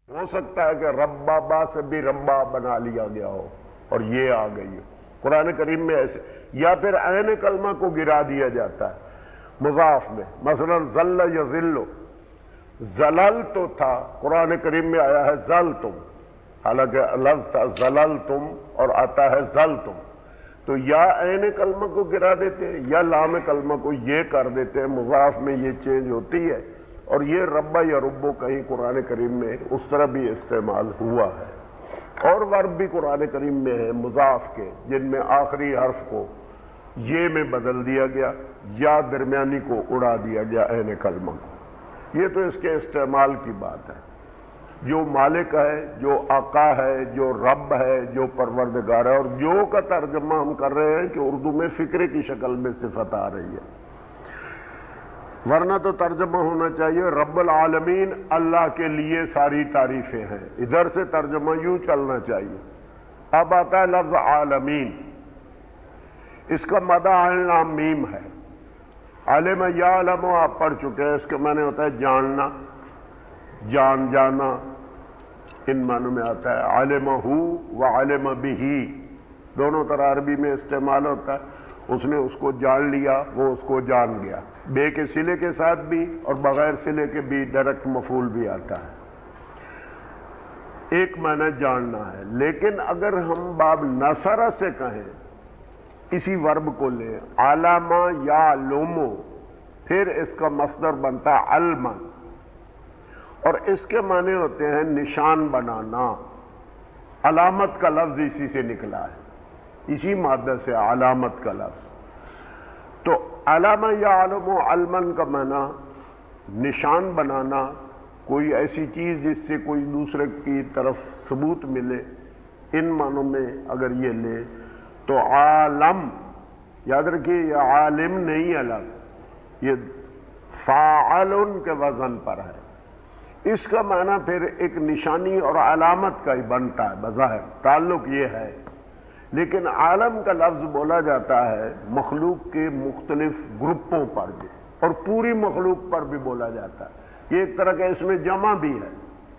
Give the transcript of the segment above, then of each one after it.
ہو سکتا ہے کہ ربابا سے بھی ربا بنا لیا گیا ہو اور یہ آ گئی ہو قرآن کریم میں ایسے، یا پھر عین کلمہ کو گرا دیا جاتا ہے مضاف میں، مثلا ذل یذل، زلل تو تھا، قرآن کریم میں آیا ہے زل تم، حالانکہ لفظ تھا زلل تم اور آتا ہے زل تم، تو یا عین کلمہ کو گرا دیتے ہیں یا لام کلمہ کو یہ کر دیتے ہیں، مضاف میں یہ چینج ہوتی ہے، اور یہ ربا یا ربو کہیں قرآن کریم میں اس طرح بھی استعمال ہوا ہے۔ اور ورب بھی قرآن کریم میں ہے مضاف کے، جن میں آخری حرف کو یہ میں بدل دیا گیا یا درمیانی کو اڑا دیا گیا عین کلمہ کو۔ یہ تو اس کے استعمال کی بات ہے۔ جو مالک ہے، جو آقا ہے، جو رب ہے، جو پروردگار ہے، اور جو کا ترجمہ ہم کر رہے ہیں کہ اردو میں فکرے کی شکل میں صفت آ رہی ہے، ورنہ تو ترجمہ ہونا چاہیے رب العالمین، اللہ کے لیے ساری تعریفیں ہیں، ادھر سے ترجمہ یوں چلنا چاہیے۔ اب آتا ہے لفظ عالمین، اس کا مدہ عین لام میم ہے۔ عالم یعلم آپ پڑھ چکے ہیں، اس کے معنی ہوتا ہے جاننا، جان جانا، ان معنوں میں آتا ہے۔ علمہ و علم بہ، دونوں طرح عربی میں استعمال ہوتا ہے، اس نے اس کو جان لیا، وہ اس کو جان گیا، بے کے صلے کے ساتھ بھی اور بغیر صلے کے بھی ڈائریکٹ مفعول بھی آتا ہے۔ ایک معنی جاننا ہے، لیکن اگر ہم باب نصرہ سے کہیں، اسی ورب کو لیں، علامہ یا لومو، پھر اس کا مصدر بنتا ہے علما، اور اس کے معنی ہوتے ہیں نشان بنانا۔ علامت کا لفظ اسی سے نکلا ہے، اسی مادہ سے علامت کا لفظ۔ تو علامہ یا علم و علمن کا معنی نشان بنانا، کوئی ایسی چیز جس سے کوئی دوسرے کی طرف ثبوت ملے، ان معنوں میں اگر یہ لے تو عالم، یاد رکھیے یہ عالم نہیں ہے لفظ، یہ فاعل کے وزن پر ہے، اس کا معنی پھر ایک نشانی اور علامت کا ہی بنتا ہے، بظاہر تعلق یہ ہے۔ لیکن عالم کا لفظ بولا جاتا ہے مخلوق کے مختلف گروپوں پر بھی، اور پوری مخلوق پر بھی بولا جاتا ہے، یہ ایک طرح کا اس میں جمع بھی ہے۔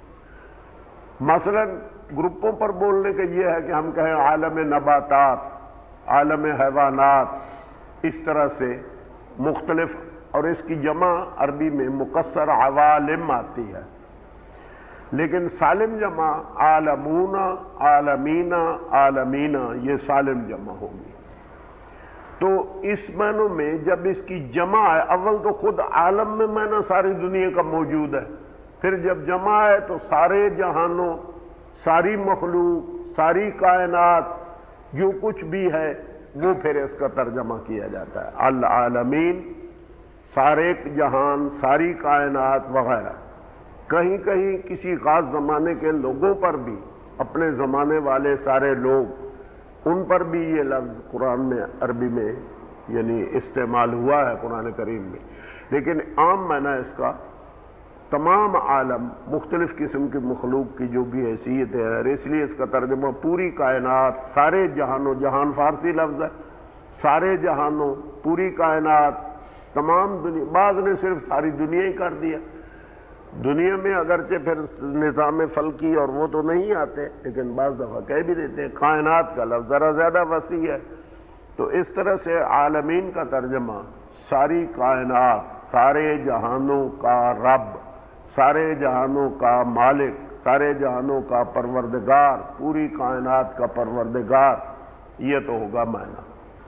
مثلا گروپوں پر بولنے کا یہ ہے کہ ہم کہیں عالم نباتات، عالم حیوانات، اس طرح سے مختلف، اور اس کی جمع عربی میں مکسر عوالم آتی ہے، لیکن سالم جمع عالمون، عالمین، عالمین، یہ سالم جمع ہوگی۔ تو اس معنوں میں جب اس کی جمع ہے، اول تو خود عالم میں معنی ساری دنیا کا موجود ہے، پھر جب جمع ہے تو سارے جہانوں، ساری مخلوق، ساری کائنات، جو کچھ بھی ہے وہ پھر اس کا ترجمہ کیا جاتا ہے العالمین، سارے جہان، ساری کائنات وغیرہ۔ کہیں کہیں کسی خاص زمانے کے لوگوں پر بھی، اپنے زمانے والے سارے لوگ، ان پر بھی یہ لفظ قرآن میں عربی میں یعنی استعمال ہوا ہے قرآن کریم میں، لیکن عام معنی اس کا تمام عالم، مختلف قسم کی مخلوق کی جو بھی حیثیت ہے، اور اس لیے اس کا ترجمہ پوری کائنات، سارے جہانوں، جہان فارسی لفظ ہے، سارے جہانوں، پوری کائنات، تمام دنیا، بعض نے صرف ساری دنیا ہی کر دیا۔ دنیا میں اگرچہ پھر نظام فلکی اور وہ تو نہیں آتے، لیکن بعض دفعہ کہہ بھی دیتے ہیں کائنات کا لفظ ذرا زیادہ وسیع ہے، تو اس طرح سے عالمین کا ترجمہ ساری کائنات، سارے جہانوں کا رب، سارے جہانوں کا مالک، سارے جہانوں کا پروردگار، پوری کائنات کا پروردگار، یہ تو ہوگا معنی۔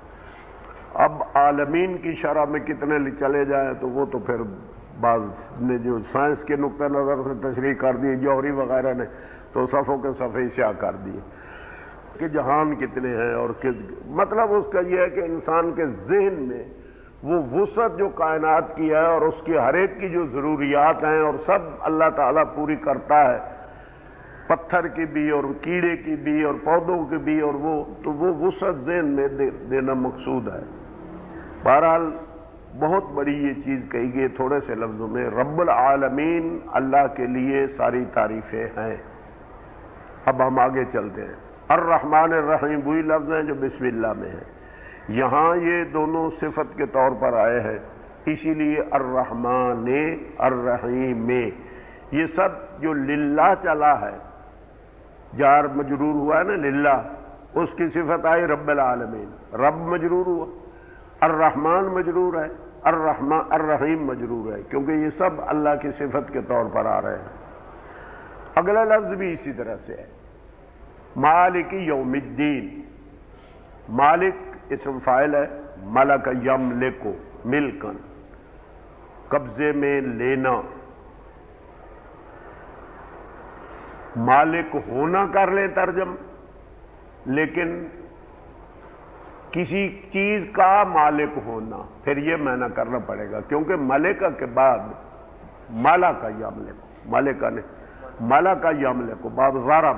اب عالمین کی شرح میں کتنے چلے جائیں تو وہ تو پھر بعض نے جو سائنس کے نقطہ نظر سے تشریح کر دی، جوہری وغیرہ نے تو صفوں کے صفحے سیاہ کر دیے کہ جہان کتنے ہیں، اور مطلب اس کا یہ ہے کہ انسان کے ذہن میں وہ وسعت جو کائنات کی ہے اور اس کی ہر ایک کی جو ضروریات ہیں، اور سب اللہ تعالیٰ پوری کرتا ہے، پتھر کی بھی اور کیڑے کی بھی اور پودوں کی بھی، اور وہ تو وہ وسعت ذہن میں دینا مقصود ہے۔ بہرحال بہت بڑی یہ چیز کہی گئی تھوڑے سے لفظوں میں، رب العالمین، اللہ کے لیے ساری تعریفیں ہیں۔ اب ہم آگے چلتے ہیں۔ الرحمن الرحیم وہی لفظ ہیں جو بسم اللہ میں ہیں، یہاں یہ دونوں صفت کے طور پر آئے ہیں، اسی لیے الرحمن الرحیم، یہ سب جو للہ چلا ہے، جار مجرور ہوا ہے نا للہ، اس کی صفت آئی رب العالمین، رب مجرور ہوا، الرحمن مجرور ہے، الرحیم مجرور ہے، کیونکہ یہ سب اللہ کی صفت کے طور پر آ رہے ہیں۔ اگلا لفظ بھی اسی طرح سے ہے، مالک یوم الدین۔ مالک اسم فاعل ہے، ملک یملک، ملکن، قبضے میں لینا، مالک ہونا کر لیں ترجم، لیکن کسی چیز کا مالک ہونا پھر یہ معنی کرنا پڑے گا، کیونکہ ملکہ کے بعد ملک یملک، ملکہ نے ملک یملک بعد ضرب،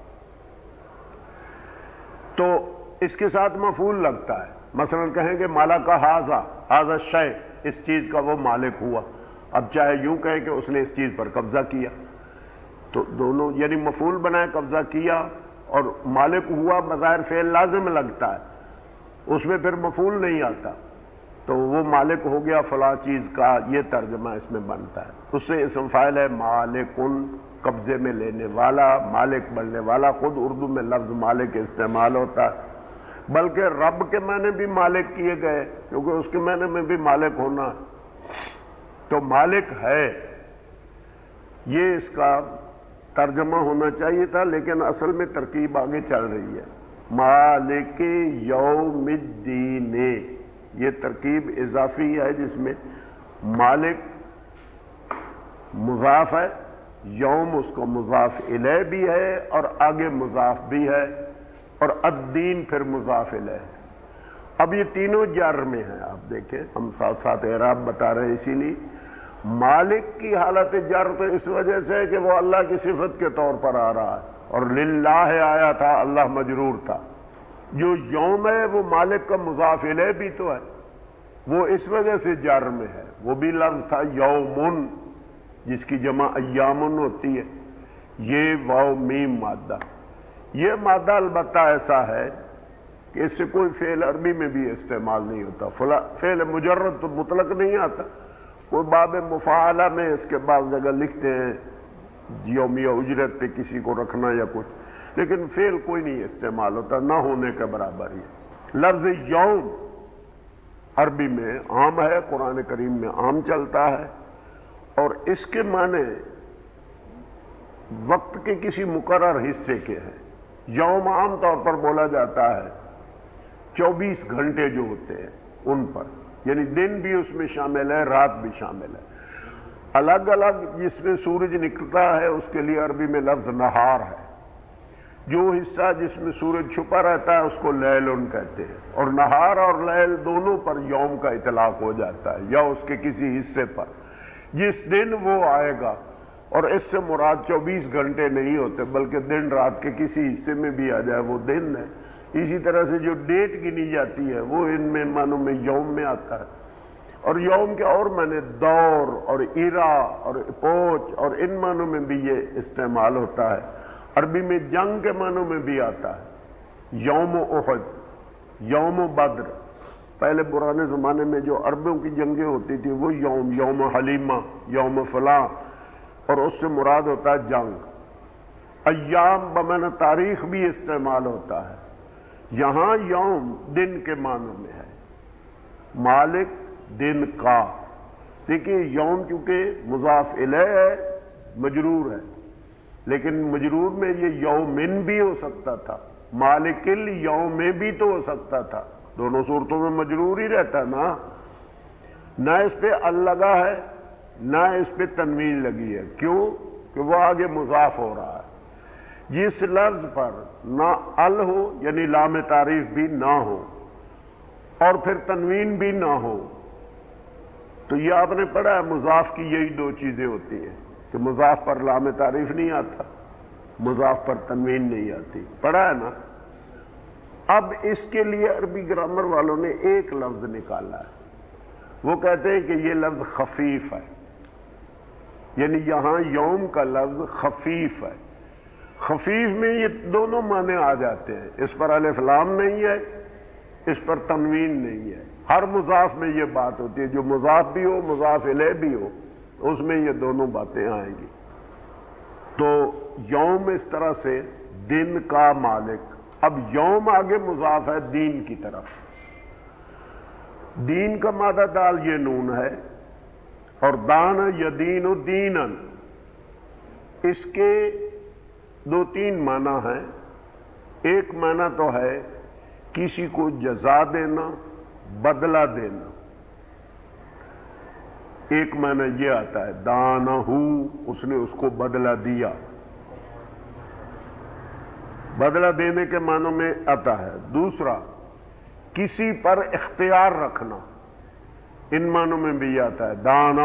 تو اس کے ساتھ مفعول لگتا ہے۔ مثلا کہیں گے ملک ھذا، ھذا الشیء، اس چیز کا وہ مالک ہوا۔ اب چاہے یوں کہیں کہ اس نے اس چیز پر قبضہ کیا، تو دونوں یعنی مفعول بنائے، قبضہ کیا اور مالک ہوا، بظاہر فعل لازم لگتا ہے، اس میں پھر مفعول نہیں آتا، تو وہ مالک ہو گیا فلاں چیز کا، یہ ترجمہ اس میں بنتا ہے۔ اس سے اسم فاعل ہے مالکن، قبضے میں لینے والا، مالک بننے والا۔ خود اردو میں لفظ مالک استعمال ہوتا ہے، بلکہ رب کے معنی بھی مالک کیے گئے، کیونکہ اس کے معنی میں بھی مالک ہونا، تو مالک ہے، یہ اس کا ترجمہ ہونا چاہیے تھا، لیکن اصل میں ترکیب آگے چل رہی ہے، مالک یوم الدین، یہ ترکیب اضافی ہے جس میں مالک مضاف ہے، یوم اس کو مضاف الیہ بھی ہے اور آگے مضاف بھی ہے، اور الدین پھر مضاف الیہ ہے۔ اب یہ تینوں جر میں ہیں، آپ دیکھیں ہم ساتھ ساتھ اعراب بتا رہے ہیں، اسی لیے مالک کی حالت جر تو اس وجہ سے ہے کہ وہ اللہ کی صفت کے طور پر آ رہا ہے، اور للہ آیا تھا، اللہ مجرور تھا۔ جو یوم ہے وہ مالک کا مضاف الیہ بھی تو ہے، وہ اس وجہ سے جر میں ہے۔ وہ بھی لفظ تھا یومن، جس کی جمع ایامن ہوتی ہے، یہ واو میم مادہ، یہ مادہ البتہ ایسا ہے کہ اس سے کوئی فعل عربی میں بھی استعمال نہیں ہوتا، فعل مجرد تو مطلق نہیں آتا، کوئی باب مفاعلہ میں اس کے بعض جگہ لکھتے ہیں یومیہ اجرت پہ کسی کو رکھنا یا کچھ، لیکن فعل کوئی نہیں استعمال ہوتا، نہ ہونے کے برابر ہی۔ لفظ یوم عربی میں عام ہے، قرآن کریم میں عام چلتا ہے، اور اس کے معنی وقت کے کسی مقرر حصے کے ہیں۔ یوم عام طور پر بولا جاتا ہے 24 گھنٹے جو ہوتے ہیں ان پر، یعنی دن بھی اس میں شامل ہے، رات بھی شامل ہے۔ الگ الگ جس میں سورج نکلتا ہے اس کے لیے عربی میں لفظ نہار ہے، جو حصہ جس میں سورج چھپا رہتا ہے اس کو لیلن کہتے ہیں، اور نہار اور لیل دونوں پر یوم کا اطلاق ہو جاتا ہے، یا اس کے کسی حصے پر، جس دن وہ آئے گا۔ اور اس سے مراد 24 گھنٹے نہیں ہوتے، بلکہ دن رات کے کسی حصے میں بھی آ جائے وہ دن ہے۔ اسی طرح سے جو ڈیٹ گنی جاتی ہے وہ ان میں معنوں میں یوم میں آتا ہے، اور یوم کے اور معنی دور اور ایرا اور پوچ اور ان معنوں میں بھی یہ استعمال ہوتا ہے۔ عربی میں جنگ کے معنوں میں بھی آتا ہے، یوم احد، یوم بدر۔ پہلے پرانے زمانے میں جو عربوں کی جنگیں ہوتی تھی وہ یوم حلیمہ، یوم فلاں، اور اس سے مراد ہوتا ہے جنگ۔ ایام بمعنی تاریخ بھی استعمال ہوتا ہے، یہاں یوم دن کے معنوں میں ہے، مالک دن کا۔ دیکھیے یوم چونکہ مضاف الیہ ہے، مجرور ہے، لیکن مجرور میں یہ یومن بھی ہو سکتا تھا، مالک الیوم میں بھی تو ہو سکتا تھا، دونوں صورتوں میں مجرور ہی رہتا نا، نہ اس پہ ال لگا ہے نہ اس پہ تنوین لگی ہے۔ کیوں؟ کہ وہ آگے مضاف ہو رہا ہے۔ جس لفظ پر نہ ال ہو یعنی لام تعریف بھی نہ ہو اور پھر تنوین بھی نہ ہو، تو یہ آپ نے پڑھا ہے مضاف کی یہی دو چیزیں ہوتی ہیں کہ مضاف پر لام تعریف نہیں آتا، مضاف پر تنوین نہیں آتی، پڑھا ہے نا۔ اب اس کے لیے عربی گرامر والوں نے ایک لفظ نکالا ہے، وہ کہتے ہیں کہ یہ لفظ خفیف ہے، یعنی یہاں یوم کا لفظ خفیف ہے۔ خفیف میں یہ دونوں معنی آ جاتے ہیں، اس پر الف لام نہیں ہے، اس پر تنوین نہیں ہے۔ ہر مضاف میں یہ بات ہوتی ہے، جو مضاف بھی ہو مضاف الیہ بھی ہو، اس میں یہ دونوں باتیں آئیں گی۔ تو یوم اس طرح سے دن کا مالک. اب یوم آگے مضاف ہے دین کی طرف. دین کا مادہ دال یہ نون ہے، اور دان یدین و دینن، اس کے دو تین معنی ہیں. ایک معنی تو ہے کسی کو جزا دینا، بدلہ دینا. ایک معنی یہ آتا ہے دانہ، اس نے اس کو بدلہ دیا، بدلہ دینے کے معنوں میں آتا ہے. دوسرا کسی پر اختیار رکھنا، ان معنوں میں بھی آتا ہے دانہ،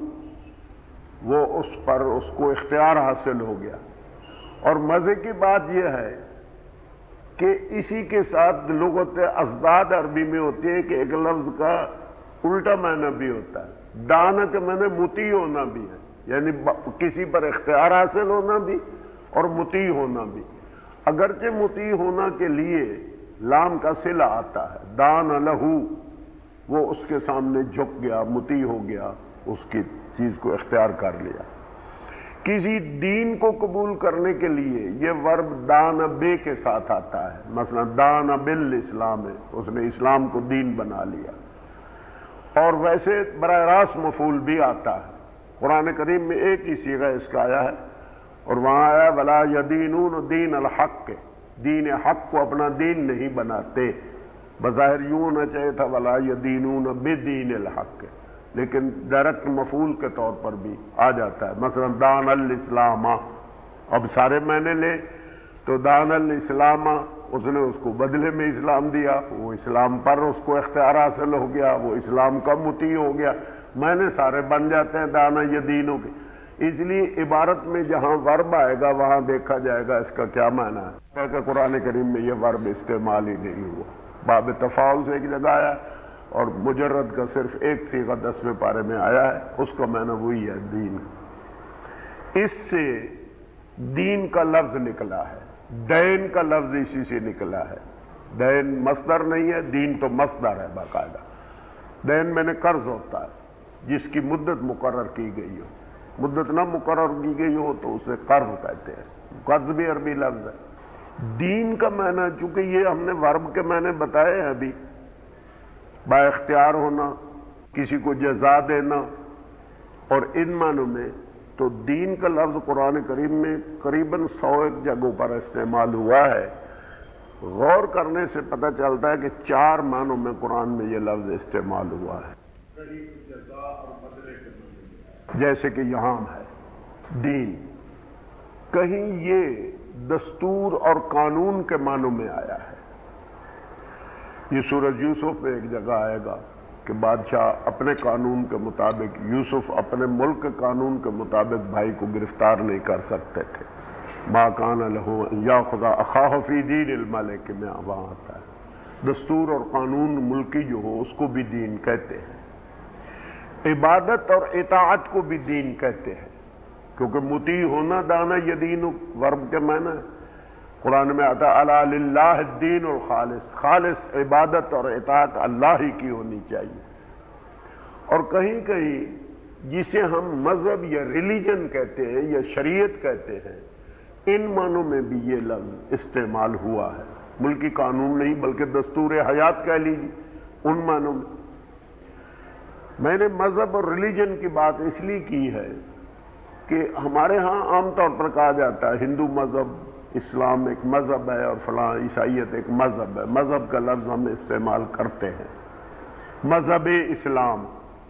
وہ اس پر اس کو اختیار حاصل ہو گیا. اور مزے کی بات یہ ہے کہ اسی کے ساتھ لغت ازداد عربی میں ہوتی ہے کہ ایک لفظ کا الٹا معنی بھی ہوتا ہے. دانہ کے معنی مطیع ہونا بھی ہے، یعنی کسی پر اختیار حاصل ہونا بھی اور مطیع ہونا بھی. اگرچہ مطیع ہونا کے لیے لام کا صلہ آتا ہے، دان لہو، وہ اس کے سامنے جھک گیا، مطیع ہو گیا، اس کی چیز کو اختیار کر لیا. کسی دین کو قبول کرنے کے لیے یہ ورب دان بے کے ساتھ آتا ہے. مثلا دان بالاسلام ہے، اس نے اسلام کو دین بنا لیا. اور ویسے براہ راست مفعول بھی آتا ہے. قرآن کریم میں ایک ہی صیغہ اس کا آیا ہے، اور وہاں آیا ولا یدینون دین الحق، دین حق کو اپنا دین نہیں بناتے. بظاہر یوں ہونا چاہیے تھا ولا یدینون بدین الحق، لیکن ڈائریکٹ مفعول کے طور پر بھی آ جاتا ہے. مثلا دان الاسلام، اب سارے معنی لے تو دان الاسلام، اس نے اس کو بدلے میں اسلام دیا، وہ اسلام پر اس کو اختیار حاصل ہو گیا، وہ اسلام کا مطیع ہو گیا. معنی سارے بن جاتے ہیں دانا یدینوں کے. اس لیے عبارت میں جہاں ورب آئے گا وہاں دیکھا جائے گا اس کا کیا معنی ہے. کہ قرآن کریم میں یہ ورب استعمال ہی نہیں ہوا. باب تفاعل سے ایک جگہ آیا، اور مجرد کا صرف ایک صیغہ 10ویں پارے میں آیا ہے، اس کا معنی وہی ہے دین. اس سے دین کا لفظ نکلا ہے، دین کا لفظ اسی سے نکلا ہے. دین مصدر نہیں ہے، دین تو مصدر ہے باقاعدہ. دین میں نے قرض ہوتا ہے جس کی مدت مقرر کی گئی ہو. مدت نہ مقرر کی گئی ہو تو اسے قرض کہتے ہیں. قرض بھی عربی لفظ ہے. دین کا معنی چونکہ یہ ہم نے ورب کے معنی بتائے ہیں ابھی، با اختیار ہونا، کسی کو جزا دینا، اور ان معنوں میں تو دین کا لفظ قرآن کریم میں قریباً 100 جگہوں پر استعمال ہوا ہے. غور کرنے سے پتہ چلتا ہے کہ 4 معنوں میں قرآن میں یہ لفظ استعمال ہوا ہے. جیسے کہ یہاں ہے دین، کہیں یہ دستور اور قانون کے معنوں میں آیا ہے. یہ سورۃ یوسف میں ایک جگہ آئے گا کہ بادشاہ اپنے قانون کے مطابق، یوسف اپنے ملک کے قانون کے مطابق بھائی کو گرفتار نہیں کر سکتے تھے. ما کان لہ ان یاخذ اخاہ فی دین الملک میں وہاں آتا ہے. دستور اور قانون ملکی جو ہو اس کو بھی دین کہتے ہیں. عبادت اور اطاعت کو بھی دین کہتے ہیں، کیونکہ مطیع ہونا دانا یدین ورب کے معنی. قرآن میں آتا الا للہ الدین الخالص، خالص عبادت اور اطاعت اللہ ہی کی ہونی چاہیے. اور کہیں کہیں جسے ہم مذہب یا ریلیجن کہتے ہیں یا شریعت کہتے ہیں، ان معنوں میں بھی یہ لفظ استعمال ہوا ہے. ملکی قانون نہیں بلکہ دستور حیات کہہ لیجیے ان معنوں میں. میں نے مذہب اور ریلیجن کی بات اس لیے کی ہے کہ ہمارے ہاں عام طور پر کہا جاتا ہے ہندو مذہب، اسلام ایک مذہب ہے، اور فلاں عیسائیت ایک مذہب ہے. مذہب کا لفظ ہم استعمال کرتے ہیں. مذہب اسلام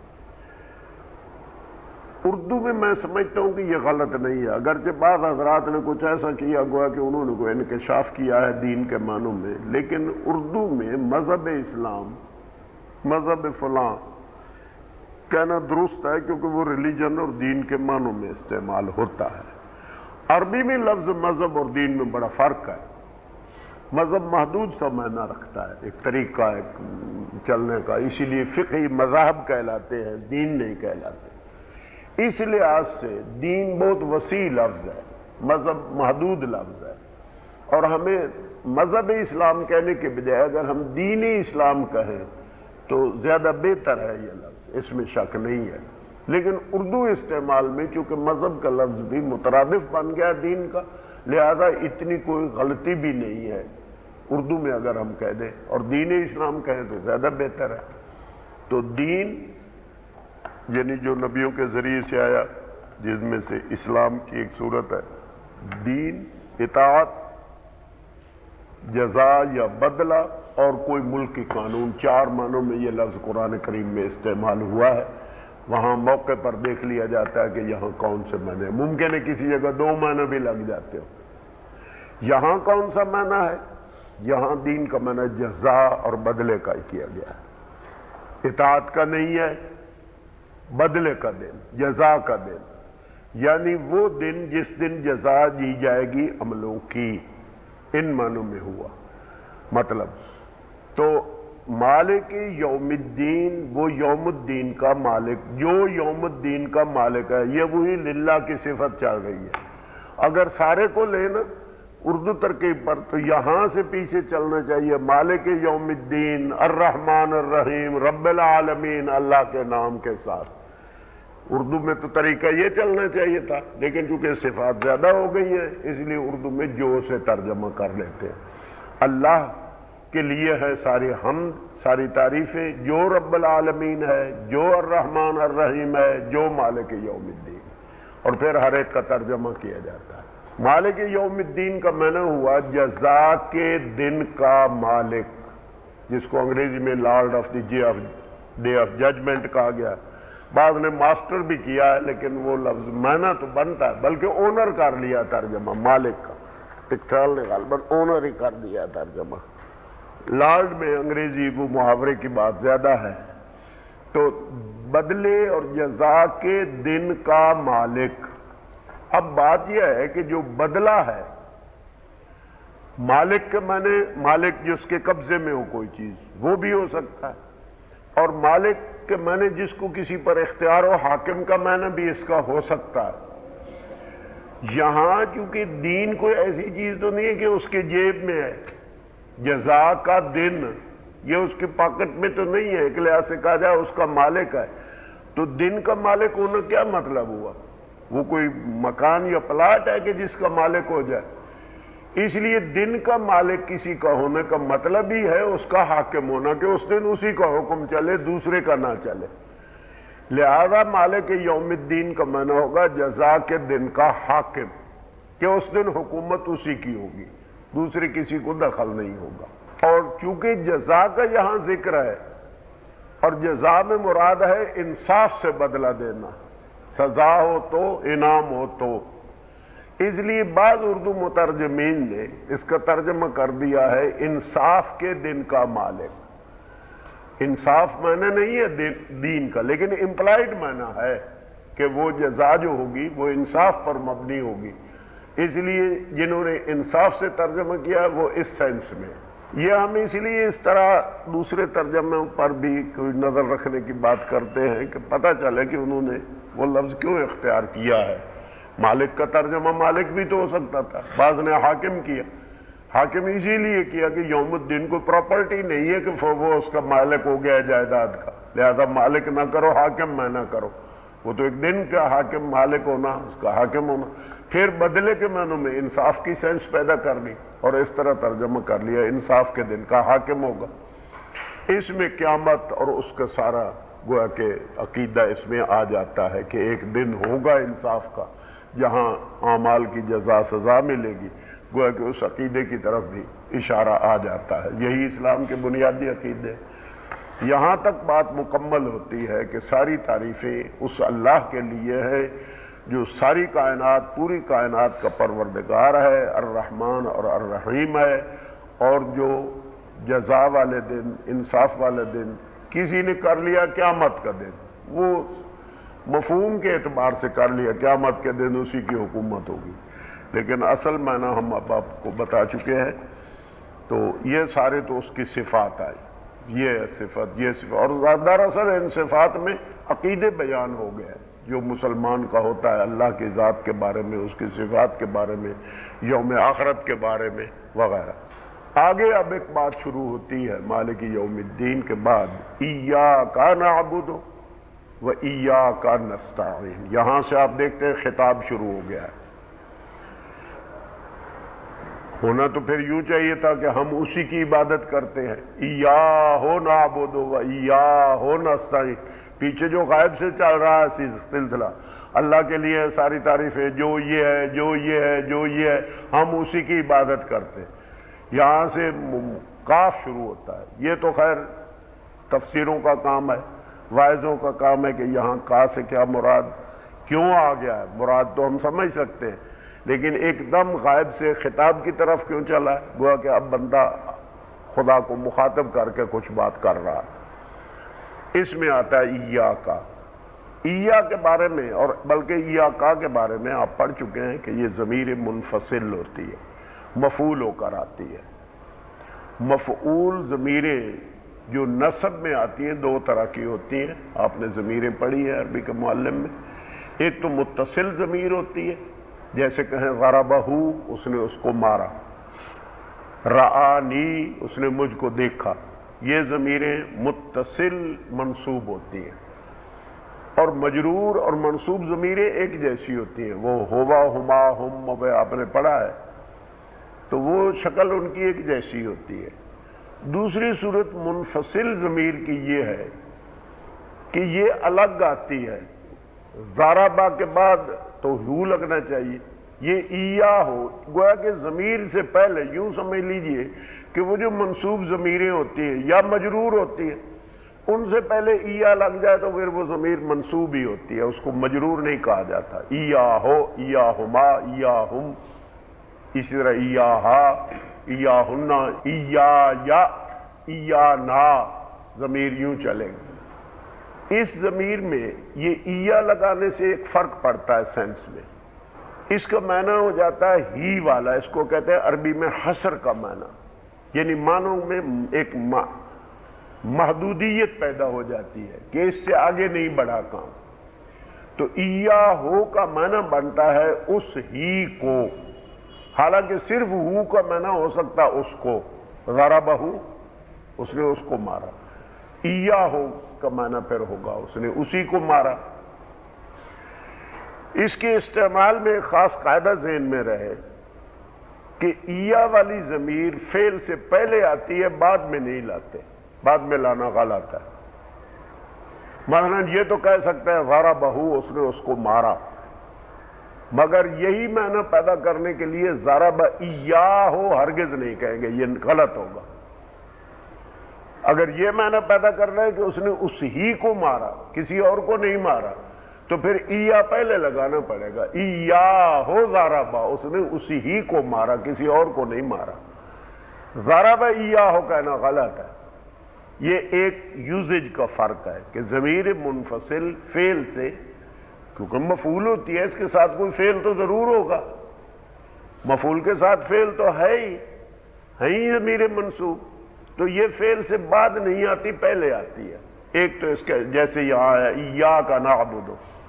اردو میں سمجھتا ہوں کہ یہ غلط نہیں ہے، اگرچہ بعض حضرات نے کچھ ایسا کیا گویا کہ انہوں نے کوئی انکشاف کیا ہے دین کے معنوں میں، لیکن اردو میں مذہب اسلام، مذہب فلاں کہنا درست ہے کیونکہ وہ ریلیجن اور دین کے معنوں میں استعمال ہوتا ہے. عربی میں لفظ مذہب اور دین میں بڑا فرق ہے. مذہب محدود سا معنی رکھتا ہے، ایک طریقہ ایک چلنے کا، اسی لیے فقہی مذاہب کہلاتے ہیں، دین نہیں کہلاتے. اس لحاظ سے دین بہت وسیع لفظ ہے، مذہب محدود لفظ ہے. اور ہمیں مذہب اسلام کہنے کے بجائے اگر ہم دین اسلام کہیں تو زیادہ بہتر ہے یہ لفظ، اس میں شک نہیں ہے. لیکن اردو استعمال میں چونکہ مذہب کا لفظ بھی مترادف بن گیا دین کا، لہذا اتنی کوئی غلطی بھی نہیں ہے اردو میں اگر ہم کہہ دیں، اور دین اسلام کہیں تو زیادہ بہتر ہے۔ تو دین یعنی جو نبیوں کے ذریعے سے آیا، جس میں سے اسلام کی ایک صورت ہے دین، اطاعت، جزا یا بدلہ، اور کوئی ملک کی قانون، 4 معنوں میں یہ لفظ قرآن کریم میں استعمال ہوا ہے۔ وہاں موقع پر دیکھ لیا جاتا ہے کہ یہاں کون سے معنی، ممکن ہے کسی جگہ 2 معنی بھی لگ جاتے ہو۔ یہاں کون سا معنی ہے؟ یہاں دین کا معنی جزا اور بدلے کا کیا گیا ہے، اطاعت کا نہیں ہے، بدلے کا دن، جزا کا دن، یعنی وہ دن جس دن جزا دی جائے گی عملوں کی، ان معنوں میں ہوا۔ مطلب تو مالک یوم الدین، وہ یوم الدین کا مالک، جو یوم الدین کا مالک ہے، یہ وہی للہ کی صفت چل رہی ہے۔ اگر سارے کو لینا اردو ترکیب پر تو یہاں سے پیچھے چلنا چاہیے، مالک یوم الدین، الرحمن الرحیم، رب العالمین، اللہ کے نام کے ساتھ۔ اردو میں تو طریقہ یہ چلنا چاہیے تھا، لیکن چونکہ صفات زیادہ ہو گئی ہیں اس لیے اردو میں جو سے ترجمہ کر لیتے ہیں۔ اللہ کے لیے ہے ساری حمد، ساری تعریفیں، جو رب العالمین ہے، جو الرحمن الرحیم ہے، جو مالک یوم الدین، اور پھر ہر ایک کا ترجمہ کیا جاتا ہے۔ مالک یوم الدین کا معنی ہوا جزا کے دن کا مالک، جس کو انگریزی میں Lord of the Day of Judgment کہا گیا۔ بعض نے ماسٹر بھی کیا ہے، لیکن وہ لفظ معنی تو بنتا ہے، بلکہ اونر کر لیا ترجمہ مالک کا، پکچرل نے غالباً اونر ہی کر دیا ترجمہ۔ لارڈ میں انگریزی وہ محاورے کی بات زیادہ ہے۔ تو بدلے اور جزا کے دن کا مالک۔ اب بات یہ ہے کہ جو بدلہ ہے، مالک کے معنی مالک جس کے قبضے میں ہو کوئی چیز، وہ بھی ہو سکتا ہے، اور مالک کے معنی جس کو کسی پر اختیار ہو، حاکم کا معنی بھی اس کا ہو سکتا ہے۔ یہاں چونکہ دین کوئی ایسی چیز تو نہیں ہے کہ اس کے جیب میں ہے، جزا کا دن یہ اس کے پاکٹ میں تو نہیں ہے، ایک لحاظ سے کہا جائے اس کا مالک ہے۔ تو دن کا مالک ہونا کیا مطلب ہوا؟ وہ کوئی مکان یا پلاٹ ہے کہ جس کا مالک ہو جائے؟ اس لیے دن کا مالک کسی کا ہونے کا مطلب ہی ہے اس کا حاکم ہونا، کہ اس دن اسی کا حکم چلے، دوسرے کا نہ چلے۔ لہذا مالک یوم الدین کا معنی ہوگا جزا کے دن کا حاکم، کہ اس دن حکومت اسی کی ہوگی، دوسرے کسی کو دخل نہیں ہوگا۔ اور چونکہ جزا کا یہاں ذکر ہے، اور جزا میں مراد ہے انصاف سے بدلہ دینا، سزا ہو تو، انعام ہو تو، اس لیے بعض اردو مترجمین نے اس کا ترجمہ کر دیا ہے انصاف کے دن کا مالک۔ انصاف معنی نہیں ہے دین کا، لیکن امپلائڈ معنی ہے کہ وہ جزا جو ہوگی وہ انصاف پر مبنی ہوگی، اس لیے جنہوں نے انصاف سے ترجمہ کیا وہ اس سینس میں۔ یہ ہم اس لیے اس طرح دوسرے ترجموں پر بھی کوئی نظر رکھنے کی بات کرتے ہیں کہ پتہ چلے کہ انہوں نے وہ لفظ کیوں اختیار کیا ہے۔ مالک کا ترجمہ مالک بھی تو ہو سکتا تھا، بعض نے حاکم کیا، حاکم اسی لیے کیا کہ یوم الدین کوئی پراپرٹی نہیں ہے کہ وہ اس کا مالک ہو گیا جائیداد کا، لہذا مالک نہ کرو، حاکم میں نہ کرو، وہ تو ایک دن کا حاکم، مالک ہونا، اس کا حاکم ہونا۔ پھر بدلے کے معنوں میں انصاف کی سینس پیدا کر لی اور اس طرح ترجمہ کر لیا انصاف کے دن کا حاکم ہوگا۔ اس میں قیامت اور اس کا سارا گویا کہ عقیدہ اس میں آ جاتا ہے کہ ایک دن ہوگا انصاف کا جہاں اعمال کی جزا سزا ملے گی، گویا کہ اس عقیدے کی طرف بھی اشارہ آ جاتا ہے۔ یہی اسلام کے بنیادی عقیدے۔ یہاں تک بات مکمل ہوتی ہے کہ ساری تعریفیں اس اللہ کے لیے ہے جو ساری کائنات، پوری کائنات کا پروردگار ہے، الرحمن اور الرحیم ہے، اور جو جزا والے دن، انصاف والے دن کسی نے کر لیا قیامت کا دن، وہ مفہوم کے اعتبار سے کر لیا قیامت کے دن اسی کی حکومت ہوگی، لیکن اصل معنی ہم اب آپ کو بتا چکے ہیں۔ تو یہ سارے تو اس کی صفات آئی، یہ صفت، یہ صفت، اور دراصل ان صفات میں عقیدے بیان ہو گئے جو مسلمان کا ہوتا ہے اللہ کی ذات کے بارے میں، اس کی صفات کے بارے میں، یوم آخرت کے بارے میں وغیرہ۔ آگے اب ایک بات شروع ہوتی ہے مالک یوم الدین کے بعد، ایاک نعبد وَإِيَّاكَ نَسْتَعِينُ۔ یہاں سے آپ دیکھتے ہیں خطاب شروع ہو گیا ہے۔ ہونا تو پھر یوں چاہیے تھا کہ ہم اسی کی عبادت کرتے ہیں، إِيَّاهُ نَعْبُدُ وَإِيَّاهُ نَسْتَعِينُ۔ پیچھے جو غائب سے چل رہا ہے سلسلہ، اللہ کے لیے ساری تعریفیں، جو یہ ہے، جو یہ ہے، جو یہ ہے، ہم اسی کی عبادت کرتے ہیں۔ یہاں سے کاف شروع ہوتا ہے۔ یہ تو خیر تفسیروں کا کام ہے، واعظوں کا کام ہے کہ یہاں کا سے کیا مراد، کیوں آ گیا ہے، مراد تو ہم سمجھ سکتے ہیں، لیکن ایک دم غائب سے خطاب کی طرف کیوں چلا ہے؟ گویا کہ اب بندہ خدا کو مخاطب کر کے کچھ بات کر رہا ہے۔ اس میں آتا ہے ایاکا۔ ایا کے بارے میں، اور بلکہ ایاکا کے بارے میں آپ پڑھ چکے ہیں کہ یہ ضمیر منفصل ہوتی ہے، مفعول ہو کر آتی ہے۔ مفعول ضمیریں جو نصب میں آتی ہیں دو طرح کی ہوتی ہیں، آپ نے ضمیریں پڑھی ہیں عربی کے معلم میں۔ ایک تو متصل ضمیر ہوتی ہے، جیسے کہیں ضربہ، اس نے اس کو مارا، رآنی، اس نے مجھ کو دیکھا۔ یہ ضمیریں متصل منصوب ہوتی ہیں، اور مجرور اور منصوب ضمیریں ایک جیسی ہوتی ہیں، وہ ہوا، ہما، ہم، آپ نے پڑھا ہے، تو وہ شکل ان کی ایک جیسی ہوتی ہے۔ دوسری صورت منفصل ضمیر کی یہ ہے کہ یہ الگ آتی ہے، ضربہ کے بعد تو ہو لگنا چاہیے، یہ ایا ہو، گویا کہ ضمیر سے پہلے یوں سمجھ لیجئے کہ وہ جو منصوب ضمیریں ہوتی ہیں یا مجرور ہوتی ہیں، ان سے پہلے ایا لگ جائے تو پھر وہ ضمیر منصوب ہی ہوتی ہے، اس کو مجرور نہیں کہا جاتا۔ ایا ہو، ایا ہما، ایا ہم، اسی طرح ایا ہا، ایا ہننا، ایا یا، ایا نا، ضمیر یوں چلے گی۔ اس ضمیر میں یہ ایا لگانے سے ایک فرق پڑتا ہے سینس میں، اس کا معنی ہو جاتا ہے ہی والا، اس کو کہتے ہیں عربی میں حصر کا معنی، یعنی معنوں میں ایک محدودیت پیدا ہو جاتی ہے کہ اس سے آگے نہیں بڑھا کام۔ تو ایا ہو کا معنی بنتا ہے اس ہی کو، حالانکہ صرف ہو کا معنی ہو سکتا اس کو، ضربہ، اس نے اس کو مارا۔ ایا ہو کا معنی پھر ہوگا اس نے اسی کو مارا۔ اس کے استعمال میں ایک خاص قاعدہ ذہن میں رہے کہ ایا والی ضمیر فعل سے پہلے آتی ہے، بعد میں نہیں لاتے، بعد میں لانا غلط ہے۔ مثلا یہ تو کہہ سکتے ہیں ضربہ، اس نے اس کو مارا، مگر یہی معنی پیدا کرنے کے لیے ضربہ ایاہ ہرگز نہیں کہیں گے، یہ غلط ہوگا۔ اگر یہ معنی پیدا کرنا ہے کہ اس نے اس ہی کو مارا، کسی اور کو نہیں مارا، تو پھر ایا پہلے لگانا پڑے گا، ایاہ ضربہ، اس نے اسی ہی کو مارا، کسی اور کو نہیں مارا۔ ضربہ ایاہ کہنا غلط ہے۔ یہ ایک یوزج کا فرق ہے کہ ضمیر منفصل فعل سے، کیونکہ مفعول ہوتی ہے، اس کے ساتھ کوئی فعل تو ضرور ہوگا، مفعول کے ساتھ فعل تو ہے ہی ضمیر منصوب، تو یہ فعل سے بعد نہیں آتی، پہلے آتی ہے۔ ایک تو اس کے جیسے یہاں ہے ایاک نعبد،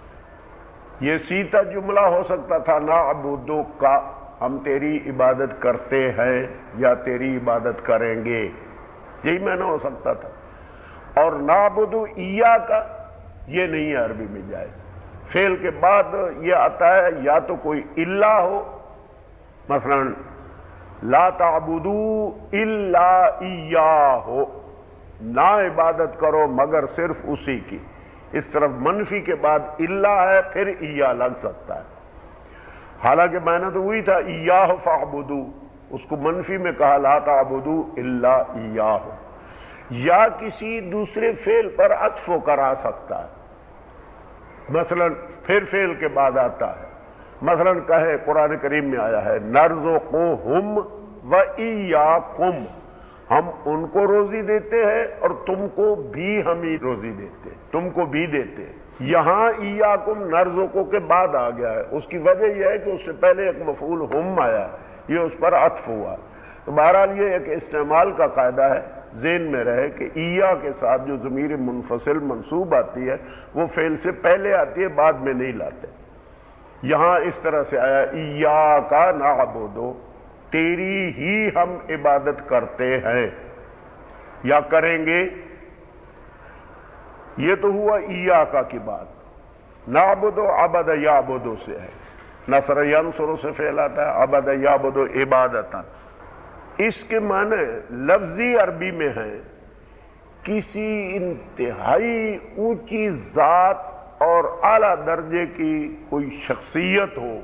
یہ سیدھا جملہ ہو سکتا تھا نعبد کا، ہم تیری عبادت کرتے ہیں یا تیری عبادت کریں گے، یہی معنی ہو سکتا تھا۔ اور نعبد ایاک یہ نہیں ہے عربی میں جائز، فعل کے بعد یہ آتا ہے یا تو کوئی الا ہو، مثلا لا تعبدوا الا ایاہ، نہ عبادت کرو مگر صرف اسی کی، اس طرف منفی کے بعد الا ہے، پھر ایا لگ سکتا ہے، حالانکہ معنی تو وہی تھا ایاہ فاعبدوا، اس کو منفی میں کہا لا تعبدوا الا ایاہ، یا کسی دوسرے فعل پر عطف ہو کر آ سکتا ہے، مثلا پھر فعل کے بعد آتا ہے، مثلا کہے قرآن کریم میں آیا ہے نرزقہم وإیاکم، ہم ان کو روزی دیتے ہیں اور تم کو بھی ہم ہی روزی دیتے ہیں، تم کو بھی دیتے ہیں۔ یہاں ایاکم نرزقو کے بعد آ گیا ہے، اس کی وجہ یہ ہے کہ اس سے پہلے ایک مفعول ہم آیا، یہ اس پر عطف ہوا۔ تو بہرحال یہ ایک استعمال کا قاعدہ ہے، ذہن میں رہے کہ ایا کے ساتھ جو ضمیر منفصل منصوب آتی ہے وہ فعل سے پہلے آتی ہے، بعد میں نہیں لاتے۔ یہاں اس طرح سے آیا ایاک نعبد، تیری ہی ہم عبادت کرتے ہیں یا کریں گے، یہ تو ہوا ایاکا کی بات. نعبد عبد یعبد سے ہے، نصر ینصر سے فعل آتا ہے، عبد یعبد عبادتا. اس کے معنی لفظی عربی میں ہیں کسی انتہائی اونچی ذات اور اعلی درجے کی کوئی شخصیت ہو،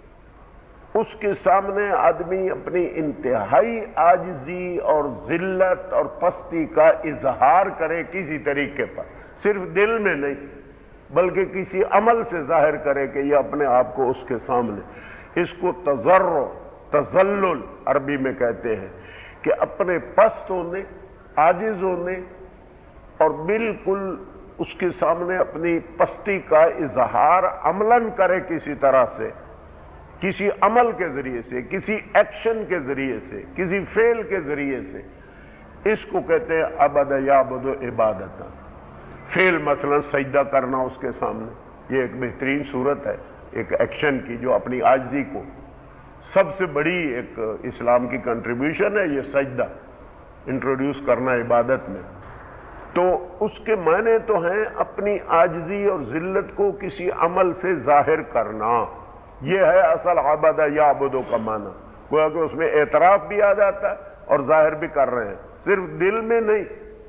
اس کے سامنے آدمی اپنی انتہائی عاجزی اور ذلت اور پستی کا اظہار کرے کسی طریقے پر، صرف دل میں نہیں بلکہ کسی عمل سے ظاہر کرے کہ یہ اپنے آپ کو اس کے سامنے. اس کو تضرع، تذلل عربی میں کہتے ہیں، کہ اپنے پست ہونے، عاجز ہونے اور بالکل اس کے سامنے اپنی پستی کا اظہار عملاً کرے کسی طرح سے، کسی عمل کے ذریعے سے، کسی ایکشن کے ذریعے سے، کسی فعل کے ذریعے سے. اس کو کہتے ہیں عبد یعبد عبادتا. فعل مثلا سجدہ کرنا اس کے سامنے، یہ ایک بہترین صورت ہے ایک ایکشن کی جو اپنی عاجزی کو، سب سے بڑی ایک اسلام کی کنٹریبیوشن ہے یہ سجدہ انٹروڈیوس کرنا عبادت میں. تو اس کے معنی تو ہیں اپنی عاجزی اور ذلت کو کسی عمل سے ظاہر کرنا. یہ ہے اصل عبد یعبد کا معنی. گویا کہ اس میں اعتراف بھی آ جاتا ہے اور ظاہر بھی کر رہے ہیں، صرف دل میں نہیں،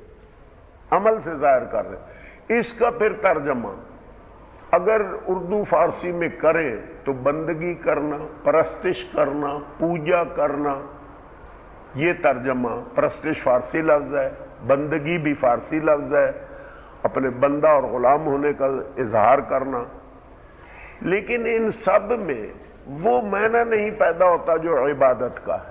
عمل سے ظاہر کر رہے ہیں. اس کا پھر ترجمہ اگر اردو فارسی میں کریں تو بندگی کرنا، پرستش کرنا، پوجا کرنا، یہ ترجمہ. پرستش فارسی لفظ ہے، بندگی بھی فارسی لفظ ہے، اپنے بندہ اور غلام ہونے کا اظہار کرنا. لیکن ان سب میں وہ معنی نہیں پیدا ہوتا جو عبادت کا ہے.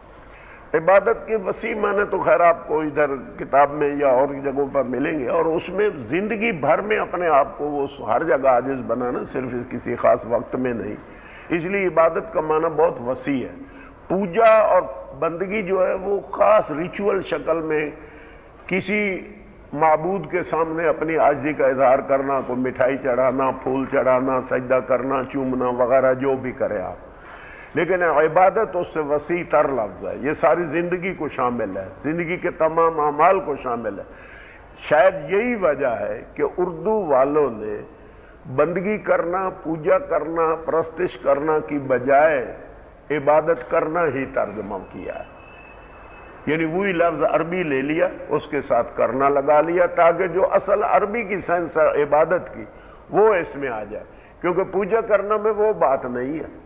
عبادت کے وسیع معنی تو خیر آپ کو ادھر کتاب میں یا اور جگہوں پر ملیں گے، اور اس میں زندگی بھر میں اپنے آپ کو وہ ہر جگہ عاجز بنانا، صرف کسی خاص وقت میں نہیں. اس لیے عبادت کا معنی بہت وسیع ہے. پوجا اور بندگی جو ہے وہ خاص ریچول شکل میں کسی معبود کے سامنے اپنی عاجزی کا اظہار کرنا، کوئی مٹھائی چڑھانا، پھول چڑھانا، سجدہ کرنا، چومنا وغیرہ جو بھی کرے آپ. لیکن عبادت اس سے وسیع تر لفظ ہے، یہ ساری زندگی کو شامل ہے، زندگی کے تمام اعمال کو شامل ہے. شاید یہی وجہ ہے کہ اردو والوں نے بندگی کرنا، پوجا کرنا، پرستش کرنا کی بجائے عبادت کرنا ہی ترجمہ کیا ہے. یعنی وہی لفظ عربی لے لیا، اس کے ساتھ کرنا لگا لیا، تاکہ جو اصل عربی کی سینس ہے عبادت کی وہ اس میں آ جائے. کیونکہ پوجا کرنا میں وہ بات نہیں ہے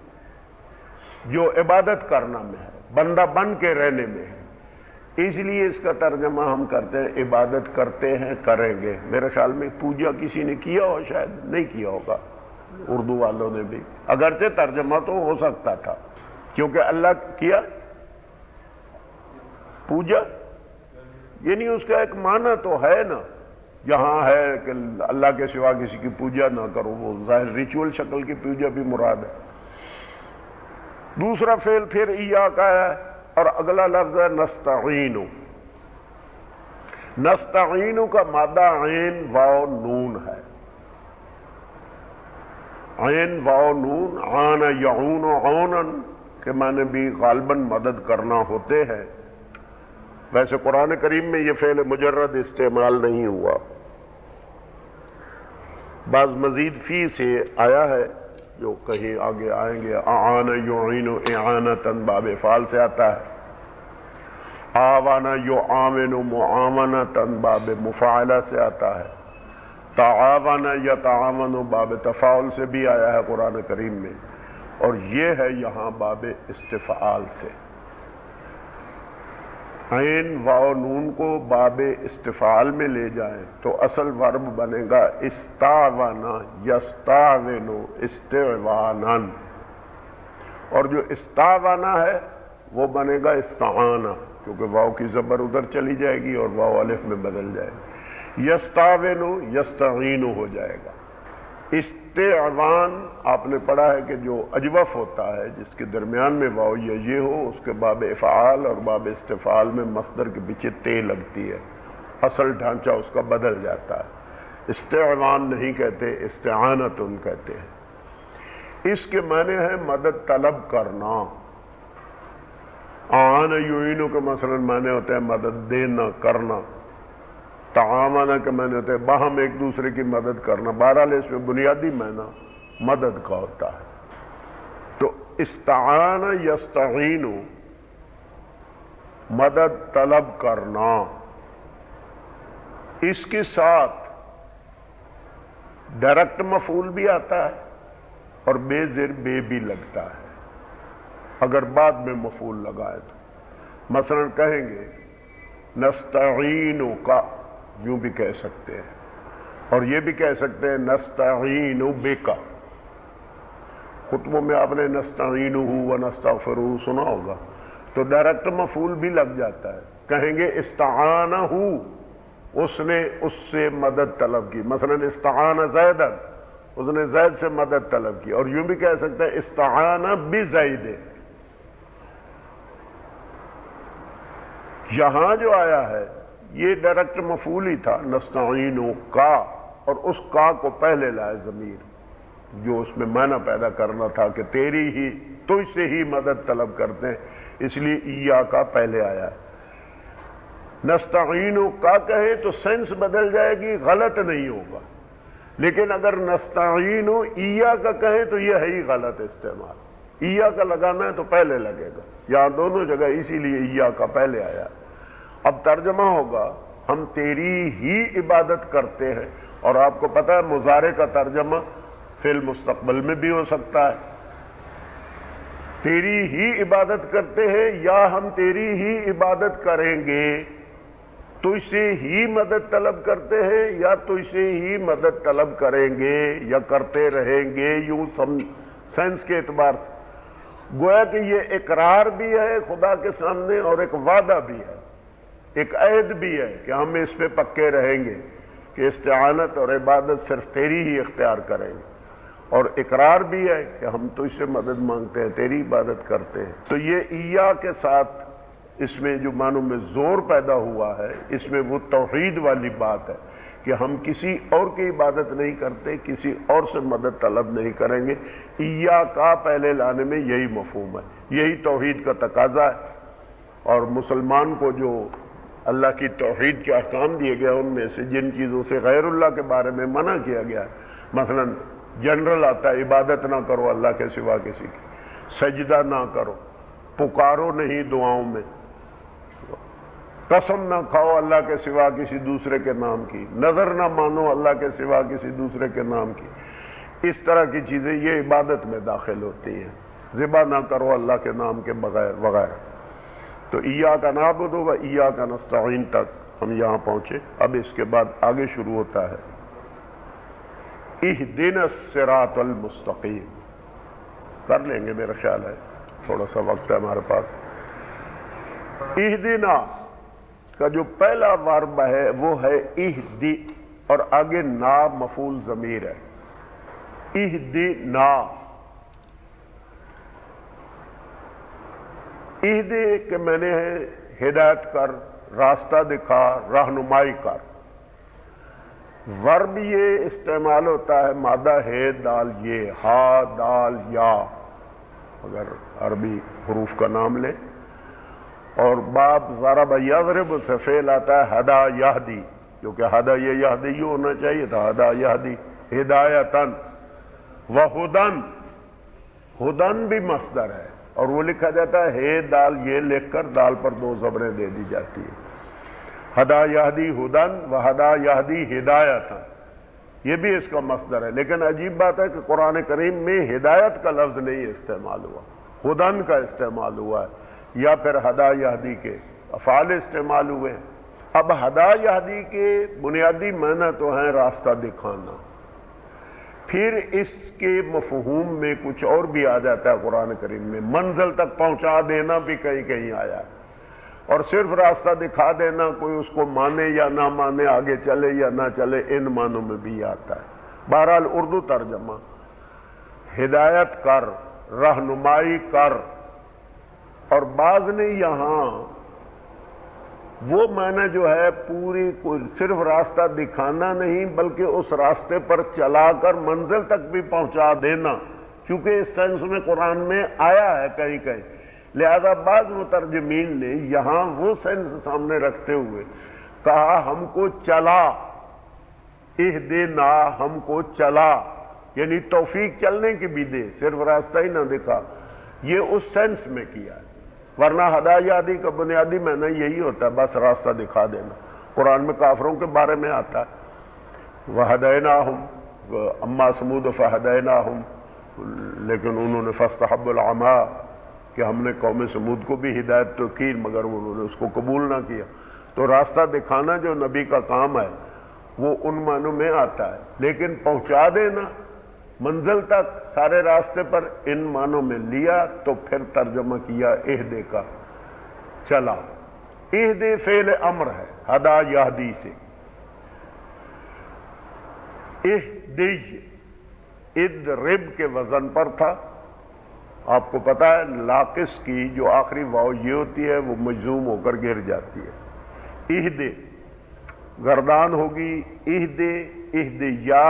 جو عبادت کرنا میں ہے، بندہ بن کے رہنے میں ہے. اس لیے اس کا ترجمہ ہم کرتے ہیں عبادت کرتے ہیں، کریں گے. میرے خیال میں پوجا کسی نے کیا ہو، شاید نہیں کیا ہوگا اردو والوں نے بھی، اگرچہ ترجمہ تو ہو سکتا تھا کیونکہ اللہ کیا پوجا، یعنی اس کا ایک معنی تو ہے نا. یہاں ہے کہ اللہ کے سوا کسی کی پوجا نہ کرو، وہ ظاہر ریچول شکل کی پوجا بھی مراد ہے. دوسرا فعل پھر ایاکا ہے اور اگلا لفظ ہے نستعین. نستعین کا مادہ عین واو نون ہے. عین واو نون، عان یعون عونا کے معنی بھی غالباً مدد کرنا ہوتے ہیں. ویسے قرآن کریم میں یہ فعل مجرد استعمال نہیں ہوا، بعض مزید فی سے آیا ہے جو کہیں آگے آئیں گے. اعان یعین اعانتاً باب فعل سے آتا ہے. آوانا یعاون معاونتاً باب مفاعلہ سے آتا ہے. تعاون یتعاون باب تفاعل سے بھی آیا ہے قرآن کریم میں، اور یہ ہے یہاں باب استفعال سے. عین واو نون کو باب استفعال میں لے جائیں تو اصل ورب بنے گا استعوانا یستعون استعوانا، اور جو استعوانا ہے وہ بنے گا استعانہ، کیونکہ واو کی زبر ادھر چلی جائے گی اور واو الف میں بدل جائے گی. یستعون یستعین ہو جائے گا. استعوان آپ نے پڑھا ہے کہ جو اجوف ہوتا ہے جس کے درمیان میں واو یا یہ ہو، اس کے باب افعال اور باب استفعال میں مصدر کے پیچھے تے لگتی ہے، اصل ڈھانچہ اس کا بدل جاتا ہے. استعوان نہیں کہتے، استعانتن کہتے ہیں. اس کے معنی ہے مدد طلب کرنا. آن یعینو کے مثلا معنی ہوتا ہے مدد دینا، کرنا. تعاون کے معنی ہوتے ہیں باہم ایک دوسرے کی مدد کرنا، بہرحال اس میں بنیادی معنی مدد کا ہوتا ہے۔ تو استعان یستعین، مدد طلب کرنا، اس کے ساتھ ڈائریکٹ مفعول بھی آتا ہے اور بے زیر بے بھی لگتا ہے اگر بعد میں مفعول لگائے تو۔ مثلا کہیں گے نستعین کا، یوں بھی کہہ سکتے ہیں، اور یہ بھی کہہ سکتے ہیں نستعین بکا۔ خطبوں میں آپ نے نستعینہ و نستغفرہ سنا ہوگا، تو ڈائریکٹ مفعول بھی لگ جاتا ہے۔ کہیں گے استعانہ، اس نے اس سے مدد طلب کی، مثلا استعان زیدن، اس نے زید سے مدد طلب کی، اور یوں بھی کہہ سکتے ہیں استعان بزید۔ یہاں جو آیا ہے یہ ڈائریکٹ مفعول ہی تھا، نستعین کا، اور اس کا کو پہلے لائے ضمیر، جو اس میں معنی پیدا کرنا تھا کہ تیری ہی، تجھ سے ہی مدد طلب کرتے ہیں، اس لیے ایاکا پہلے آیا ہے۔ نستعین کا کہیں تو سینس بدل جائے گی، غلط نہیں ہوگا، لیکن اگر نستعین ایاکا کہیں تو یہ ہے ہی غلط استعمال۔ ایاکا لگانا ہے تو پہلے لگے گا، یہاں دونوں جگہ اسی لیے ایاکا پہلے آیا۔ اب ترجمہ ہوگا ہم تیری ہی عبادت کرتے ہیں، اور آپ کو پتہ ہے مضارع کا ترجمہ فعل مستقبل میں بھی ہو سکتا ہے۔ تیری ہی عبادت کرتے ہیں، یا ہم تیری ہی عبادت کریں گے، تجھ سے ہی مدد طلب کرتے ہیں یا تجھ سے ہی مدد طلب کریں گے یا کرتے رہیں گے، یوں سینس کے اعتبار سے گویا کہ یہ اقرار بھی ہے خدا کے سامنے اور ایک وعدہ بھی ہے، ایک عہد بھی ہے کہ ہم اس پہ پکے رہیں گے کہ استعانت اور عبادت صرف تیری ہی اختیار کریں گے، اور اقرار بھی ہے کہ ہم تجھ سے مدد مانگتے ہیں، تیری عبادت کرتے ہیں۔ تو یہ ایا کے ساتھ اس میں جو معنوں میں زور پیدا ہوا ہے، اس میں وہ توحید والی بات ہے کہ ہم کسی اور کی عبادت نہیں کرتے، کسی اور سے مدد طلب نہیں کریں گے۔ ایا کا پہلے لانے میں یہی مفہوم ہے، یہی توحید کا تقاضا ہے، اور مسلمان کو جو اللہ کی توحید کے احکام دیے گئے ان میں سے جن چیزوں سے غیر اللہ کے بارے میں منع کیا گیا ہے، مثلا جنرل آتا ہے عبادت نہ کرو اللہ کے سوا کسی کی، سجدہ نہ کرو، پکارو نہیں دعاؤں میں، قسم نہ کھاؤ اللہ کے سوا کسی دوسرے کے نام کی، نظر نہ مانو اللہ کے سوا کسی دوسرے کے نام کی، اس طرح کی چیزیں یہ عبادت میں داخل ہوتی ہیں، ذبح نہ کرو اللہ کے نام کے بغیر وغیرہ۔ تو ایاک نعبد و ایاک نستعین تک ہم یہاں پہنچے۔ اب اس کے بعد آگے شروع ہوتا ہے اہدنا الصراط المستقیم، کر لیں گے میرا خیال ہے، تھوڑا سا وقت ہے ہمارے پاس۔ اہدنا کا جو پہلا ورب ہے وہ ہے اہدی، اور آگے نا مفعول ضمیر ہے، اہدنا۔ اہدی کے معنی ہے ہدایت کر، راستہ دکھا، رہنمائی کر۔ ورب یہ استعمال ہوتا ہے مادہ ہے دال یہ، ہا دال یا، اگر عربی حروف کا نام لیں، اور باب ضرب یضرب سے فعل آتا ہے ہدا یہدی، کیونکہ ہدا یہ یہدی ہونا چاہیے تھا، ہدا یہدی ہدایتن، وہدن، ہدن بھی مصدر ہے، اور وہ لکھا جاتا ہے دال یہ لکھ کر دال پر دو زبریں دے دی جاتی ہیں، ہدا یہدی ہدن و ہدا یہدی ہدایتن، یہ بھی اس کا مصدر ہے۔ لیکن عجیب بات ہے کہ قرآن کریم میں ہدایت کا لفظ نہیں استعمال ہوا، ہدن کا استعمال ہوا ہے، یا پھر ہدا یہدی کے افعال استعمال ہوئے۔ اب ہدا یہدی کے بنیادی معنی تو ہیں راستہ دکھانا، پھر اس کے مفہوم میں کچھ اور بھی آ جاتا ہے قرآن کریم میں، منزل تک پہنچا دینا بھی کہیں کہیں آیا ہے، اور صرف راستہ دکھا دینا، کوئی اس کو مانے یا نہ مانے، آگے چلے یا نہ چلے، ان معنوں میں بھی آتا ہے۔ بہرحال اردو ترجمہ ہدایت کر، رہنمائی کر، اور بعض نے یہاں وہ معنی جو ہے پوری صرف راستہ دکھانا نہیں بلکہ اس راستے پر چلا کر منزل تک بھی پہنچا دینا، کیونکہ اس سینس میں قرآن میں آیا ہے کہیں کہیں، لہذا بعض مترجمین نے یہاں وہ سینس سامنے رکھتے ہوئے کہا ہم کو چلا، اہدنا ہم کو چلا، یعنی توفیق چلنے کی بھی دے، صرف راستہ ہی نہ دکھا، یہ اس سینس میں کیا ہے۔ ورنہ ہدایتی کا بنیادی معنی یہی ہوتا ہے، بس راستہ دکھا دینا۔ قرآن میں کافروں کے بارے میں آتا ہے وَهَدَيْنَاهُمْ أَمَّا ثَمُودَ فَهَدَيْنَاهُمْ، لیکن انہوں نے فَاسْتَحَبُّوا الْعَمَىٰ، کہ ہم نے قوم سمود کو بھی ہدایت تو کی مگر انہوں نے اس کو قبول نہ کیا۔ تو راستہ دکھانا جو نبی کا کام ہے وہ ان معنوں میں آتا ہے، لیکن پہنچا دینا منزل تک سارے راستے پر ان معنوں میں لیا تو پھر ترجمہ کیا اہدے کا، چلا۔ اہدے فعل امر ہے ہدا یہدی سے، اہدی اضرب کے وزن پر تھا۔ آپ کو پتا ہے ناقص کی جو آخری واو یہ ہوتی ہے وہ مجزوم ہو کر گر جاتی ہے۔ اہدے گردان ہوگی، اہدے، اہدیا،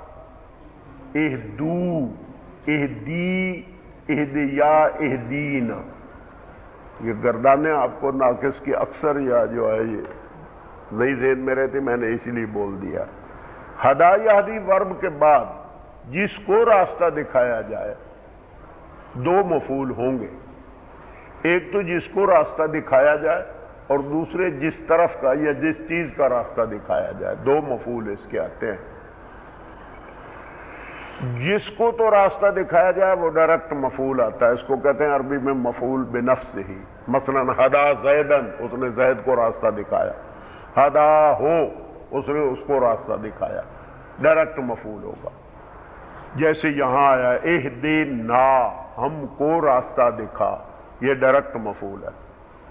اہدو، اہدی، اہدیا، اہدین، یہ گردانیں آپ کو ناقص کی اکثر یا جو ہے یہ نئی ذہن میں رہتی، میں نے اسی لیے بول دیا۔ ہدا یہدی ورب کے بعد جس کو راستہ دکھایا جائے دو مفعول ہوں گے، ایک تو جس کو راستہ دکھایا جائے اور دوسرے جس طرف کا یا جس چیز کا راستہ دکھایا جائے، دو مفعول اس کے آتے ہیں۔ جس کو تو راستہ دکھایا جائے وہ ڈائریکٹ مفعول آتا ہے، اس کو کہتے ہیں عربی میں مفعول بنفسہ ہی۔ مثلا ہدا زیدن، اس نے زید کو راستہ دکھایا، ہدا ہو، اس نے اس کو راستہ دکھایا، ڈائریکٹ مفعول ہوگا۔ جیسے یہاں آیا اہدنا، ہم کو راستہ دکھا، یہ ڈائریکٹ مفعول ہے۔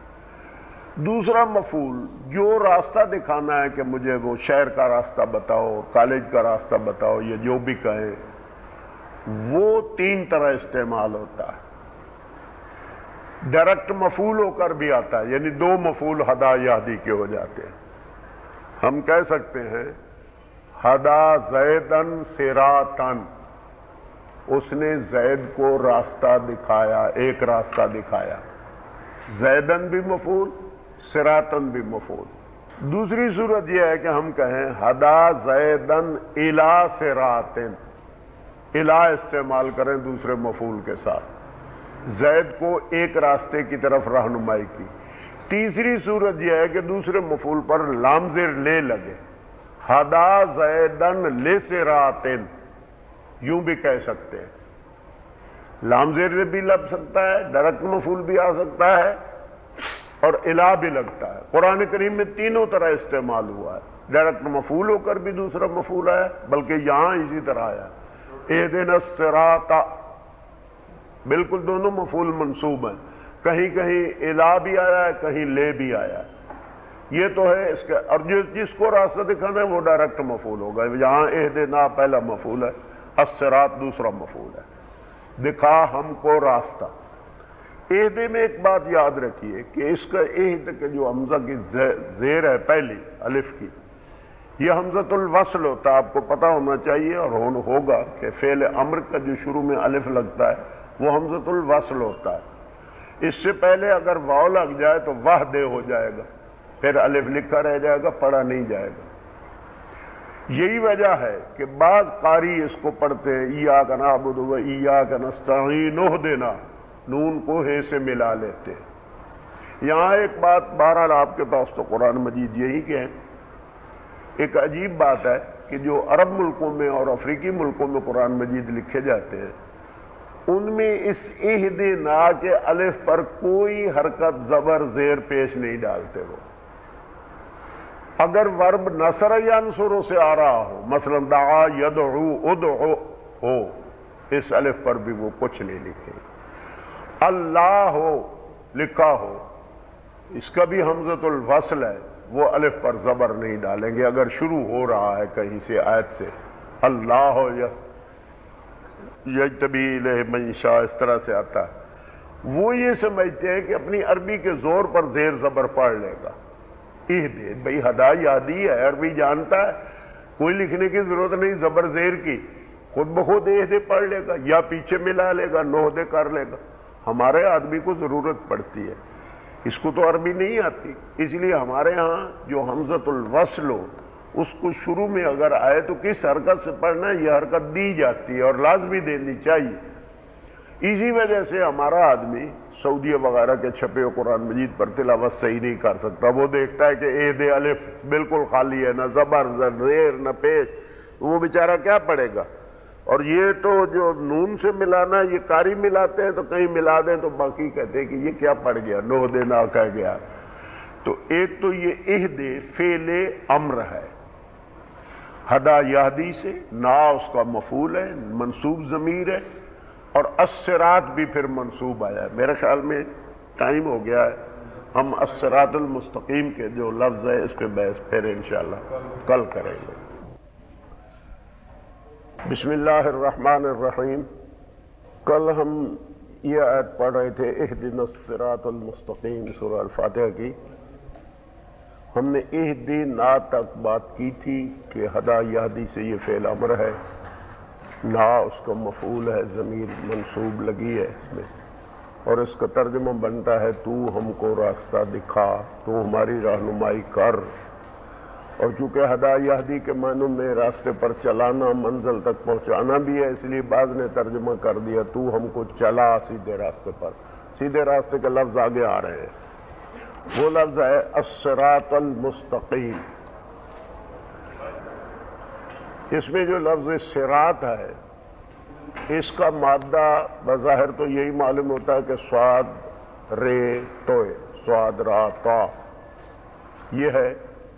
دوسرا مفعول جو راستہ دکھانا ہے کہ مجھے وہ شہر کا راستہ بتاؤ، کالج کا راستہ بتاؤ، یا جو بھی کہیں، وہ تین طرح استعمال ہوتا ہے۔ ڈائریکٹ مفعول ہو کر بھی آتا ہے، یعنی دو مفعول ہدا یہدی کے ہو جاتے ہیں۔ ہم کہہ سکتے ہیں ہدا زیدن صراطن، اس نے زید کو راستہ دکھایا، ایک راستہ دکھایا، زیدن بھی مفعول، صراطن بھی مفعول۔ دوسری صورت یہ ہے کہ ہم کہیں ہدا زیدن الی صراطن، الی استعمال کریں دوسرے مفعول کے ساتھ، زید کو ایک راستے کی طرف رہنمائی کی۔ تیسری صورت یہ ہے کہ دوسرے مفعول پر لام زیر لے لگے، ہدا زیدن لصراطن، یوں بھی کہہ سکتے ہیں، لام زیر بھی لگ سکتا ہے، ڈائریکٹ مفعول بھی آ سکتا ہے، اور الا بھی لگتا ہے۔ قرآن کریم میں تینوں طرح استعمال ہوا ہے، ڈائریکٹ مفعول ہو کر بھی دوسرا مفعول ہے، بلکہ یہاں اسی طرح آیا اہدنا الصراط، بالکل دونوں مفعول منصوب ہیں، کہیں کہیں الا بھی آیا ہے، کہیں لے بھی آیا ہے۔ یہ تو ہے اس کا، اور جس کو راستہ دکھانا ہے وہ ڈائریکٹ مفعول ہوگا۔ یہاں اہدنا پہلا مفعول ہے، الصراط دوسرا مفعول ہے، دکھا ہم کو راستہ۔ اہدے میں ایک بات یاد رکھیے کہ اس کا اہد کے جو حمزہ کی زیر ہے پہلی الف کی، یہ حمزۃ الوصل ہوتا ہے، آپ کو پتہ ہونا چاہیے اور ہوگا کہ فعل امر کا جو شروع میں الف لگتا ہے وہ حمزۃ الوصل ہوتا ہے۔ اس سے پہلے اگر واو لگ جائے تو واہ دے ہو جائے گا، پھر الف لکھا رہ جائے گا، پڑھا نہیں جائے گا۔ یہی وجہ ہے کہ بعض قاری اس کو پڑھتے ہیں ایاک نعبد و ایاک نستعین، اہدنا، نون کو ہے سے ملا لیتے ہیں۔ یہاں ایک بات بہرحال آپ کے پاس تو قرآن مجید یہی کہ ہے، ایک عجیب بات ہے کہ جو عرب ملکوں میں اور افریقی ملکوں میں قرآن مجید لکھے جاتے ہیں ان میں اس اہدنا کے الف پر کوئی حرکت زبر زیر پیش نہیں ڈالتے۔ وہ اگر ورب نصر یا ینصر سے آ رہا ہو، مثلا دعا یدعو ادعو ہو، اس الف پر بھی وہ کچھ نہیں لکھے۔ اللہ ہو لکھا ہو، اس کا بھی حمزۃ الوصل ہے، وہ الف پر زبر نہیں ڈالیں گے اگر شروع ہو رہا ہے کہیں سے آیت سے، اللہ ہو یا یجتبی الیہ من یشاء، اس طرح سے آتا ہے۔ وہ یہ سمجھتے ہیں کہ اپنی عربی کے زور پر زیر زبر پڑھ لے گا۔ اہدے بھئی ہدا یہدی ہے، عربی جانتا ہے، کوئی لکھنے کی ضرورت نہیں زبر زیر کی، خود بخود اہدے پڑھ لے گا یا پیچھے ملا لے گا، نوہدے کر لے گا۔ ہمارے آدمی کو ضرورت پڑتی ہے اس کو تو عربی نہیں آتی، اس لیے ہمارے ہاں جو حمزۃ الوصل ہو اس کو شروع میں اگر آئے تو کس حرکت سے پڑھنا ہے، یہ حرکت دی جاتی ہے اور لازمی دینی چاہیے۔ اسی وجہ سے ہمارا آدمی سعودیہ وغیرہ کے چھپے ہوئے قرآن مجید پر تلاوت صحیح نہیں کر سکتا، وہ دیکھتا ہے کہ اے دے الف بالکل خالی ہے، نہ زبر زیر نہ پیش، وہ بیچارہ کیا پڑھے گا؟ اور یہ تو جو نون سے ملانا یہ قاری ملاتے ہیں، تو کہیں ملا دیں تو باقی کہتے ہیں کہ یہ کیا پڑھ گیا، نو دے نہ کہہ گیا۔ تو ایک تو یہ اہدے فعل امر ہے، ہدا یہدی سے، نا اس کا مفعول ہے، منصوب ضمیر ہے، اور الصراط بھی پھر منصوب آیا ہے۔ میرے خیال میں ٹائم ہو گیا ہے، ہم الصراط المستقیم کے جو لفظ ہے اس پہ بحث پھر انشاءاللہ کل کریں گے۔ بسم اللہ الرحمن الرحیم۔ کل ہم یہ آیت پڑھ رہے تھے اہدنا الصراط المستقیم سورہ الفاتحہ کی۔ ہم نے اہدنا تک بات کی تھی کہ ہدا یہدی سے یہ فعل امر ہے، نا اس کا مفعول ہے، ضمیر منصوب لگی ہے اس میں، اور اس کا ترجمہ بنتا ہے تو ہم کو راستہ دکھا، تو ہماری رہنمائی کر۔ اور چونکہ ہدا یہدی کے معنوں میں راستے پر چلانا، منزل تک پہنچانا بھی ہے، اس لیے بعض نے ترجمہ کر دیا تو ہم کو چلا سیدھے راستے پر۔ سیدھے راستے کے لفظ آگے آ رہے ہیں، وہ لفظ ہے الصراط المستقیم۔ اس میں جو لفظ صراط ہے اس کا مادہ بظاہر تو یہی معلوم ہوتا ہے کہ صاد رے توئے، صاد را تا یہ ہے،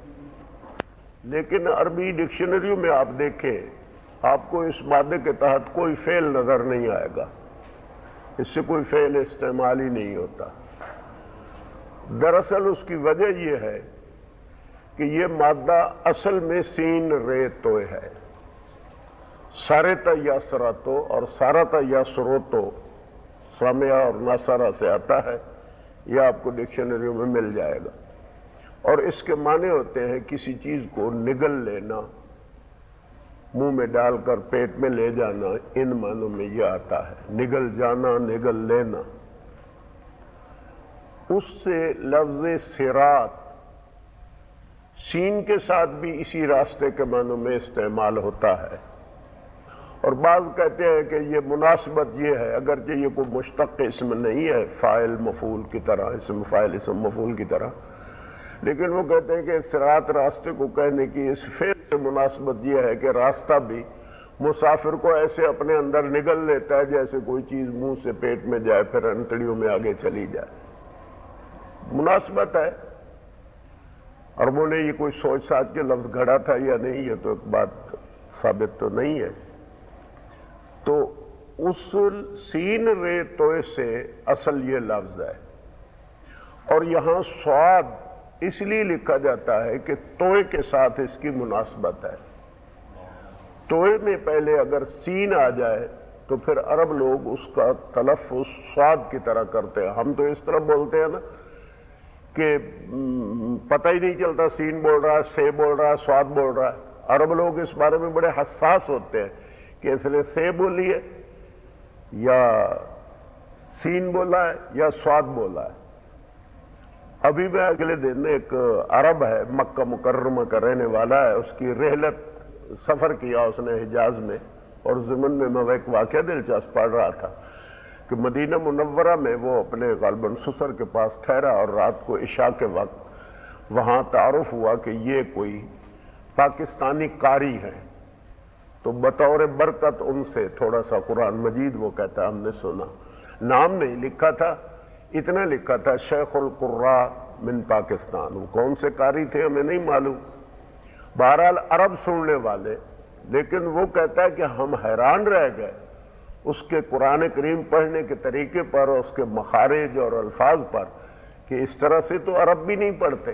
لیکن عربی ڈکشنریوں میں آپ دیکھیں آپ کو اس مادے کے تحت کوئی فعل نظر نہیں آئے گا، اس سے کوئی فعل استعمال ہی نہیں ہوتا۔ دراصل اس کی وجہ یہ ہے کہ یہ مادہ اصل میں سین رے توئے ہے، سارتا یا سراتو اور سارتا یا سروتو سامعہ اور ناصرہ سے آتا ہے، یہ آپ کو ڈکشنریوں میں مل جائے گا، اور اس کے معنی ہوتے ہیں کسی چیز کو نگل لینا، منہ میں ڈال کر پیٹ میں لے جانا، ان معنوں میں یہ آتا ہے، نگل جانا، نگل لینا۔ اس سے لفظ صراط سین کے ساتھ بھی اسی راستے کے معنوں میں استعمال ہوتا ہے، اور بعض کہتے ہیں کہ یہ مناسبت یہ ہے، اگرچہ یہ کوئی مشتق اسم نہیں ہے فاعل مفعول کی طرح، اسم فاعل اسم مفعول کی طرح، لیکن وہ کہتے ہیں کہ صراط راستے کو کہنے کی اس فعل سے مناسبت یہ ہے کہ راستہ بھی مسافر کو ایسے اپنے اندر نگل لیتا ہے جیسے کوئی چیز منہ سے پیٹ میں جائے پھر انتڑیوں میں آگے چلی جائے، مناسبت ہے۔ عربوں نے یہ کوئی سوچ ساچ کے لفظ گھڑا تھا یا نہیں، یہ تو ایک بات ثابت تو نہیں ہے۔ تو اس سین رے توئے سے اصل یہ لفظ ہے، اور یہاں صاد اس لیے لکھا جاتا ہے کہ توئے کے ساتھ اس کی مناسبت ہے۔ توئے میں پہلے اگر سین آ جائے تو پھر عرب لوگ اس کا تلفظ صاد کی طرح کرتے ہیں۔ ہم تو اس طرح بولتے ہیں نا کہ پتہ ہی نہیں چلتا سین بول رہا ہے، سے بول رہا ہے، صاد بول رہا ہے۔ عرب لوگ اس بارے میں بڑے حساس ہوتے ہیں کہ اس نے سے بولی ہے یا سین بولا ہے یا صاد بولا ہے۔ ابھی میں اگلے دن ایک عرب ہے، مکہ مکرمہ کا رہنے والا ہے، اس کی رحلت سفر کیا اس نے حجاز میں، اور ضمن میں میں ایک واقعہ دلچسپ پڑھ رہا تھا کہ مدینہ منورہ میں وہ اپنے غالباً سسر کے پاس ٹھہرا، اور رات کو عشاء کے وقت وہاں تعارف ہوا کہ یہ کوئی پاکستانی قاری ہے، تو بطور برکت ان سے تھوڑا سا قرآن مجید وہ کہتا ہے ہم نے سنا، نام نہیں لکھا تھا، اتنا لکھا تھا شیخ القراء من پاکستان۔ وہ کون سے قاری تھے ہمیں نہیں معلوم، بہرحال عرب سننے والے، لیکن وہ کہتا ہے کہ ہم حیران رہ گئے اس کے قرآن کریم پڑھنے کے طریقے پر اور اس کے مخارج اور الفاظ پر کہ اس طرح سے تو عرب بھی نہیں پڑھتے۔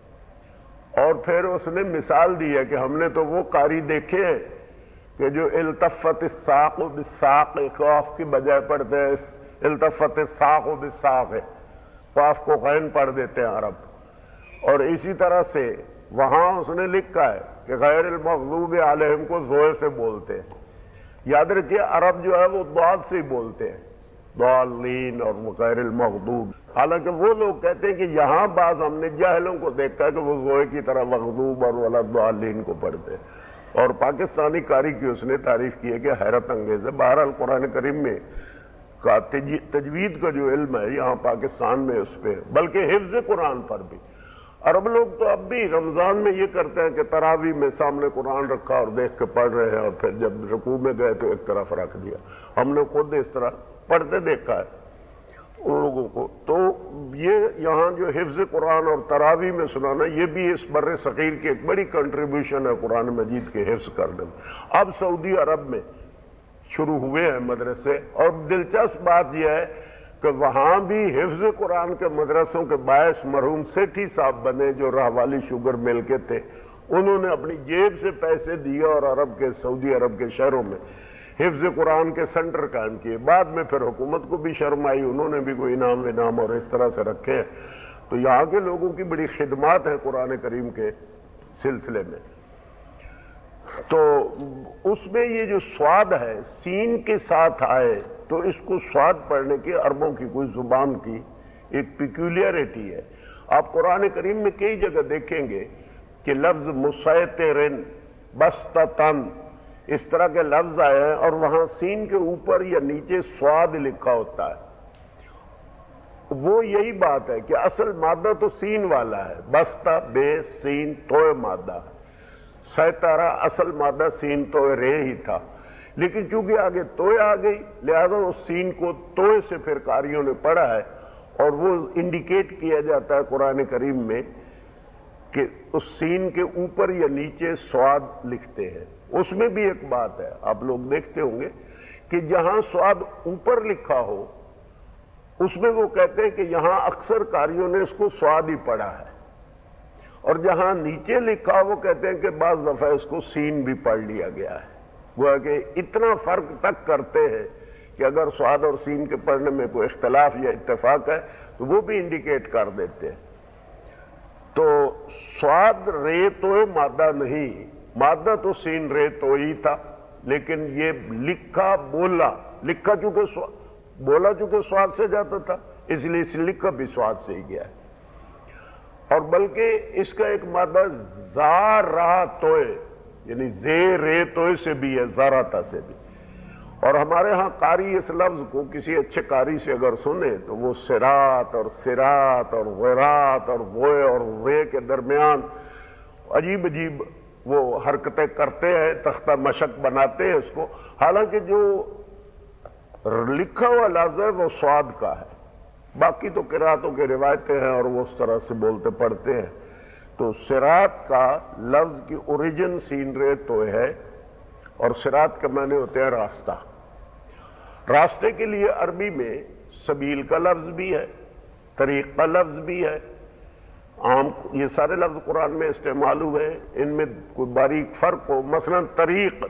اور پھر اس نے مثال دی ہے کہ ہم نے تو وہ قاری دیکھے ہیں کہ جو التفت الساق بالساق قاف کی بجائے پڑھتے ہیں التفت الساق بالساق، قاف کو غین پڑھ دیتے ہیں عرب۔ اور اسی طرح سے وہاں اس نے لکھا ہے کہ غیر المغضوب علیہم کو زوئے سے بولتے ہیں۔ یاد رکھیے عرب جو ہے وہ ضاد سے ہی بولتے ہیں، ضالین اور غیر المغضوب، حالانکہ وہ لوگ کہتے ہیں کہ یہاں بعض ہم نے جاہلوں کو دیکھا ہے کہ وہ زوئے کی طرح مغضوب اور ولضالین کو پڑھتے ہیں، اور پاکستانی قاری کی اس نے تعریف کی ہے کہ حیرت انگیز ہے۔ بہرحال قرآن کریم میں کا تجوید کا جو علم ہے یہاں پاکستان میں اس پہ، بلکہ حفظ قرآن پر بھی عرب لوگ تو اب بھی رمضان میں یہ کرتے ہیں کہ تراویح میں سامنے قرآن رکھا اور دیکھ کے پڑھ رہے ہیں، اور پھر جب رکوع میں گئے تو ایک طرف رکھ دیا۔ ہم نے خود اس طرح پڑھتے دیکھا ہے ان لوگوں کو۔ تو یہ یہاں جو حفظ قرآن اور تراویح میں سنانا، یہ بھی اس بر صغیر کی ایک بڑی کنٹریبیوشن ہے قرآن مجید کے حفظ کرنے میں۔ اب سعودی عرب میں شروع ہوئے ہیں مدرسے، اور دلچسپ بات یہ ہے کہ وہاں بھی حفظ قرآن کے مدرسوں کے باعث مرحوم سیٹھی صاحب بنے جو راہوالی شوگر مل کے تھے، انہوں نے اپنی جیب سے پیسے دیے اور عرب کے سعودی عرب کے شہروں میں حفظ قرآن کے سنٹر قائم کیے۔ بعد میں پھر حکومت کو بھی شرم آئی، انہوں نے بھی کوئی انعام اور اس طرح سے رکھے ہیں۔ تو یہاں کے لوگوں کی بڑی خدمات ہیں قرآن کریم کے سلسلے میں۔ تو اس میں یہ جو سواد ہے سین کے ساتھ آئے تو اس کو سواد پڑھنے کی عربوں کی کوئی زبان کی ایک پیکولیرٹی ہے۔ آپ قرآن کریم میں کئی جگہ دیکھیں گے کہ لفظ مسیطرن، بستتن، اس طرح کے لفظ آئے ہیں اور وہاں سین کے اوپر یا نیچے سواد لکھا ہوتا ہے۔ وہ یہی بات ہے کہ اصل مادہ تو سین والا ہے، بستہ بے سین توئے مادہ ہے، سیطرہ اصل مادہ سین توئے رے ہی تھا، لیکن چونکہ آگے توئے آ گئی لہذا اس سین کو توئے سے پھر قاریوں نے پڑھا ہے، اور وہ انڈیکیٹ کیا جاتا ہے قرآن کریم میں کہ اس سین کے اوپر یا نیچے سواد لکھتے ہیں۔ اس میں بھی ایک بات ہے، آپ لوگ دیکھتے ہوں گے کہ جہاں سواد اوپر لکھا ہو اس میں وہ کہتے ہیں کہ یہاں اکثر قاریوں نے اس کو سواد ہی پڑھا ہے، اور جہاں نیچے لکھا وہ کہتے ہیں کہ بعض دفعہ اس کو سین بھی پڑھ لیا گیا ہے۔ وہ کہ اتنا فرق تک کرتے ہیں کہ اگر سواد اور سین کے پڑھنے میں کوئی اختلاف یا اتفاق ہے تو وہ بھی انڈیکیٹ کر دیتے ہیں۔ تو سواد رے توئے مادہ نہیں، مادہ تو سین رے توئی تھا، لیکن یہ لکھا بولا، لکھا چونکہ بولا چونکہ سواد سے جاتا تھا اس لیے اس لکھا بھی سواد سے ہی گیا ہے۔ اور بلکہ اس کا ایک مادہ زا را توئے، یعنی زے رے توئے سے بھی ہے، زاراتا سے بھی۔ اور ہمارے ہاں قاری اس لفظ کو کسی اچھے قاری سے اگر سنے تو وہ سرات اور سرات اور غیرات اور وے اور وے کے درمیان عجیب عجیب وہ حرکتیں کرتے ہیں، تختہ مشق بناتے ہیں اس کو، حالانکہ جو لکھا ہوا لفظ ہے وہ سواد کا ہے، باقی تو قراتوں کے روایتیں ہیں اور وہ اس طرح سے بولتے پڑھتے ہیں۔ تو سرات کا لفظ کی اوریجن سین رے تو ہے، اور سرات کے معنی ہوتے ہیں راستہ۔ راستے کے لیے عربی میں سبیل کا لفظ بھی ہے، طریق کا لفظ بھی ہے، عام یہ سارے لفظ قرآن میں استعمال ہوئے ہیں، ان میں کوئی باریک فرق ہو۔ مثلا طریق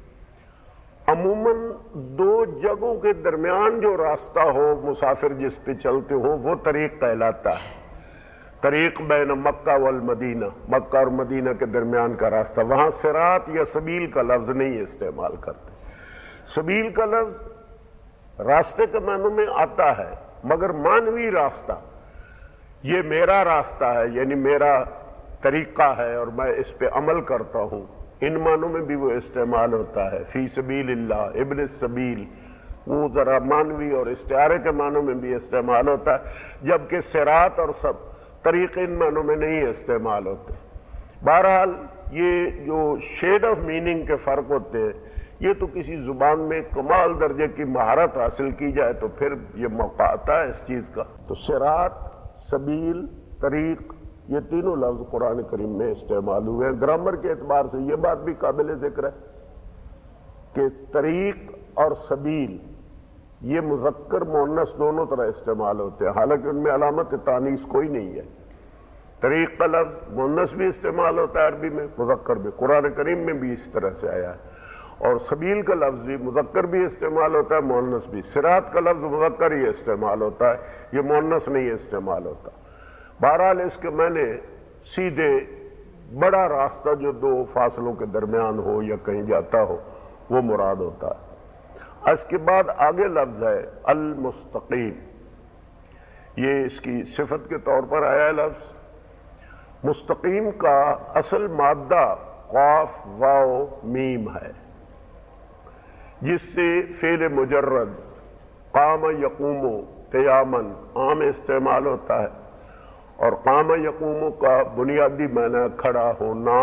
عموماً دو جگہوں کے درمیان جو راستہ ہو مسافر جس پہ چلتے ہو وہ طریق کہلاتا ہے۔ طریق بین مکہ والمدینہ، مکہ اور مدینہ کے درمیان کا راستہ، وہاں صراط یا سبیل کا لفظ نہیں استعمال کرتے۔ سبیل کا لفظ راستے کے معنوں میں آتا ہے، مگر معنوی راستہ، یہ میرا راستہ ہے یعنی میرا طریقہ ہے اور میں اس پہ عمل کرتا ہوں، ان معنوں میں بھی وہ استعمال ہوتا ہے۔ فی سبیل اللہ، ابن السبیل، وہ ذرا معنوی اور استعارے کے معنوں میں بھی استعمال ہوتا ہے، جبکہ صراط اور سب طریق ان معنوں میں نہیں استعمال ہوتے۔ بہرحال یہ جو شیڈ آف میننگ کے فرق ہوتے ہیں یہ تو کسی زبان میں کمال درجے کی مہارت حاصل کی جائے تو پھر یہ موقع آتا ہے اس چیز کا۔ تو صراط، سبیل، طریق، یہ تینوں لفظ قرآن کریم میں استعمال ہوئے ہیں۔ گرامر کے اعتبار سے یہ بات بھی قابل ذکر ہے کہ طریق اور سبیل یہ مذکر مؤنث دونوں طرح استعمال ہوتے ہیں، حالانکہ ان میں علامت تانیث کوئی نہیں ہے۔ طریق کا لفظ مؤنث بھی استعمال ہوتا ہے عربی میں، مذکر بھی، قرآن کریم میں بھی اس طرح سے آیا ہے، اور سبیل کا لفظ بھی مذکر بھی استعمال ہوتا ہے، مؤنث بھی۔ صراط کا لفظ مذکر ہی استعمال ہوتا ہے، یہ مؤنث نہیں استعمال ہوتا۔ بہرحال اس کے معنی سیدھے بڑا راستہ جو دو فاصلوں کے درمیان ہو یا کہیں جاتا ہو وہ مراد ہوتا ہے۔ اس کے بعد آگے لفظ ہے المستقیم، یہ اس کی صفت کے طور پر آیا ہے لفظ۔ مستقیم کا اصل مادہ قاف واو میم ہے، جس سے فعل مجرد قام یقوم قیامن عام استعمال ہوتا ہے، اور قام یقوم کا بنیادی معنی کھڑا ہونا،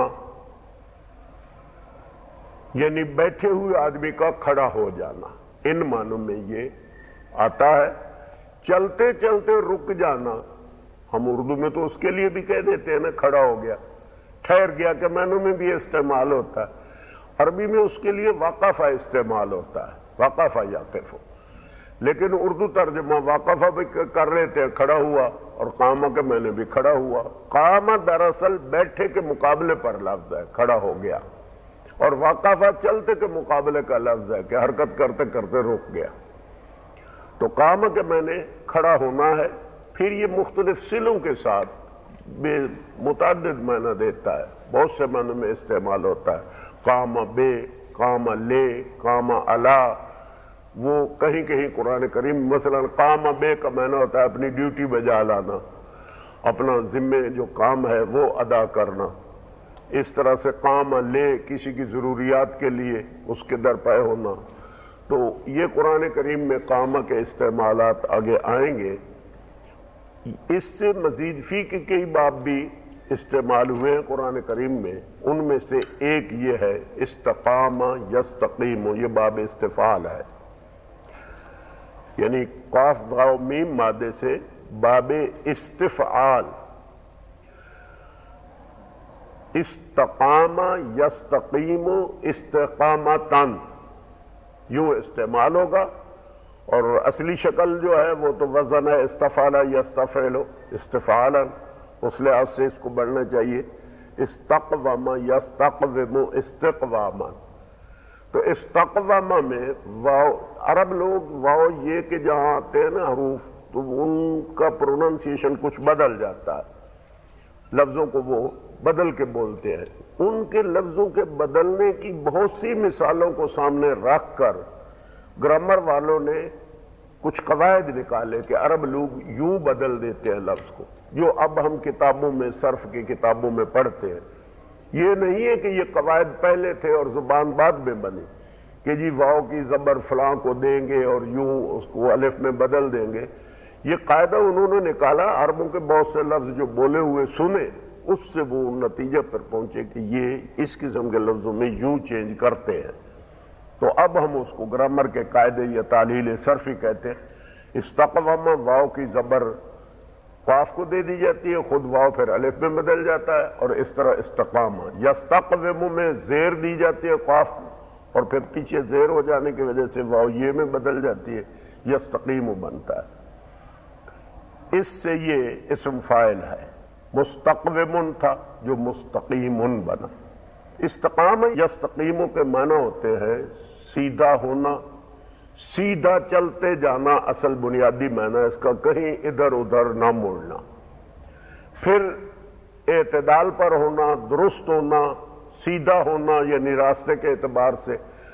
یعنی بیٹھے ہوئے آدمی کا کھڑا ہو جانا، ان معنوں میں یہ آتا ہے۔ چلتے چلتے رک جانا، ہم اردو میں تو اس کے لیے بھی کہہ دیتے ہیں نا، کھڑا ہو گیا، ٹھہر گیا، کے معنوں میں بھی استعمال ہوتا ہے۔ عربی میں اس کے لیے وقفہ استعمال ہوتا ہے، وقفہ یقف، لیکن اردو ترجمہ وقفہ بھی کر لیتے ہیں، کھڑا ہوا، اور قامہ کے معنی بھی کھڑا ہوا۔ قامہ دراصل بیٹھے کے مقابلے پر لفظ ہے، کھڑا ہو گیا، اور وقفہ چلتے کے مقابلے کا لفظ ہے کہ حرکت کرتے کرتے رک گیا۔ تو قامہ کے معنی کھڑا ہونا ہے، پھر یہ مختلف صلوں کے ساتھ بے متعدد معنی دیتا ہے، بہت سے معنی میں استعمال ہوتا ہے۔ قام بے، قام لے، قام علا، وہ کہیں کہیں قرآن کریم مثلا قام بے کا معنی ہوتا ہے اپنی ڈیوٹی بجا لانا، اپنا ذمے جو کام ہے وہ ادا کرنا۔ اس طرح سے قام لے کسی کی ضروریات کے لیے اس کے درپے ہونا۔ تو یہ قرآن کریم میں قامہ کے استعمالات آگے آئیں گے۔ اس سے مزید فی کے کئی باب بھی استعمال ہوئے ہیں قرآن کریم میں، ان میں سے ایک یہ ہے استقام یستقیم، یہ باب استفعال ہے، یعنی قاف واو میم مادے سے باب استفعال، استقام یستقیم استقامتن، یوں استعمال ہوگا، اور اصلی شکل جو ہے وہ تو وزن ہے استفعل یستفعل استفعالا، اس لحاظ سے اس کو بڑھنا چاہیے استقوم یستقوم استقواما۔ تو استقوام میں واو، عرب لوگ واو یہ کہ جہاں آتے ہیں نا حروف، تو ان کا پروننسیشن کچھ بدل جاتا ہے، لفظوں کو وہ بدل کے بولتے ہیں۔ ان کے لفظوں کے بدلنے کی بہت سی مثالوں کو سامنے رکھ کر گرامر والوں نے کچھ قواعد نکالے کہ عرب لوگ یوں بدل دیتے ہیں لفظ کو، جو اب ہم کتابوں میں صرف کی کتابوں میں پڑھتے ہیں۔ یہ نہیں ہے کہ یہ قواعد پہلے تھے اور زبان بعد میں بنی، کہ جی واو کی زبر فلاں کو دیں گے اور یوں اس کو الف میں بدل دیں گے۔ یہ قاعدہ انہوں نے نکالا، عربوں کے بہت سے لفظ جو بولے ہوئے سنے، اس سے وہ نتیجہ پر پہنچے کہ یہ اس قسم کے لفظوں میں یوں چینج کرتے ہیں۔ تو اب ہم اس کو گرامر کے قاعدے یا تعلیل صرفی کہتے ہیں۔ استقوام، واو کی زبر قاف کو دے دی جاتی ہے، خود واو پھر الف میں بدل جاتا ہے، اور اس طرح استقام۔ یستقوم میں زیر دی جاتی ہے قاف کو، اور پھر پیچھے زیر ہو جانے کی وجہ سے واو یہ میں بدل جاتی ہے، یستقیم بنتا ہے۔ اس سے یہ اسم فاعل ہے، مستقوم تھا جو مستقیم بنا۔ استقام یستقیم کے معنی ہوتے ہیں سیدھا ہونا، سیدھا چلتے جانا، اصل بنیادی معنی اس کا کہیں ادھر ادھر نہ مڑنا، پھر اعتدال پر ہونا، درست ہونا، سیدھا ہونا، یعنی راستے کے اعتبار سے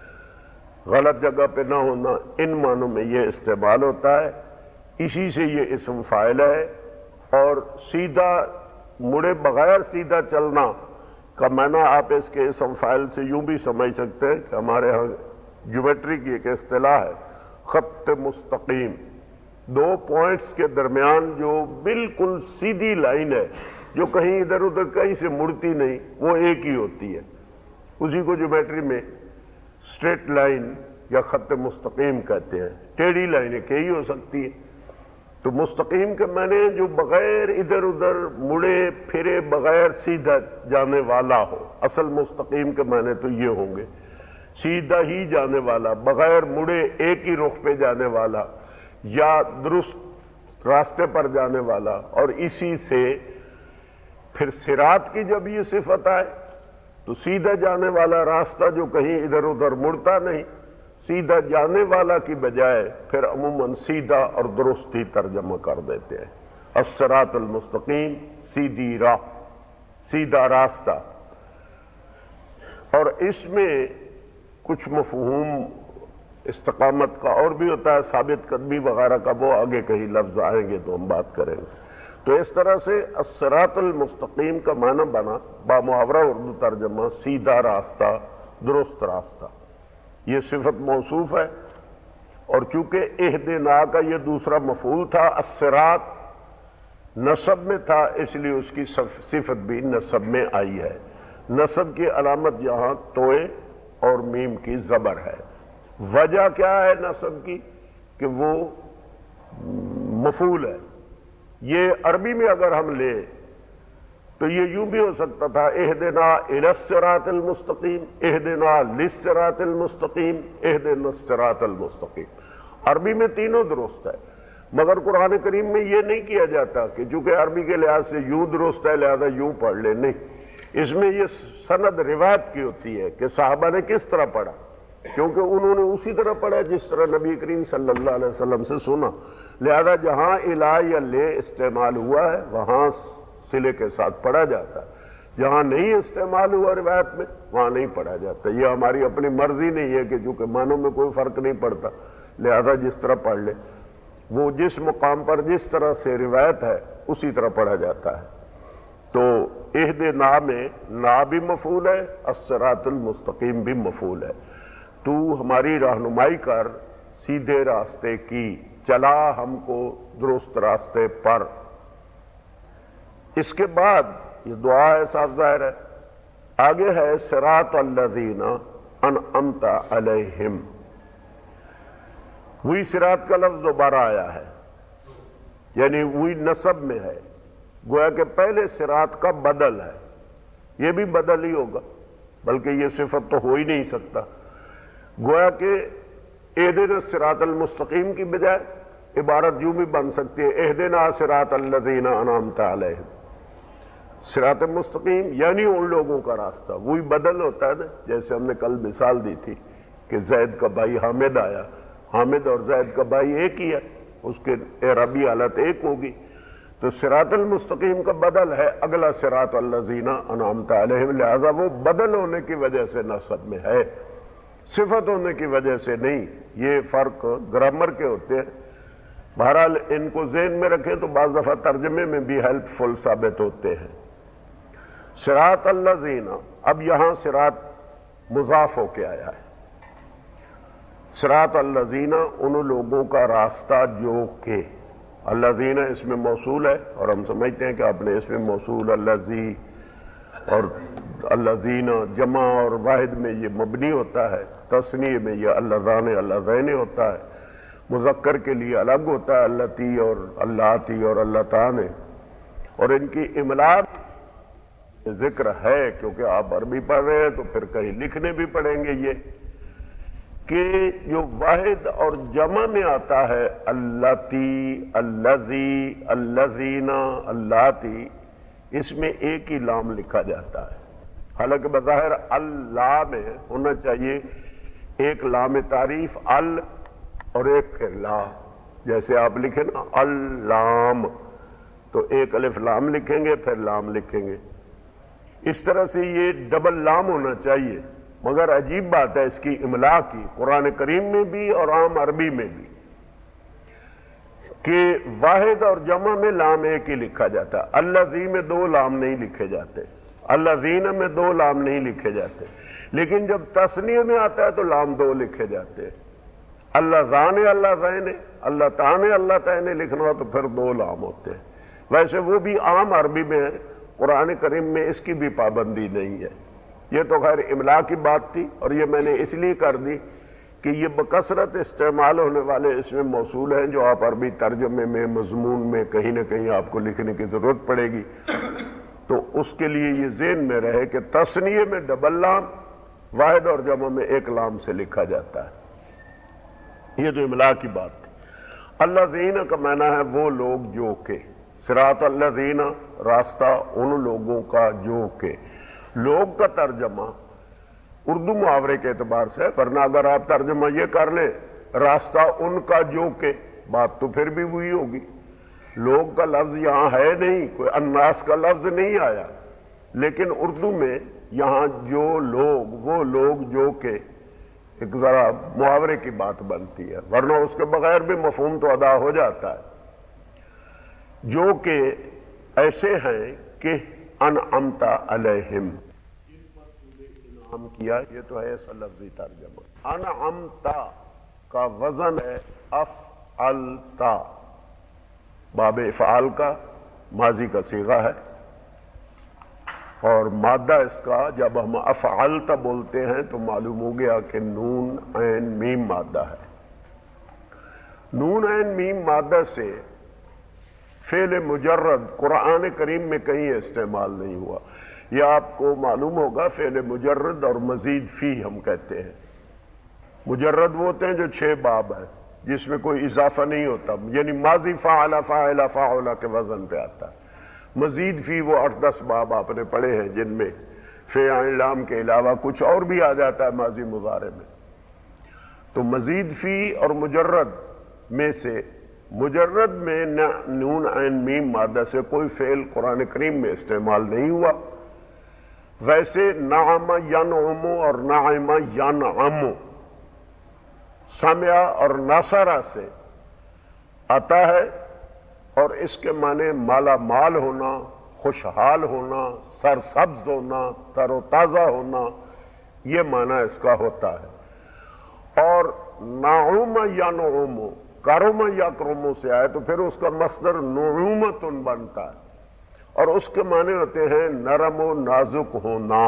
غلط جگہ پہ نہ ہونا، ان معنوں میں یہ استعمال ہوتا ہے۔ اسی سے یہ اسم فاعل ہے، اور سیدھا مڑے بغیر سیدھا چلنا کا معنی آپ اس کے اسم فاعل سے یوں بھی سمجھ سکتے ہیں کہ ہمارے ہاں جیومیٹری کی ایک اصطلاح ہے خط مستقیم، دو پوائنٹس کے درمیان جو بالکل سیدھی لائن ہے، جو کہیں ادھر ادھر کہیں سے مڑتی نہیں، وہ ایک ہی ہوتی ہے، اسی کو جیومیٹری میں اسٹریٹ لائن یا خط مستقیم کہتے ہیں۔ ٹیڑھی لائنیں کئی ہو سکتی ہیں، تو مستقیم کے معنی جو بغیر ادھر ادھر مڑے پھرے بغیر سیدھا جانے والا ہو۔ اصل مستقیم کے معنی تو یہ ہوں گے، سیدھا ہی جانے والا، بغیر مڑے ایک ہی رخ پہ جانے والا، یا درست راستے پر جانے والا۔ اور اسی سے پھر صراط کی جب یہ صفت آئے تو سیدھا جانے والا راستہ جو کہیں ادھر ادھر مڑتا نہیں، سیدھا جانے والا کی بجائے پھر عموماً سیدھا اور درست ہی ترجمہ کر دیتے ہیں۔ الصراط المستقیم، سیدھی راہ، سیدھا راستہ۔ اور اس میں کچھ مفہوم استقامت کا اور بھی ہوتا ہے ثابت قدمی وغیرہ کا، وہ آگے کہیں لفظ آئیں گے تو ہم بات کریں گے۔ تو اس طرح سے الصراط المستقیم کا معنی بنا بامحاورہ اردو ترجمہ سیدھا راستہ، درست راستہ۔ یہ صفت موصوف ہے، اور چونکہ اہدنا کا یہ دوسرا مفعول تھا، الصراط نصب میں تھا، اس لیے اس کی صفت بھی نصب میں آئی ہے۔ نصب کی علامت یہاں توئے اور میم کی زبر ہے۔ وجہ کیا ہے نصب کی؟ کہ وہ مفعول ہے۔ یہ عربی میں اگر ہم لیں تو یہ یوں بھی ہو سکتا تھا اہدنا الی الصراط المستقیم، اہدنا للصراط المستقیم، اہدنا الصراط المستقیم۔ عربی میں تینوں درست ہے، مگر قرآن کریم میں یہ نہیں کیا جاتا کہ چونکہ عربی کے لحاظ سے یوں درست ہے لہذا یوں پڑھ لیں، نہیں، اس میں یہ سند روایت کی ہوتی ہے کہ صحابہ نے کس طرح پڑھا، کیونکہ انہوں نے اسی طرح پڑھا جس طرح نبی کریم صلی اللہ علیہ وسلم سے سنا، لہذا جہاں الا یا لے استعمال ہوا ہے وہاں صلے کے ساتھ پڑھا جاتا ہے، جہاں نہیں استعمال ہوا روایت میں وہاں نہیں پڑھا جاتا۔ یہ ہماری اپنی مرضی نہیں ہے کہ چونکہ معنوں میں کوئی فرق نہیں پڑتا لہذا جس طرح پڑھ لے، وہ جس مقام پر جس طرح سے روایت ہے اسی طرح پڑھا جاتا ہے۔ تو اہدنا میں نا بھی مفعول ہے، الصراط المستقیم بھی مفعول ہے۔ تو ہماری رہنمائی کر سیدھے راستے کی، چلا ہم کو درست راستے پر۔ اس کے بعد یہ دعا ہے، صاف ظاہر ہے، آگے ہے صراط الذین انعمت علیہم۔ وہی صراط کا لفظ دوبارہ آیا ہے، یعنی وہی نصب میں ہے، گویا کہ پہلے صراط کا بدل ہے، یہ بھی بدل ہی ہوگا، بلکہ یہ صفت تو ہو ہی نہیں سکتا۔ گویا کہ اہدنا الصراط المستقیم کی بجائے عبارت یوں بھی بن سکتی ہے اہدنا صراط الذین انعمت علیہم۔ صراط مستقیم یعنی ان لوگوں کا راستہ، وہی بدل ہوتا ہے نا، جیسے ہم نے کل مثال دی تھی کہ زید کا بھائی حامد آیا، حامد اور زید کا بھائی ایک ہی ہے، اس کے اعرابی حالت ایک ہوگی، تو صراط المستقیم کا بدل ہے اگلا صراط الذین انعمت علیہم، لہذا وہ بدل ہونے کی وجہ سے نصب میں ہے، صفت ہونے کی وجہ سے نہیں۔ یہ فرق گرامر کے ہوتے ہیں، بہرحال ان کو ذہن میں رکھیں تو بعض دفعہ ترجمے میں بھی ہیلپ فل ثابت ہوتے ہیں۔ صراط الذین، اب یہاں صراط مضاف ہو کے آیا ہے، صراط الذین ان لوگوں کا راستہ جو کہ، الذین اس میں موصول ہے، اور ہم سمجھتے ہیں کہ آپ نے اس میں موصول الذی اور الذین جمع اور واحد میں یہ مبنی ہوتا ہے، تثنیہ میں یہ اللذان اللذین ہوتا ہے، مذکر کے لیے الگ ہوتا ہے اللتی اور اللاتی اور اللتان، اور ان کی املاء ذکر ہے کیونکہ آپ عربی پڑھ رہے ہیں تو پھر کہیں لکھنے بھی پڑیں گے یہ کہ جو واحد اور جمع میں آتا ہے اللاتی، الذی، الذین، اللاتی، اس میں ایک ہی لام لکھا جاتا ہے، حالانکہ بظاہر اللہ میں ہونا چاہیے ایک لام تعریف ال اور ایک پھر لا، جیسے آپ لکھیں نا اللام تو ایک الف لام لکھیں گے پھر لام لکھیں گے، اس طرح سے یہ ڈبل لام ہونا چاہیے، مگر عجیب بات ہے اس کی املاء کی، قرآن کریم میں بھی اور عام عربی میں بھی، کہ واحد اور جمع میں لام ایک ہی لکھا جاتا ہے، الذی میں دو لام نہیں لکھے جاتے، الذین میں دو لام نہیں لکھے جاتے، لیکن جب تثنیہ میں آتا ہے تو لام دو لکھے جاتے ہیں، اللذان اللذین، اللہ تعالی اللہ تعالی لکھنا ہو تو پھر دو لام ہوتے ہیں، ویسے وہ بھی عام عربی میں ہے، قرآن کریم میں اس کی بھی پابندی نہیں ہے۔ یہ تو خیر املاء کی بات تھی، اور یہ میں نے اس لیے کر دی کہ یہ بکثرت استعمال ہونے والے اس میں موصول ہیں جو آپ عربی ترجمے میں مضمون میں کہیں نہ کہیں آپ کو لکھنے کی ضرورت پڑے گی، تو اس کے لیے یہ ذہن میں رہے کہ تثنیہ میں ڈبل لام، واحد اور جمع میں ایک لام سے لکھا جاتا ہے، یہ تو املاء کی بات تھی۔ الذین کا معنی ہے وہ لوگ جو کہ، صراط الذین راستہ ان لوگوں کا جو کہ، لوگ کا ترجمہ اردو محاورے کے اعتبار سے، ورنہ اگر آپ ترجمہ یہ کر لیں راستہ ان کا جو کہ، بات تو پھر بھی وہی ہوگی، لوگ کا لفظ یہاں ہے نہیں، کوئی الناس کا لفظ نہیں آیا، لیکن اردو میں یہاں جو لوگ، وہ لوگ جو کہ ایک ذرا محاورے کی بات بنتی ہے، ورنہ اس کے بغیر بھی مفہوم تو ادا ہو جاتا ہے، جو کہ ایسے ہیں کہ انعمت علیہم، جن پر تو نے انعام کیا، یہ تو ہے ایسا لفظی ترجمہ۔ انعمت کا وزن ہے افعلتا، باب افعال کا ماضی کا صیغہ ہے، اور مادہ اس کا جب ہم افعلت بولتے ہیں تو معلوم ہو گیا کہ نون عین میم مادہ ہے۔ نون عین میم مادہ سے فعل مجرد قرآن کریم میں کہیں استعمال نہیں ہوا۔ یہ آپ کو معلوم ہوگا، فعل مجرد اور مزید فی ہم کہتے ہیں۔ مجرد وہ ہوتے ہیں جو 6 باب ہیں، جس میں کوئی اضافہ نہیں ہوتا، یعنی ماضی فعل فاعل فاعل کے وزن پہ آتا ہے۔ مزید فی وہ 8-10 باب آپ نے پڑھے ہیں جن میں فعل لام کے علاوہ کچھ اور بھی آ جاتا ہے ماضی مضارع میں۔ تو مزید فی اور مجرد میں سے، مجرد میں نون عین میم مادہ سے کوئی فعل قرآن کریم میں استعمال نہیں ہوا۔ ویسے نعم ینعم اور نعم ینعم سمع اور نصر سے آتا ہے، اور اس کے معنی مالا مال ہونا، خوشحال ہونا، سرسبز ہونا، تر و تازہ ہونا، یہ معنی اس کا ہوتا ہے۔ اور نعوم یا نعوم کرم یا کرم سے آئے تو پھر اس کا مصدر نعومت بنتا ہے، اور اس کے معنی ہوتے ہیں نرم و نازک ہونا۔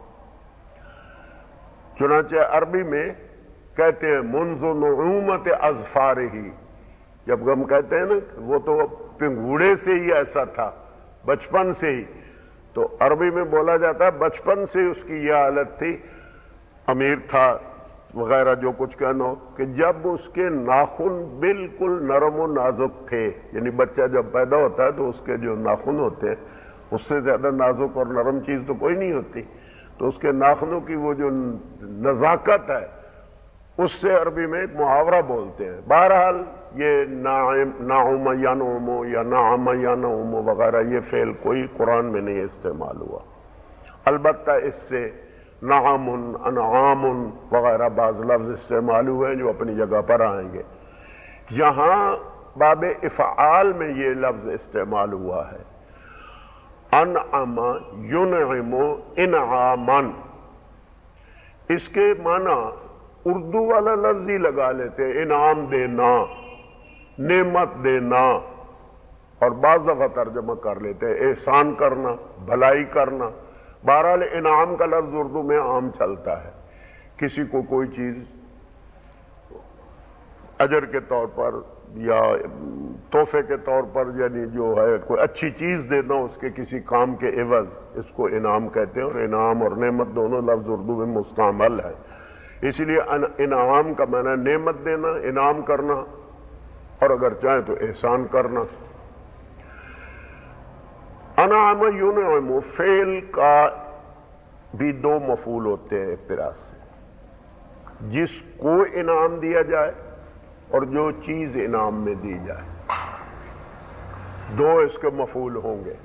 چنانچہ عربی میں کہتے ہیں منذ نعومت اظفارہ، جب ہم کہتے ہیں نا وہ تو پنگوڑے سے ہی ایسا تھا، بچپن سے ہی، تو عربی میں بولا جاتا ہے بچپن سے اس کی یہ حالت تھی، امیر تھا وغیرہ جو کچھ کہنا ہو، کہ جب اس کے ناخن بالکل نرم و نازک تھے، یعنی بچہ جب پیدا ہوتا ہے تو اس کے جو ناخن ہوتے ہیں اس سے زیادہ نازک اور نرم چیز تو کوئی نہیں ہوتی، تو اس کے ناخنوں کی وہ جو نزاکت ہے اس سے عربی میں ایک محاورہ بولتے ہیں۔ بہرحال یہ نعم ینعم یا نعم ینعم وغیرہ یہ فعل کوئی قرآن میں نہیں استعمال ہوا، البتہ اس سے نعم انعام وغیرہ بعض لفظ استعمال ہوئے ہیں جو اپنی جگہ پر آئیں گے۔ یہاں باب افعال میں یہ لفظ استعمال ہوا ہے، انعم ینعم انعاما، اس کے معنی اردو والا لفظ ہی لگا لیتے ہیں، انعام دینا، نعمت دینا، اور بعض دفعہ ترجمہ کر لیتے ہیں احسان کرنا، بھلائی کرنا۔ بہرحال انعام کا لفظ اردو میں عام چلتا ہے، کسی کو کوئی چیز اجر کے طور پر یا تحفے کے طور پر، یعنی جو ہے کوئی اچھی چیز دینا اس کے کسی کام کے عوض، اس کو انعام کہتے ہیں، اور انعام اور نعمت دونوں لفظ اردو میں مستعمل ہے۔ اس لیے انعام کا معنی نعمت دینا، انعام کرنا، اور اگر چاہیں تو احسان کرنا۔ انعام ینعم فعل کا بھی 2 مفعول ہوتے ہیں ابتدا سے، جس کو انعام دیا جائے اور جو چیز انعام میں دی جائے، 2 اس کے مفعول ہوں گے۔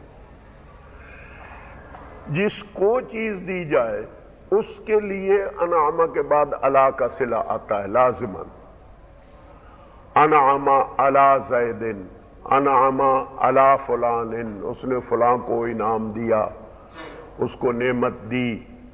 جس کو چیز دی جائے اس کے لیے انعام کے بعد علی کا صلہ آتا ہے لازماً، انعام علی زید، انعام علی فلان، اس نے فلاں کو انعام دیا، اس کو نعمت دی۔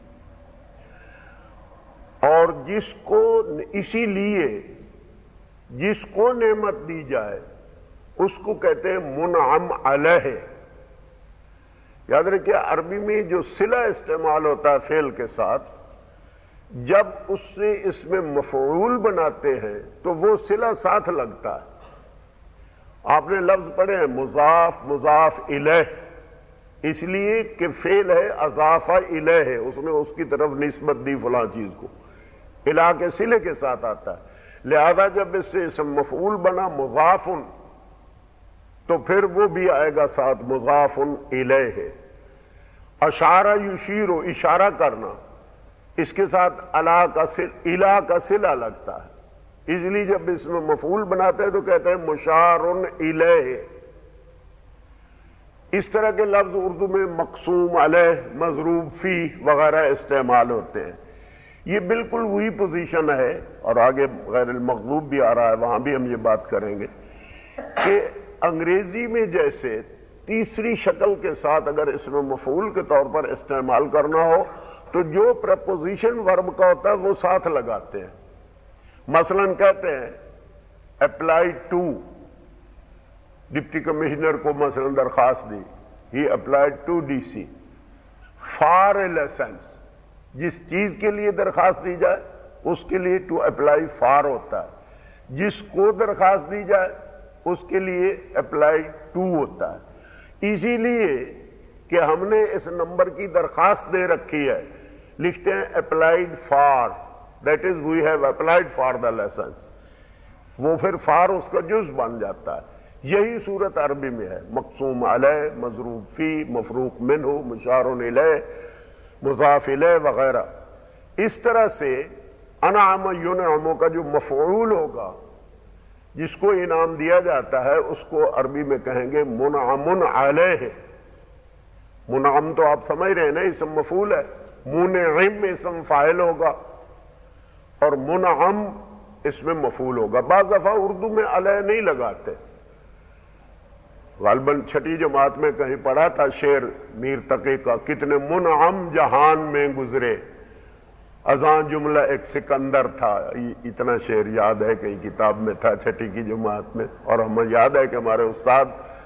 اور جس کو، اسی لیے جس کو نعمت دی جائے اس کو کہتے ہیں منعم علیہ۔ یاد رکھیے عربی میں جو صلہ استعمال ہوتا ہے فعل کے ساتھ، جب اس سے اس میں مفعول بناتے ہیں تو وہ صلہ ساتھ لگتا ہے۔ آپ نے لفظ پڑھے ہیں مضاف مضاف الیہ، اس لیے کہ فعل ہے اضاف الیہ ہے، اس نے اس کی طرف نسبت دی فلاں چیز کو، الیہ کے صلے کے ساتھ آتا ہے۔ لہذا جب اس سے اسم مفعول بنا مضاف، تو پھر وہ بھی آئے گا ساتھ مضاف الیہ۔ اشارہ یشیر، اشارہ کرنا، اس کے ساتھ الی کا صلہ لگتا ہے، اس لیے جب اس میں مفعول بناتے ہیں تو کہتے ہیں مشار الیہ۔ اس طرح کے لفظ اردو میں مقسوم علیہ، مضروب فی وغیرہ استعمال ہوتے ہیں۔ یہ بالکل وہی پوزیشن ہے، اور آگے غیر المغضوب بھی آ رہا ہے، وہاں بھی ہم یہ بات کریں گے کہ انگریزی میں جیسے تیسری شکل کے ساتھ اگر اسم مفعول کے طور پر استعمال کرنا ہو تو جو پریپوزیشن ورب کا ہوتا ہے وہ ساتھ لگاتے ہیں. مثلا کہتے ہیں اپلائیڈ ٹو، ڈپٹی کمشنر کو مثلا درخواست دی، ہی applied to D C for a licence. جس چیز کے لیے درخواست دی جائے اس کے لیے ٹو اپلائی فار ہوتا ہے، جس کو درخواست دی جائے اس کے لیے اپلائی ٹو ہوتا ہے. اسی لیے کہ ہم نے اس نمبر کی درخواست دے رکھی ہے، لکھتے ہیں applied for, that is we have applied for the licence. وہ پھر فار اس کا جز بن جاتا ہے. یہی صورت عربی میں ہے، مقسوم علیہ، مضروب فی، مفروق منہ، مشار الیہ، مضاف الیہ وغیرہ. اس طرح سے انعم ینعم کا جو مفعول ہوگا، جس کو انعام دیا جاتا ہے، اس کو عربی میں کہیں گے منعم علیہ. منعم تو آپ سمجھ رہے ہیں نا، اسم مفعول ہے. منعم اسم فاعل ہوگا اور منعم اس میں مفعول ہوگا. بعض دفعہ اردو میں علیہ نہیں لگاتے. غالباً چھٹی جماعت میں کہیں پڑھا تھا شعر میر تقی کا، کتنے منعم جہان میں گزرے، ازاں جملہ ایک سکندر تھا. اتنا شعر یاد ہے، کہیں کتاب میں تھا چھٹی کی جماعت میں. اور ہمیں یاد ہے کہ ہمارے استاد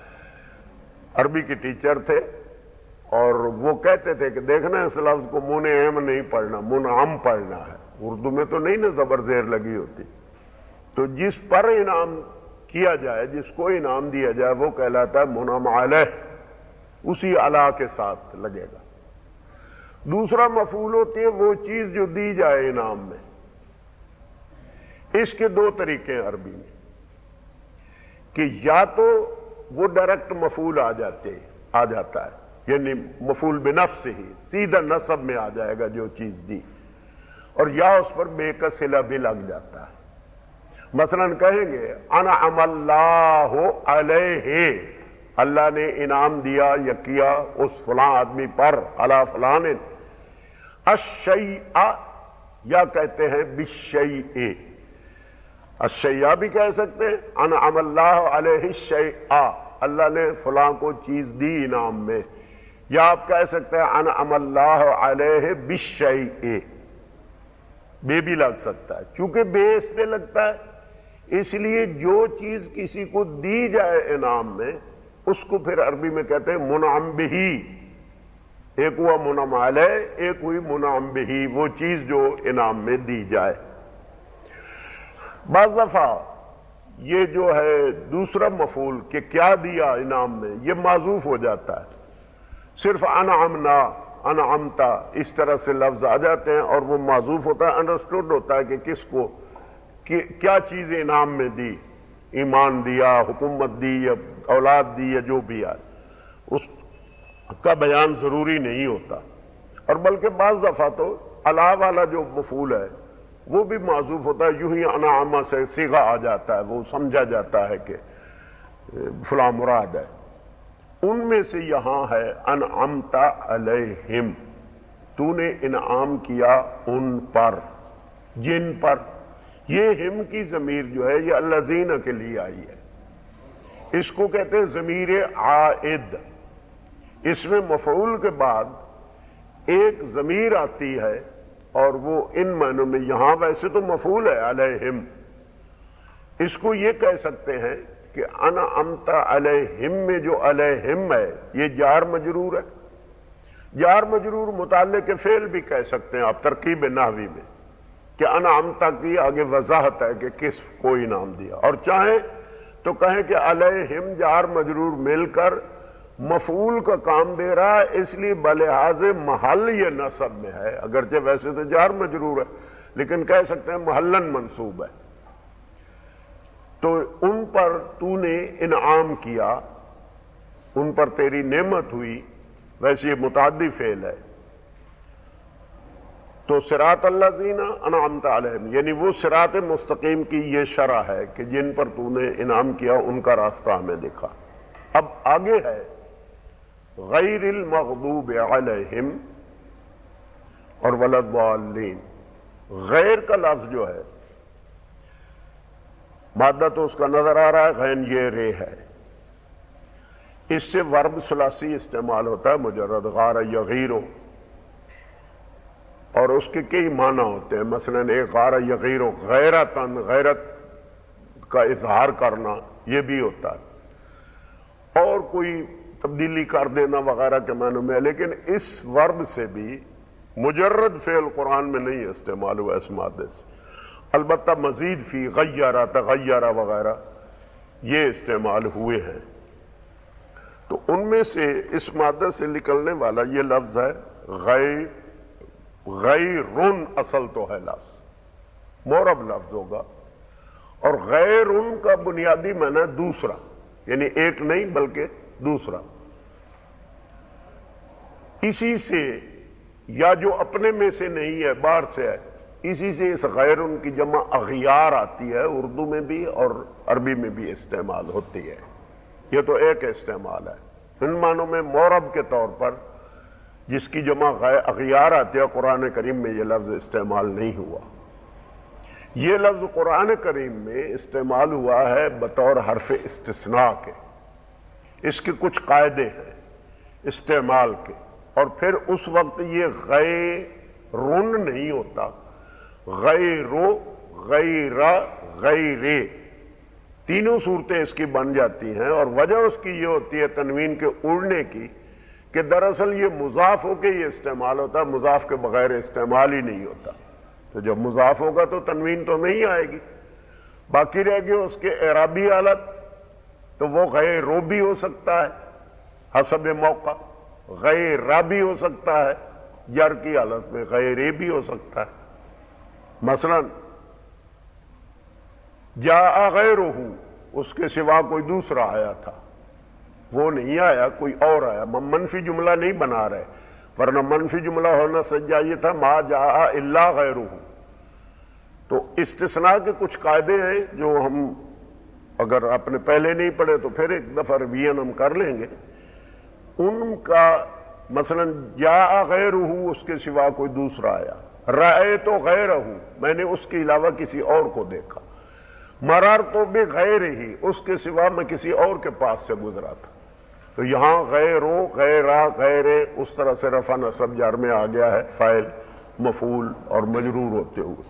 عربی کے ٹیچر تھے اور وہ کہتے تھے کہ دیکھنا اس لفظ کو منعم نہیں پڑھنا، منعم پڑھنا ہے. اردو میں تو نہیں نا زبر زیر لگی ہوتی. تو جس پر انعام کیا جائے، جس کو انعام دیا جائے، وہ کہلاتا ہے منعم علیہ، اسی علا کے ساتھ لگے گا. دوسرا مفعول ہوتی ہے وہ چیز جو دی جائے انعام میں. اس کے دو طریقے ہیں عربی میں، کہ یا تو وہ ڈائریکٹ مفعول آ جاتا ہے، یعنی مفعول بنفس ہی سیدھا نصب میں آ جائے گا جو چیز دی، اور یا اس پر بے کا صلہ بھی لگ جاتا ہے. مثلا کہیں گے انعم اللہ علیہ، اللہ نے انعام دیا یا کیا اس فلاں آدمی پر، علی فلان. الشیء یا کہتے ہیں بالشیء، الشیء بھی کہہ سکتے ہیں. انعم اللہ علیہ الشیء، اللہ نے فلاں کو چیز دی انعام میں. یا آپ کہہ سکتے ہیں انعم اللہ علیہ بالشیء، بے بھی لگ سکتا ہے. چونکہ بے اس پہ لگتا ہے اس لیے جو چیز کسی کو دی جائے انعام میں اس کو پھر عربی میں کہتے ہیں منعم بہی. ایک ہوا منعم علیہ، ایک ہوئی منعم بہی، وہ چیز جو انعام میں دی جائے. بعض دفعہ یہ جو ہے دوسرا مفعول کہ کیا دیا انعام میں، یہ معذوف ہو جاتا ہے. صرف انعمنا، انعمتا، اس طرح سے لفظ آ جاتے ہیں اور وہ معذوف ہوتا ہے. انڈرسٹوڈ ہوتا ہے کہ کس کو کیا چیز انعام میں دی، ایمان دیا، حکومت دی یا اولاد دی یا جو بھی ہے، اس کا بیان ضروری نہیں ہوتا. اور بلکہ بعض دفعہ تو علا والا جو مفعول ہے وہ بھی معذوف ہوتا ہے. یوں ہی انعام سے صیغہ آ جاتا ہے، وہ سمجھا جاتا ہے کہ فلاں مراد ہے. ان میں سے یہاں ہے انعمت علیہم، تو نے انعام کیا ان پر، جن پر. یہ ہم کی ضمیر جو ہے یہ الذین کے لیے آئی ہے. اس کو کہتے ہیں ضمیر عائد. اس میں مفعول کے بعد ایک ضمیر آتی ہے اور وہ ان معنوں میں، یہاں ویسے تو مفعول ہے علیہم، اس کو یہ کہہ سکتے ہیں کہ انعمت علیہم میں جو علیہم ہے یہ جار مجرور ہے. جار مجرور متعلق فعل بھی کہہ سکتے ہیں آپ ترکیب نحوی میں، کہ انعمت کی آگے وضاحت ہے کہ کس کو انعام دیا. اور چاہیں تو کہیں کہ علیہم جار مجرور مل کر مفعول کا کام دے رہا ہے، اس لیے بلحاظ محل یہ نصب میں ہے. اگرچہ ویسے تو جار مجرور ہے لیکن کہہ سکتے ہیں محلن منصوب ہے. تو ان پر تو نے انعام کیا، ان پر تیری نعمت ہوئی. ویسے یہ متعدی فعل ہے. تو صراط الذین انعمت علیہم یعنی وہ صراط مستقیم کی یہ شرح ہے کہ جن پر تو نے انعام کیا ان کا راستہ ہمیں دکھا. اب آگے ہے غیر المغضوب علیہم اور ولا الضالین. غیر کا لفظ جو ہے مادہ تو اس کا نظر آ رہا ہے، غین یہ رے ہے، اس سے ورب ثلاثی استعمال ہوتا ہے مجرد، غار یغیرو، اور اس کے کئی معنی ہوتے ہیں. مثلا ایک غار یغیرو غیرتن، غیرت کا اظہار کرنا، یہ بھی ہوتا ہے، اور کوئی تبدیلی کر دینا وغیرہ کے معنی میں. لیکن اس ورب سے بھی مجرد فعل قرآن میں نہیں استعمال ہوا اس مادے سے، البتہ مزید فی غیرہ، تغیرہ وغیرہ یہ استعمال ہوئے ہیں. تو ان میں سے اس مادہ سے نکلنے والا یہ لفظ ہے غیرن، اصل تو ہے لفظ، مورب لفظ ہوگا، اور غیرن کا بنیادی معنی دوسرا، یعنی ایک نہیں بلکہ دوسرا. اسی سے یا جو اپنے میں سے نہیں ہے، باہر سے ہے، اسی سے اس غیرن کی جمع اغیار آتی ہے، اردو میں بھی اور عربی میں بھی استعمال ہوتی ہے. یہ تو ایک استعمال ہے. ان معنوں میں مورب کے طور پر جس کی جمع اغیار آتی ہے، قرآن کریم میں یہ لفظ استعمال نہیں ہوا. یہ لفظ قرآن کریم میں استعمال ہوا ہے بطور حرف استثناء کے. اس کے کچھ قاعدے ہیں استعمال کے، اور پھر اس وقت یہ غیرن نہیں ہوتا، غیرو، غیرہ، غیرے، تینوں صورتیں اس کی بن جاتی ہیں. اور وجہ اس کی یہ ہوتی ہے تنوین کے اڑنے کی کہ دراصل یہ مضاف ہو کے یہ استعمال ہوتا ہے، مضاف کے بغیر استعمال ہی نہیں ہوتا. تو جب مضاف ہوگا تو تنوین تو نہیں آئے گی، باقی رہ گئی اس کے اعرابی حالت، تو وہ غیرو بھی ہو سکتا ہے حسب موقع، غیرہ بھی ہو سکتا ہے جر کی حالت میں، غیرے بھی ہو سکتا ہے. مثلا جاء غیرہ، اس کے سوا کوئی دوسرا آیا تھا، وہ نہیں آیا، کوئی اور آیا. منفی جملہ نہیں بنا رہے، ورنہ منفی جملہ ہونا سجا یہ تھا ما جاء الا غیرہ. تو استثناء کے کچھ قاعدے ہیں جو ہم اگر آپ نے پہلے نہیں پڑھے تو پھر ایک دفعہ ریویژن ہم کر لیں گے. ان کا مثلا جاء غیرہ، اس کے سوا کوئی دوسرا آیا. رأیت غیرہ، میں نے اس کے علاوہ کسی اور کو دیکھا. مررت بغیرہ، اس کے سوا میں کسی اور کے پاس سے گزرا تھا. تو یہاں غیرو، غیرہ، غیرے اس طرح سے رفع نصب جر میں آ گیا ہے، فاعل مفعول اور مجرور ہوتے ہوئے.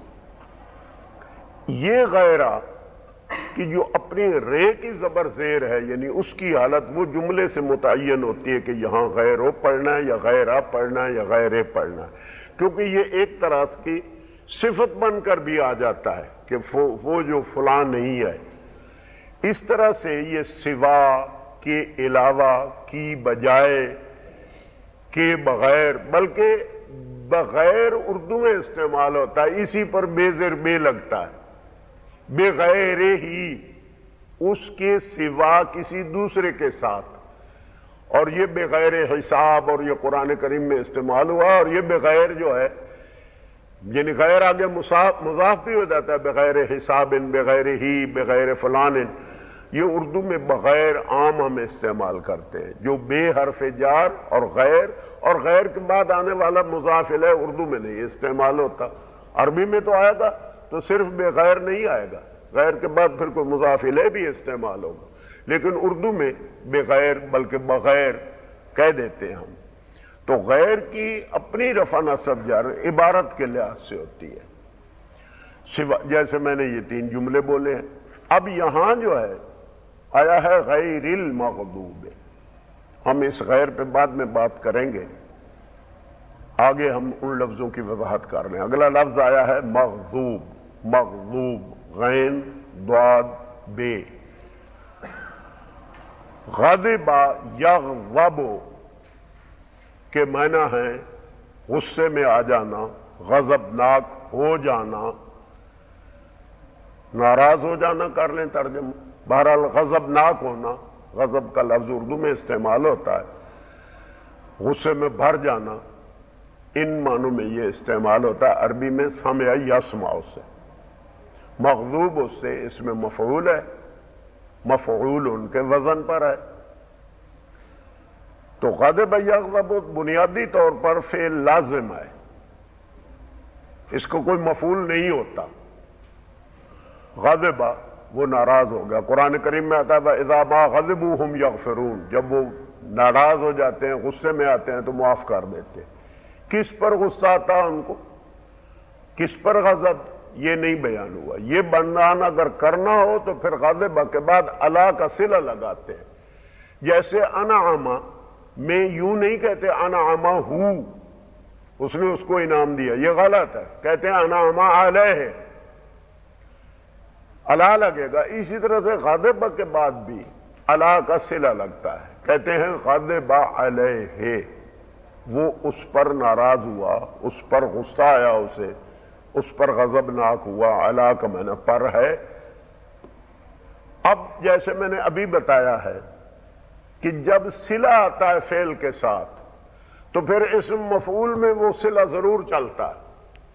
یہ غیرہ کہ جو اپنی رے کی زبر زیر ہے، یعنی اس کی حالت وہ جملے سے متعین ہوتی ہے کہ یہاں غیرو پڑھنا ہے یا غیرہ پڑھنا ہے یا غیرے پڑھنا ہے، کیونکہ یہ ایک طرح کی صفت بن کر بھی آ جاتا ہے کہ وہ جو فلاں نہیں ہے. اس طرح سے یہ سوا، کے علاوہ، کی بجائے، کے بغیر، بلکہ بغیر اردو میں استعمال ہوتا ہے. اسی پر بے زیر بے لگتا ہے، بغیر ہی، اس کے سوا کسی دوسرے کے ساتھ. اور یہ بغیر حساب، اور یہ قرآن کریم میں استعمال ہوا. اور یہ بغیر جو ہے یعنی غیر آگے مضاف بھی ہو جاتا ہے، بغیر حساب، بغیر ہی، بغیر فلان. یہ اردو میں بغیر عام ہم استعمال کرتے ہیں، جو بے حرف جار اور غیر کے بعد آنے والا مضاف الیہ اردو میں نہیں استعمال ہوتا. عربی میں تو آئے گا تو صرف بغیر نہیں آئے گا، غیر کے بعد پھر کوئی مضاف الیہ بھی استعمال ہوگا. لیکن اردو میں بغیر بلکہ بغیر کہہ دیتے ہیں ہم. تو غیر کی اپنی رفع نصب جر عبارت کے لحاظ سے ہوتی ہے. جیسے میں نے یہ 3 جملے بولے ہیں. اب یہاں جو ہے آیا ہے غیر المغضوب. ہم اس غیر پہ بعد میں بات کریں گے، آگے ہم ان لفظوں کی وضاحت کر رہے ہیں. اگلا لفظ آیا ہے مغضوب. مغضوب، غین، ضاد، بے. غضب یغضب کے معنی ہے غصے میں آ جانا، غضبناک ہو جانا، ناراض ہو جانا کر لیں ترجمہ. بہرحال غضبناک ہونا، غضب کا لفظ اردو میں استعمال ہوتا ہے، غصے میں بھر جانا. ان معنوں میں یہ استعمال ہوتا ہے. عربی میں سمع یسمع سے، مغضوب اس سے، اس میں مفعول ہے، مفعول ان کے وزن پر ہے. تو غضب یغضب بنیادی طور پر فعل لازم ہے، اس کو کوئی مفعول نہیں ہوتا. غضبا وہ ناراض ہو گیا. قرآن کریم میں آتا ہے اذا ما غضبوا هم یغفرون، جب وہ ناراض ہو جاتے ہیں، غصے میں آتے ہیں تو معاف کر دیتے ہیں. کس پر غصہ آتا ان کو، کس پر غضب، یہ نہیں بیان ہوا. یہ بیان اگر کرنا ہو تو پھر غضب کے بعد الا کا صلہ لگاتے ہیں. جیسے انعم میں یوں نہیں کہتے انعم ہو، اس نے اس کو انعام دیا، یہ غلط ہے. کہتے ہیں انعم علیہ، الا لگے گا. اسی طرح سے غضب کے بعد بھی الا کا صلہ لگتا ہے. کہتے ہیں غضب علیہ، وہ اس پر ناراض ہوا، اس پر غصہ آیا اسے، اس پر غضبناک ہوا. الا کا معنی پر ہے. اب جیسے میں نے ابھی بتایا ہے کہ جب صلہ آتا ہے فعل کے ساتھ تو پھر اسم مفعول میں وہ صلہ ضرور چلتا ہے.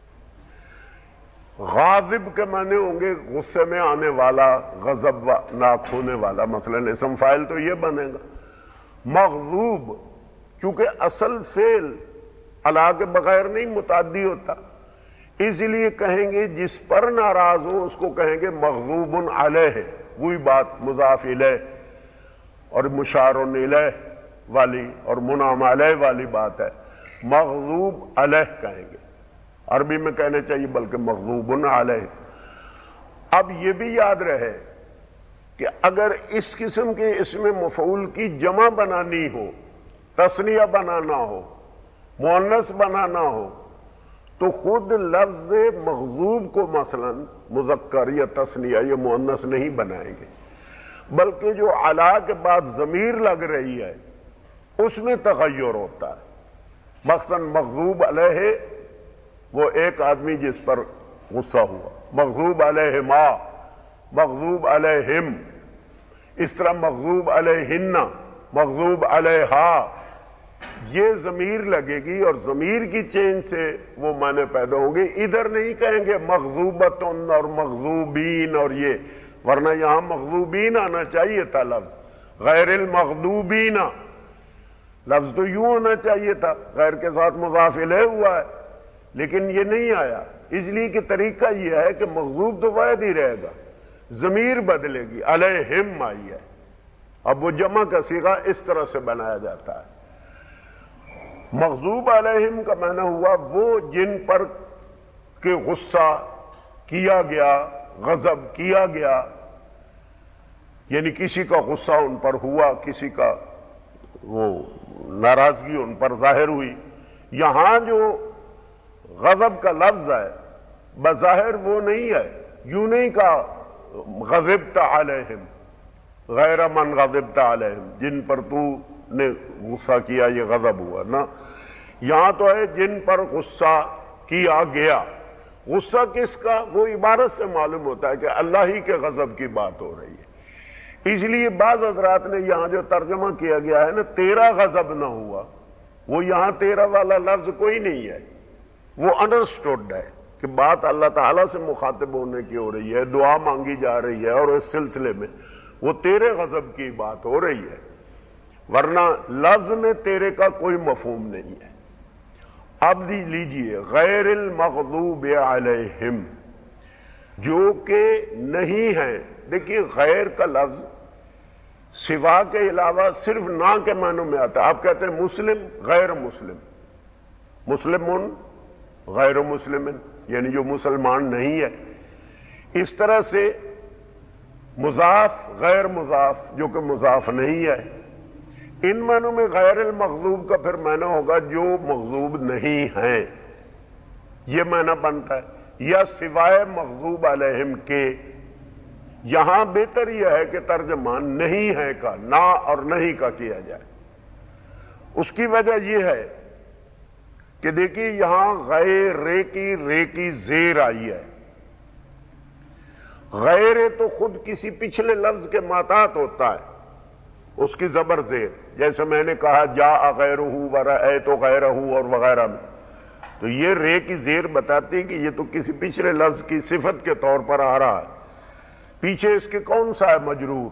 غاضب کے معنی ہوں گے غصے میں آنے والا، غضب ناک ہونے والا. مثلا اسم فاعل تو یہ بنے گا. مغضوب چونکہ اصل فعل الا کے بغیر نہیں متعدی ہوتا، اس لیے کہیں گے جس پر ناراض ہو اس کو کہیں گے مغضوب علیہ. وہی بات مضاف الیہ اور مشار الیہ والی اور منعم علیہ والی بات ہے. مغضوب علیہ کہیں گے، عربی میں کہنے چاہیے بلکہ مغضوب علیہ. اب یہ بھی یاد رہے کہ اگر اس قسم کے اسم مفعول کی جمع بنانی ہو، تثنیہ بنانا ہو، مؤنث بنانا ہو، تو خود لفظ مغضوب کو مثلا مذکر یا تثنیہ یا مؤنث نہیں بنائیں گے، بلکہ جو علا کے بعد ضمیر لگ رہی ہے اس میں تغیر ہوتا ہے. مثلا مغضوب علیہ وہ ایک آدمی جس پر غصہ ہوا، مغضوب علیہما، مغضوب علیہم. اس طرح مغضوب علیہن، مغضوب علیہا، یہ ضمیر لگے گی اور ضمیر کی چین سے وہ معنی پیدا ہوں گے. ادھر نہیں کہیں گے مغضوبتن اور مغضوبین اور یہ، ورنہ یہاں مغضوبین آنا چاہیے تھا لفظ، غیر المغضوبین. لفظ تو یوں ہونا چاہیے تھا، غیر کے ساتھ مضاف الیہ ہوا ہے، لیکن یہ نہیں آیا. اس لیے کہ طریقہ یہ ہے کہ مغضوب تو واحد ہی رہے گا، ضمیر بدلے گی، علیہم آئی ہے. اب وہ جمع کا صیغہ اس طرح سے بنایا جاتا ہے. مغضوب علیہم کا معنی ہوا وہ جن پر کہ غصہ کیا گیا، غضب کیا گیا، یعنی کسی کا غصہ ان پر ہوا، کسی کا وہ ناراضگی ان پر ظاہر ہوئی. یہاں جو غضب کا لفظ ہے بظاہر وہ نہیں ہے، یوں نہیں کہا غضبت علیہم، غیر من غضبت علیہم، جن پر تو نے غصہ کیا یہ غضب ہوا. نہ، یہاں تو ہے جن پر غصہ کیا گیا. غصہ کس کا؟ وہ عبارت سے معلوم ہوتا ہے کہ اللہ ہی کے غضب کی بات ہو رہی ہے. اس لیے بعض حضرات نے یہاں جو ترجمہ کیا گیا ہے نا تیرا غضب نہ ہوا، وہ یہاں تیرا والا لفظ کوئی نہیں ہے، وہ انڈرسٹوڈ ہے کہ بات اللہ تعالیٰ سے مخاطب ہونے کی ہو رہی ہے، دعا مانگی جا رہی ہے، اور اس سلسلے میں وہ تیرے غضب کی بات ہو رہی ہے، ورنہ لفظ میں تیرے کا کوئی مفہوم نہیں ہے. اب لیجئے غیر المغضوب علیہم، جو کہ نہیں ہیں. دیکھیے غیر کا لفظ سوا کے علاوہ صرف نہ کے معنوں میں آتا ہے. آپ کہتے ہیں مسلم غیر مسلم، مسلمون غیر مسلم، یعنی جو مسلمان نہیں ہے. اس طرح سے مضاف غیر مضاف جو کہ مضاف نہیں ہے. ان معنوں میں غیر المغضوب کا پھر معنی ہوگا جو مغضوب نہیں ہیں، یہ معنی بنتا ہے، یا سوائے مغضوب علیہم کے. یہاں بہتر یہ ہے کہ ترجمہ نہیں ہے کا، نہ اور نہیں کا کیا جائے. اس کی وجہ یہ ہے کہ دیکھیے یہاں غیر رے کی زیر آئی ہے. غیر تو خود کسی پچھلے لفظ کے ماتحت ہوتا ہے، اس کی زبر زیر. جیسے میں نے کہا جاء غیرہ ورأیت غیرہ اور وغیرہ میں، تو یہ رے کی زیر بتاتی ہے کہ یہ تو کسی پچھلے لفظ کی صفت کے طور پر آ رہا ہے. پیچھے اس کے کون سا ہے مجرور؟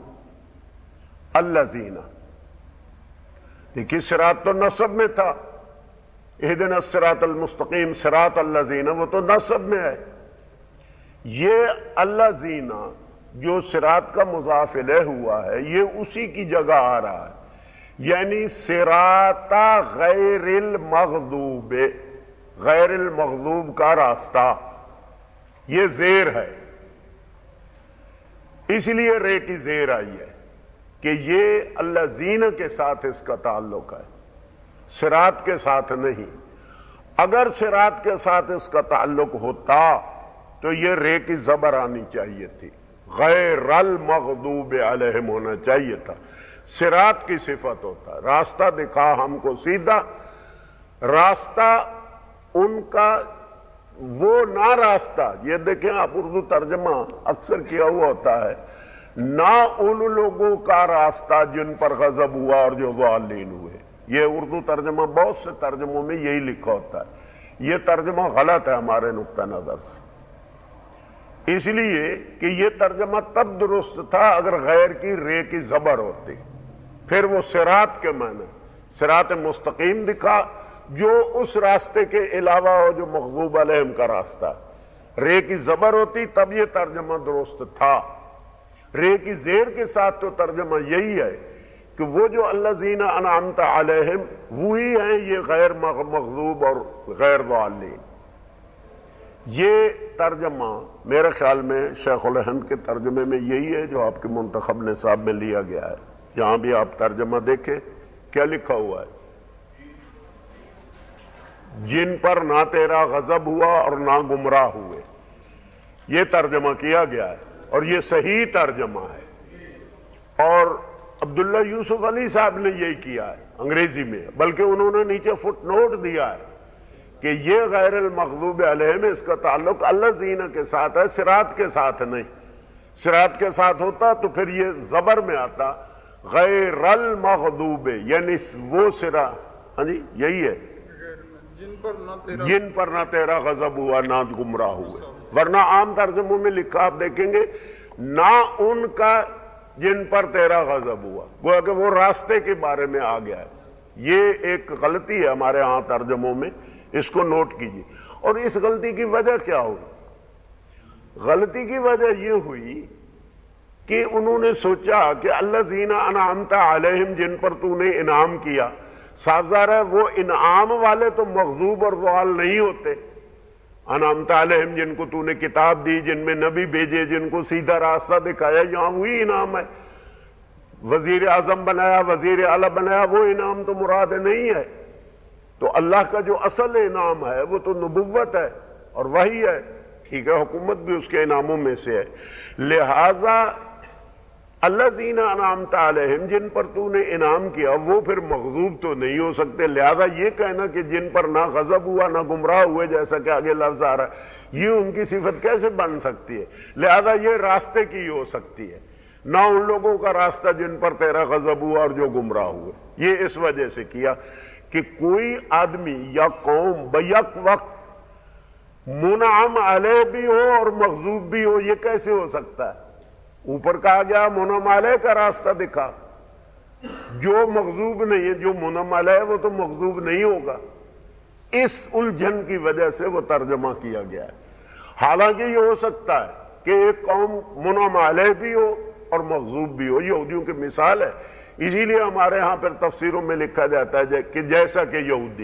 الذین. دیکھیے صراط تو نصب میں تھا، اہدنا الصراط المستقیم صراط الذین، وہ تو نصب میں ہے. یہ الذین جو صراط کا مضاف الیہ ہوا ہے یہ اسی کی جگہ آ رہا ہے، یعنی صراط غیر المغضوب، غیر المغضوب کا راستہ، یہ زیر ہے، اس لیے رے کی زیر آئی ہے کہ یہ الذین کے ساتھ اس کا تعلق ہے، صراط کے ساتھ نہیں. اگر صراط کے ساتھ اس کا تعلق ہوتا تو یہ رے کی زبر آنی چاہیے تھی، غیر المغضوب علیہم ہونا چاہیے تھا. صراط کی صفت ہوتا، راستہ دکھا ہم کو سیدھا، راستہ ان کا وہ نہ راستہ. یہ دیکھیں آپ اردو ترجمہ اکثر کیا ہوا ہوتا ہے، نہ ان لوگوں کا راستہ جن پر غضب ہوا اور جو ضالین ہوئے. یہ اردو ترجمہ بہت سے ترجموں میں یہی لکھا ہوتا ہے. یہ ترجمہ غلط ہے ہمارے نقطہ نظر سے، اس لیے کہ یہ ترجمہ تب درست تھا اگر غیر کی رے کی زبر ہوتی، پھر وہ صراط کے معنی صراط مستقیم دکھا جو اس راستے کے علاوہ ہو جو مغضوب علیہم کا راستہ. رے کی زبر ہوتی تب یہ ترجمہ درست تھا. رے کی زیر کے ساتھ تو ترجمہ یہی ہے کہ وہ جو الذین انعمت علیہم وہی ہیں یہ غیر مغضوب اور غیر ضالین. یہ ترجمہ میرے خیال میں شیخ الہند کے ترجمے میں یہی ہے جو آپ کے منتخب نصاب میں لیا گیا ہے. یہاں بھی آپ ترجمہ دیکھیں کیا لکھا ہوا ہے، جن پر نہ تیرا غضب ہوا اور نہ گمراہ ہوئے. یہ ترجمہ کیا گیا ہے اور یہ صحیح ترجمہ ہے. اور عبداللہ یوسف علی صاحب نے یہی کیا ہے انگریزی میں، بلکہ انہوں نے نیچے فٹ نوٹ دیا ہے کہ یہ غیر المغضوب علیہم اس کا تعلق الذین کے ساتھ ہے، صراط کے ساتھ نہیں. صراط کے ساتھ ہوتا تو پھر یہ زبر میں آتا غیر المغضوب، یعنی وہ صراط. ہاں جی یہی ہے، جن پر نہ تیرا غضب ہوا نہ گمراہ ہوئے. ورنہ عام ترجموں میں لکھا آپ دیکھیں گے نہ ان کا جن پر تیرا غضب ہوا، گویا کہ وہ راستے کے بارے میں آ گیا ہے. یہ ایک غلطی ہے ہمارے ہاں ترجموں میں، اس کو نوٹ کیجیے. اور اس غلطی کی وجہ کیا ہوئی؟ غلطی کی وجہ یہ ہوئی کہ انہوں نے سوچا کہ الذین انعمت علیہم جن پر تو نے انعام کیا، صاف ظاہر ہے وہ انعام والے تو مغضوب اور ضال نہیں ہوتے. انعمت علیہم جن کو تو نے کتاب دی، جن میں نبی بھیجے، جن کو سیدھا راستہ دکھایا، یہاں وہی انعام ہے. وزیر اعظم بنایا، وزیر اعلیٰ بنایا، وہ انعام تو مراد نہیں ہے. تو اللہ کا جو اصل انعام ہے وہ تو نبوت ہے اور وحی ہے. ٹھیک ہے، حکومت بھی اس کے انعاموں میں سے ہے. لہذا الذین انعمت علیہم جن پر تو نے انعام کیا وہ پھر مغضوب تو نہیں ہو سکتے. لہذا یہ کہنا کہ جن پر نہ غضب ہوا نہ گمراہ ہوئے، جیسا کہ آگے لفظ آ رہا ہے، یہ ان کی صفت کیسے بن سکتی ہے؟ لہذا یہ راستے کی ہو سکتی ہے، نہ ان لوگوں کا راستہ جن پر تیرا غضب ہوا اور جو گمراہ ہوئے. یہ اس وجہ سے کیا کہ کوئی آدمی یا قوم بیک وقت منعم علیہ بھی ہو اور مغضوب بھی ہو، یہ کیسے ہو سکتا ہے؟ اوپر کہا گیا منعم علیہ کا راستہ دکھا، جو مغضوب نہیں ہے، جو منعم علیہ ہے وہ تو مغضوب نہیں ہوگا. اس الجھن کی وجہ سے وہ ترجمہ کیا گیا ہے. حالانکہ یہ ہو سکتا ہے کہ ایک قوم منعم علیہ بھی ہو اور مغضوب بھی ہو. یہودیوں کی مثال ہے، اسی لیے ہمارے ہاں پھر تفسیروں میں لکھا جاتا ہے کہ جیسا کہ یہودی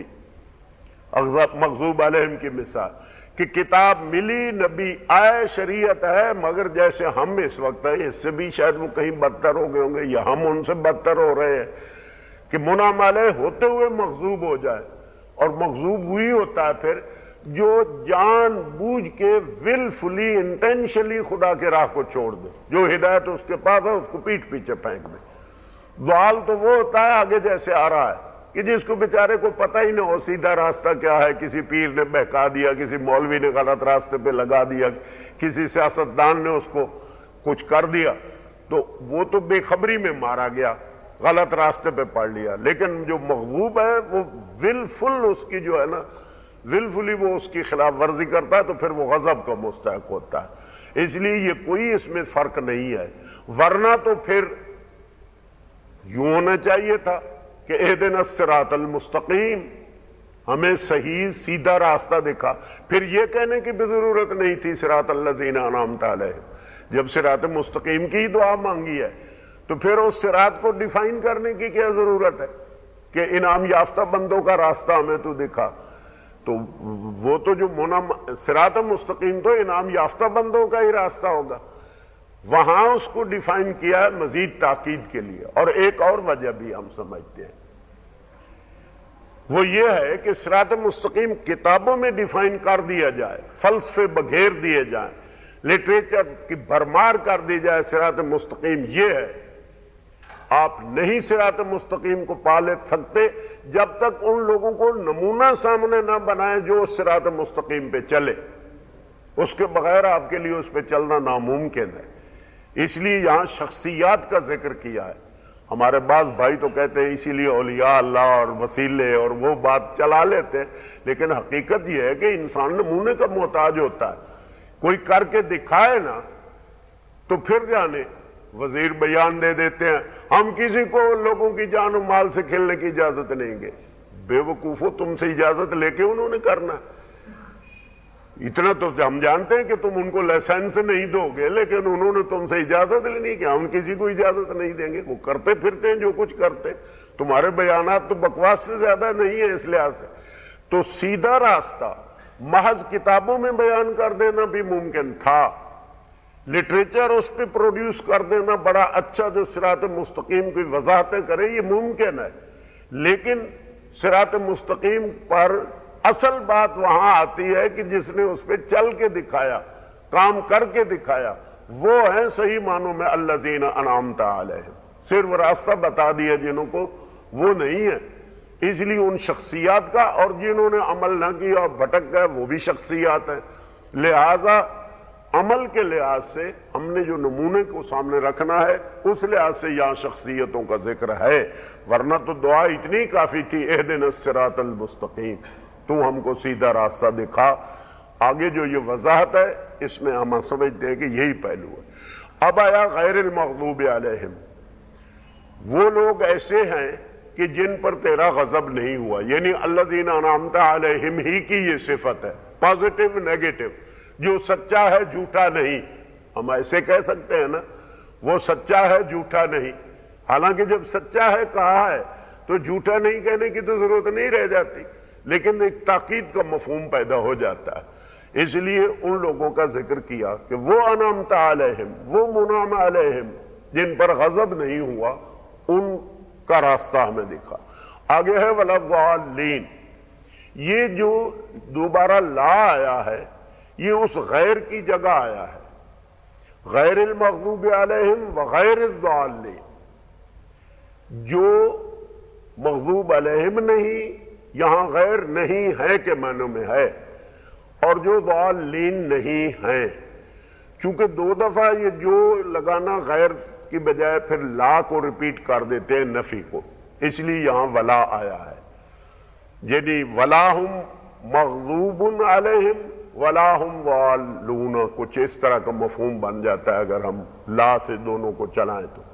مغضوب علیہم کی مثال، کہ کتاب ملی، نبی آئے، شریعت ہے، مگر جیسے ہم اس وقت ہیں اس سے بھی شاید وہ کہیں بدتر ہو گئے ہوں گے یا ہم ان سے بدتر ہو رہے ہیں کہ منعم علیہ ہوتے ہوئے مغضوب ہو جائے. اور مغضوب وہی ہوتا ہے پھر جو جان بوجھ کے willfully انٹینشنلی خدا کے راہ کو چھوڑ دے. جو ہدایت اس کے پاس ہے اس کو پیٹھ پیچھے پھینک دے. ضال تو وہ ہوتا ہے آگے جیسے آ رہا ہے کہ جس کو بیچارے کو پتہ ہی نہ ہو سیدھا راستہ کیا ہے، کسی پیر نے بہکا دیا، کسی مولوی نے غلط راستے پہ لگا دیا، کسی سیاستدان نے اس کو کچھ کر دیا، تو وہ تو بے خبری میں مارا گیا، غلط راستے پہ پڑ لیا. لیکن جو مغضوب ہے وہ willful، اس کی جو ہے نا willfully وہ اس کی خلاف ورزی کرتا ہے تو پھر وہ غضب کا مستحق ہوتا ہے. اس لیے یہ کوئی اس میں فرق نہیں ہے. ورنہ تو پھر یوں ہونا چاہیے تھا کہ اہدنا الصراط المستقیم، ہمیں صحیح سیدھا راستہ دکھا. پھر یہ کہنے کی بھی ضرورت نہیں تھی صراط الذین انعمت علیہم. جب صراط مستقیم کی دعا مانگی ہے تو پھر اس صراط کو ڈیفائن کرنے کی کیا ضرورت ہے کہ انعام یافتہ بندوں کا راستہ ہمیں تو دکھا. تو وہ تو جو صراط مستقیم تو انعام یافتہ بندوں کا ہی راستہ ہوگا. وہاں اس کو ڈیفائن کیا ہے مزید تاکید کے لیے. اور ایک اور وجہ بھی ہم سمجھتے ہیں، وہ یہ ہے کہ صراط مستقیم کتابوں میں ڈیفائن کر دیا جائے، فلسفے بگھیر دیے جائیں، لٹریچر کی بھرمار کر دی جائے صراط مستقیم یہ ہے. آپ نہیں صراط مستقیم کو پا لے سکتے جب تک ان لوگوں کو نمونہ سامنے نہ بنائے جو اس صراط مستقیم پہ چلے. اس کے بغیر آپ کے لیے اس پہ چلنا ناممکن ہے. اس لیے یہاں شخصیات کا ذکر کیا ہے. ہمارے بعض بھائی تو کہتے ہیں اسی لیے اولیاء اللہ اور وسیلے اور وہ بات چلا لیتے ہیں، لیکن حقیقت یہ ہے کہ انسان نمونے کا محتاج ہوتا ہے. کوئی کر کے دکھائے نا تو پھر جانے وزیر بیان دے دیتے ہیں ہم کسی کو لوگوں کی جان و مال سے کھیلنے کی اجازت نہیں گے. بے وقوفو، تم سے اجازت لے کے انہوں نے کرنا. اتنا تو ہم جانتے ہیں کہ تم ان کو لائسنس نہیں دو گے، لیکن انہوں نے تم سے اجازت لینی کہ ہم کسی کو اجازت نہیں دیں گے. وہ کرتے پھرتے ہیں جو کچھ کرتے. تمہارے بیانات تو بکواس سے زیادہ نہیں ہیں اس لحاظ سے. تو سیدھا راستہ محض کتابوں میں بیان کر دینا بھی ممکن تھا، لٹریچر اس پہ پروڈیوس کر دینا بڑا اچھا جو صراط مستقیم کی وضاحتیں کرے، یہ ممکن ہے. لیکن صراط مستقیم پر اصل بات وہاں آتی ہے کہ جس نے اس پہ چل کے دکھایا، کام کر کے دکھایا، وہ ہیں صحیح معنوں میں الذین انعمت علیہم. صرف راستہ بتا دیا جنہوں کو، وہ نہیں ہے. اس لیے ان شخصیات کا، اور جنہوں نے عمل نہ کیا اور بھٹک گئے وہ بھی شخصیات ہیں. لہذا عمل کے لحاظ سے ہم نے جو نمونے کو سامنے رکھنا ہے اس لحاظ سے یہاں شخصیتوں کا ذکر ہے. ورنہ تو دعا اتنی کافی تھی، اہدنا الصراط المستقیم، تو ہم کو سیدھا راستہ دکھا. آگے جو یہ وضاحت ہے اس میں ہم سمجھتے ہیں کہ یہی پہلو ہے. اب آیا غیر المغضوب علیہم. وہ لوگ ایسے ہیں کہ جن پر تیرا غضب نہیں ہوا، یعنی الذین انعمت علیہم ہی کی یہ صفت ہے، پازیٹو نیگیٹو. جو سچا ہے جھوٹا نہیں، ہم ایسے کہہ سکتے ہیں نا، وہ سچا ہے جھوٹا نہیں. حالانکہ جب سچا ہے کہا ہے تو جھوٹا نہیں کہنے کی تو ضرورت نہیں رہ جاتی، لیکن ایک تاکید کا مفہوم پیدا ہو جاتا ہے. اس لیے ان لوگوں کا ذکر کیا کہ وہ انعمت علیہم، وہ منعم علیہم جن پر غضب نہیں ہوا، ان کا راستہ ہمیں دکھا. آگے ہے ولا الضالین. یہ جو دوبارہ لا آیا ہے یہ اس غیر کی جگہ آیا ہے. غیر المغضوب علیہم وغیر الضالین. جو مغضوب علیہم نہیں، یہاں غیر نہیں ہے کے معنوں میں ہے، اور جو ضالین نہیں ہیں. چونکہ دو دفعہ یہ جو لگانا غیر کی بجائے پھر لا کو ریپیٹ کر دیتے ہیں نفی کو، اس لیے یہاں ولا آیا ہے. یعنی ولا ہم مغضوب علیہم ولا ہم ضالون، کچھ اس طرح کا مفہوم بن جاتا ہے اگر ہم لا سے دونوں کو چلائیں تو.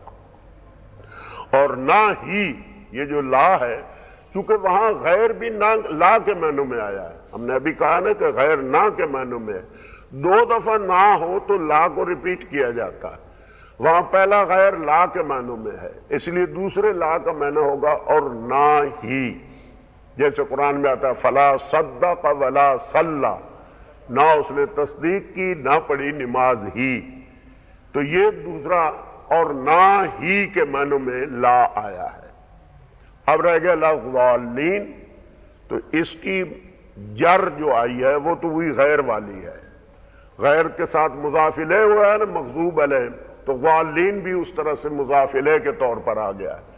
اور نہ ہی یہ جو لا ہے، چونکہ وہاں غیر بھی نہ لا کے معنوں میں آیا ہے. ہم نے ابھی کہا نا کہ غیر نہ کے معنوں میں ہے. دو دفعہ نہ ہو تو لا کو ریپیٹ کیا جاتا ہے. وہاں پہلا غیر لا کے معنوں میں ہے، اس لیے دوسرے لا کا معنی ہوگا اور نہ ہی. جیسے قرآن میں آتا ہے فلا صدق ولا صلی، نہ اس نے تصدیق کی نہ پڑھی نماز ہی. تو یہ دوسرا اور نہ ہی کے معنوں میں لا آیا ہے. اب رہ گیا الضالین. تو اس کی جر جو آئی ہے وہ تو وہی غیر والی ہے، غیر کے ساتھ مضاف الیہ ہوا ہے نا مغضوب علیہم، تو ضالین بھی اس طرح سے مضاف الیہ کے طور پر آ گیا ہے.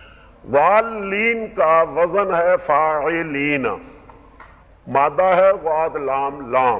ضالین کا وزن ہے فاعلین، مادہ ہے غاد لام لام.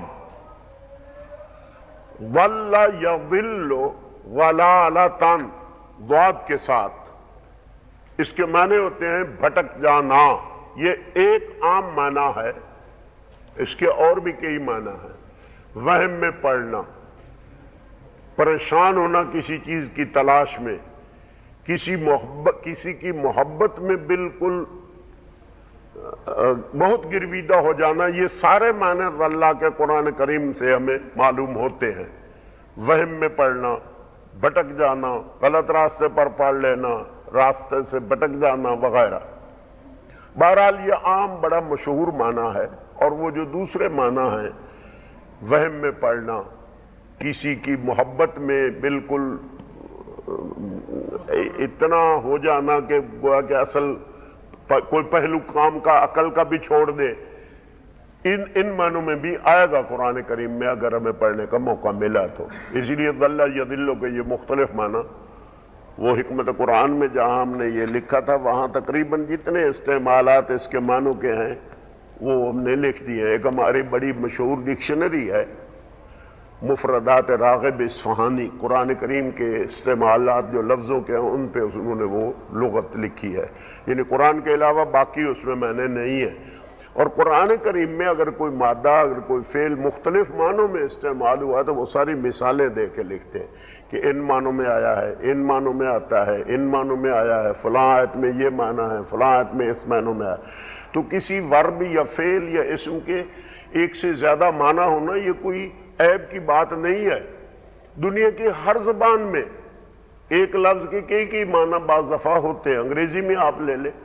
ضل یضل ضلالۃ ضاد کے ساتھ، اس کے معنی ہوتے ہیں بھٹک جانا. یہ ایک عام معنی ہے، اس کے اور بھی کئی معنی ہیں. وہم میں پڑنا، پریشان ہونا کسی چیز کی تلاش میں، کسی کی محبت میں بالکل بہت گرویدہ ہو جانا، یہ سارے معنی اللہ کے قرآن کریم سے ہمیں معلوم ہوتے ہیں۔ وہم میں پڑنا، بھٹک جانا، غلط راستے پر پڑھ لینا، راستے سے بھٹک جانا وغیرہ۔ بہرحال یہ عام بڑا مشہور معنی ہے، اور وہ جو دوسرے معنی ہیں، وہم میں پڑنا، کسی کی محبت میں بالکل اتنا ہو جانا کہ گویا کہ اصل کوئی پہلو کام کا عقل کا بھی چھوڑ دے، ان معنوں میں بھی آئے گا قرآن کریم میں اگر ہمیں پڑھنے کا موقع ملا تو۔ اسی لیے ضل یضل کے یہ مختلف معنی وہ حکمت قرآن میں جہاں ہم نے یہ لکھا تھا وہاں تقریباً جتنے استعمالات اس کے معنوں کے ہیں وہ ہم نے لکھ دیے ہیں۔ ایک ہماری بڑی مشہور ڈکشنری ہے مفردات راغب اصفہانی، قرآن کریم کے استعمالات جو لفظوں کے ہیں ان پہ انہوں نے وہ لغت لکھی ہے، یعنی قرآن کے علاوہ باقی اس میں معنی نہیں ہے۔ اور قرآن کریم میں اگر کوئی مادہ، اگر کوئی فعل مختلف معنوں میں استعمال ہوا تو وہ ساری مثالیں دے کے لکھتے ہیں کہ ان معنوں میں آیا ہے، ان معنوں میں آتا ہے، ان معنوں میں آیا ہے، فلاں آیت میں یہ معنی ہے، فلاں آیت میں اس معنوں میں آیا۔ تو کسی ورب یا فعل یا اسم کے ایک سے زیادہ معنی ہونا یہ کوئی عیب کی بات نہیں ہے۔ دنیا کی ہر زبان میں ایک لفظ کے کئی معنی بعض دفعہ ہوتے ہیں۔ انگریزی میں آپ لے لیں،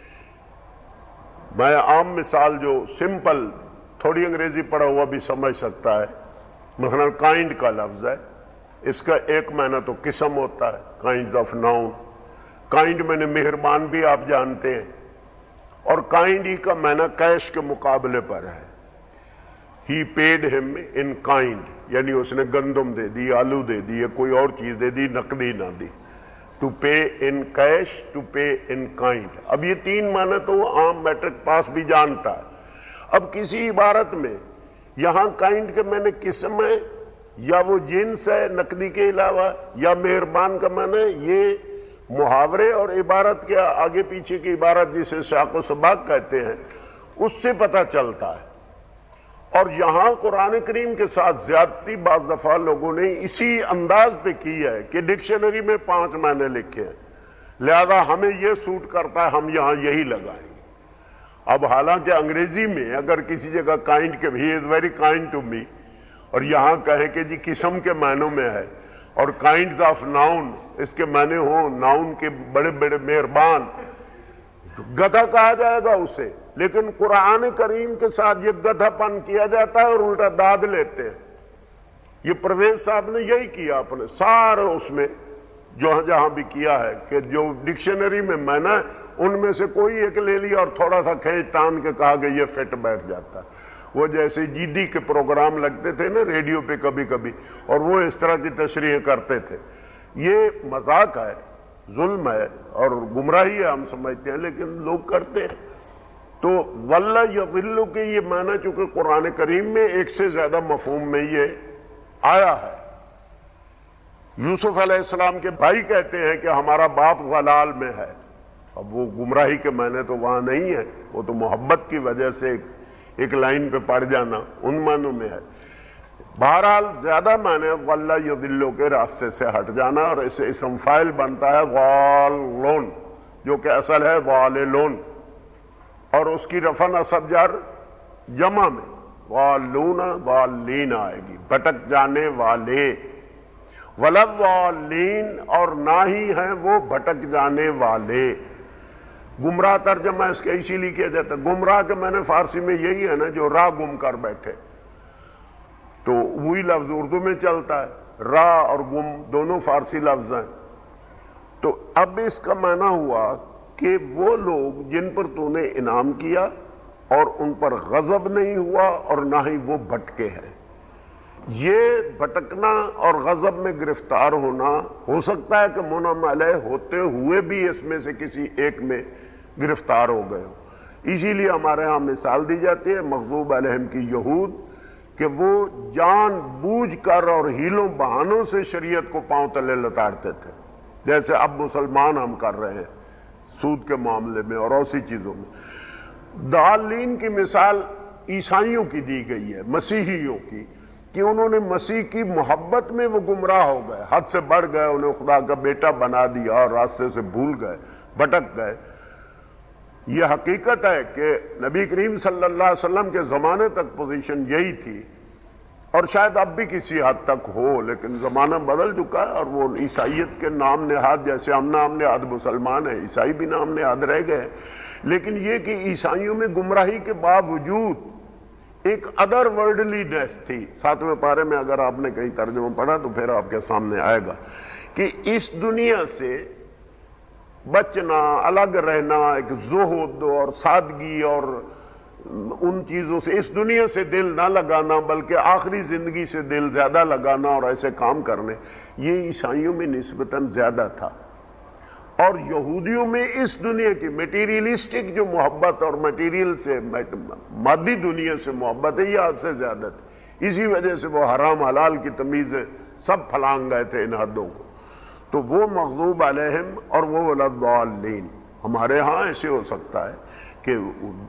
میں عام مثال جو سمپل تھوڑی انگریزی پڑھا ہوا بھی سمجھ سکتا ہے، مثلا کائنڈ کا لفظ ہے، اس کا ایک معنی تو قسم ہوتا ہے، کائنڈز آف ناؤن۔ کائنڈ میں نے مہربان بھی آپ جانتے ہیں، اور کائنڈ ہی کا معنی کیش کے مقابلے پر ہے۔ ہی پیڈ ہم ان کائنڈ، یعنی اس نے گندم دے دی، آلو دے دی، یا کوئی اور چیز دے دی، نقدی نہ دی۔ To pay in cash, to pay in kind. اب یہ تین معنی تو عام میٹرک پاس بھی جانتا ہے۔ اب کسی عبارت میں یہاں کائنڈ کے معنی قسم ہے، یا وہ جنس ہے نقدی کے علاوہ، یا مہربان کا معنی ہے، یہ محاورے اور عبارت کے آگے پیچھے کی عبارت جسے سیاق و سباق کہتے ہیں اس سے پتہ چلتا ہے۔ اور یہاں قرآن کریم کے ساتھ زیادتی بعض دفعہ لوگوں نے اسی انداز پہ کی ہے کہ ڈکشنری میں 5 معنی لکھے ہیں، لہذا ہمیں یہ سوٹ کرتا ہے ہم یہاں یہی لگائیں گے۔ اب حالانکہ انگریزی میں اگر کسی جگہ کائنڈ کے he is very kind to me, اور یہاں کہیں کہ جی قسم کے معنوں میں ہے، اور کائنڈز آف ناؤن اس کے معنی ہوں ناؤن کے بڑے بڑے مہربان، گدھا کہا جائے گا اسے۔ لیکن قرآن کریم کے ساتھ یہ گدھا پن کیا جاتا ہے اور الٹا داد لیتے ہیں۔ یہ پرویز صاحب نے یہی کیا اپنے سارے اس میں جہاں بھی کیا ہے کہ جو ڈکشنری میں معنی ہے ان میں سے کوئی ایک لے لیا اور تھوڑا سا کھینچ تان کے کہا کہ یہ فٹ بیٹھ جاتا ہے۔ وہ جیسے جی ڈی کے پروگرام لگتے تھے نا ریڈیو پہ کبھی کبھی، اور وہ اس طرح کی تشریحیں کرتے تھے۔ یہ مذاق ہے، ظلم ہے اور گمراہی ہے ہم سمجھتے ہیں، لیکن لوگ کرتے ہیں۔ تو ضل یضل کے یہ معنی چونکہ قرآن کریم میں ایک سے زیادہ مفہوم میں یہ آیا ہے۔ یوسف علیہ السلام کے بھائی کہتے ہیں کہ ہمارا باپ ضلال میں ہے، اب وہ گمراہی کے معنی تو وہاں نہیں ہے، وہ تو محبت کی وجہ سے ایک لائن پہ پڑ جانا ان معنوں میں ہے۔ بہرحال زیادہ معنی ضل یضل کے راستے سے ہٹ جانا، اور اسے اسم فاعل بنتا ہے ضالون، جو کہ اصل ہے ضاللون، اور اس کی رفع نصب جر جمع میں ضالون ضالین آئے گی، بھٹک جانے والے۔ ولضالین، اور نہ ہی ہیں وہ بھٹک جانے والے۔ گمراہ ترجمہ اس کے اسی لیے کیا جاتا ہے، گمراہ کے میں نے فارسی میں یہی ہے نا جو راہ گم کر بیٹھے، تو وہی لفظ اردو میں چلتا ہے، راہ اور گم دونوں فارسی لفظ ہیں۔ تو اب اس کا معنی ہوا کہ وہ لوگ جن پر تو نے انعام کیا اور ان پر غضب نہیں ہوا اور نہ ہی وہ بھٹکے ہیں۔ یہ بھٹکنا اور غضب میں گرفتار ہونا ہو سکتا ہے کہ منعم علیہ ہوتے ہوئے بھی اس میں سے کسی ایک میں گرفتار ہو گئے ہو۔ اسی لیے ہمارے ہاں مثال دی جاتی ہے مغضوب علیہم کی یہود، کہ وہ جان بوجھ کر اور ہیلوں بہانوں سے شریعت کو پاؤں تلے لتاڑتے تھے، جیسے اب مسلمان ہم کر رہے ہیں سود کے معاملے میں اور اسی چیزوں میں۔ ضالین کی مثال عیسائیوں کی دی گئی ہے، مسیحیوں کی، کہ انہوں نے مسیح کی محبت میں وہ گمراہ ہو گئے، حد سے بڑھ گئے، انہیں خدا کا بیٹا بنا دیا اور راستے سے بھول گئے، بھٹک گئے۔ یہ حقیقت ہے کہ نبی کریم صلی اللہ علیہ وسلم کے زمانے تک پوزیشن یہی تھی، اور شاید اب بھی کسی حد تک ہو، لیکن زمانہ بدل چکا ہے، اور وہ عیسائیت کے نام نہاد، جیسے ہم نام نہاد مسلمان ہیں، عیسائی بھی نام نہاد رہ گئے، لیکن یہ کہ عیسائیوں میں گمراہی کے باوجود ایک ادر ورلڈلینس تھی۔ 7ویں پارے میں اگر آپ نے کہیں ترجمہ پڑھا تو پھر آپ کے سامنے آئے گا کہ اس دنیا سے بچنا، الگ رہنا، ایک زہد اور سادگی اور ان چیزوں سے، اس دنیا سے دل نہ لگانا بلکہ آخری زندگی سے دل زیادہ لگانا اور ایسے کام کرنے، یہ عیسائیوں میں نسبتاً زیادہ تھا، اور یہودیوں میں اس دنیا کی میٹیریلسٹک جو محبت اور میٹیریل سے، مادی دنیا سے محبت ہے، یہ حد سے زیادہ تھی۔ اسی وجہ سے وہ حرام حلال کی تمیزیں سب پھلانگ گئے تھے ان حدوں کو۔ تو وہ مغضوب علیہم اور وہ الضالین، ہمارے ہاں ایسے ہو سکتا ہے کہ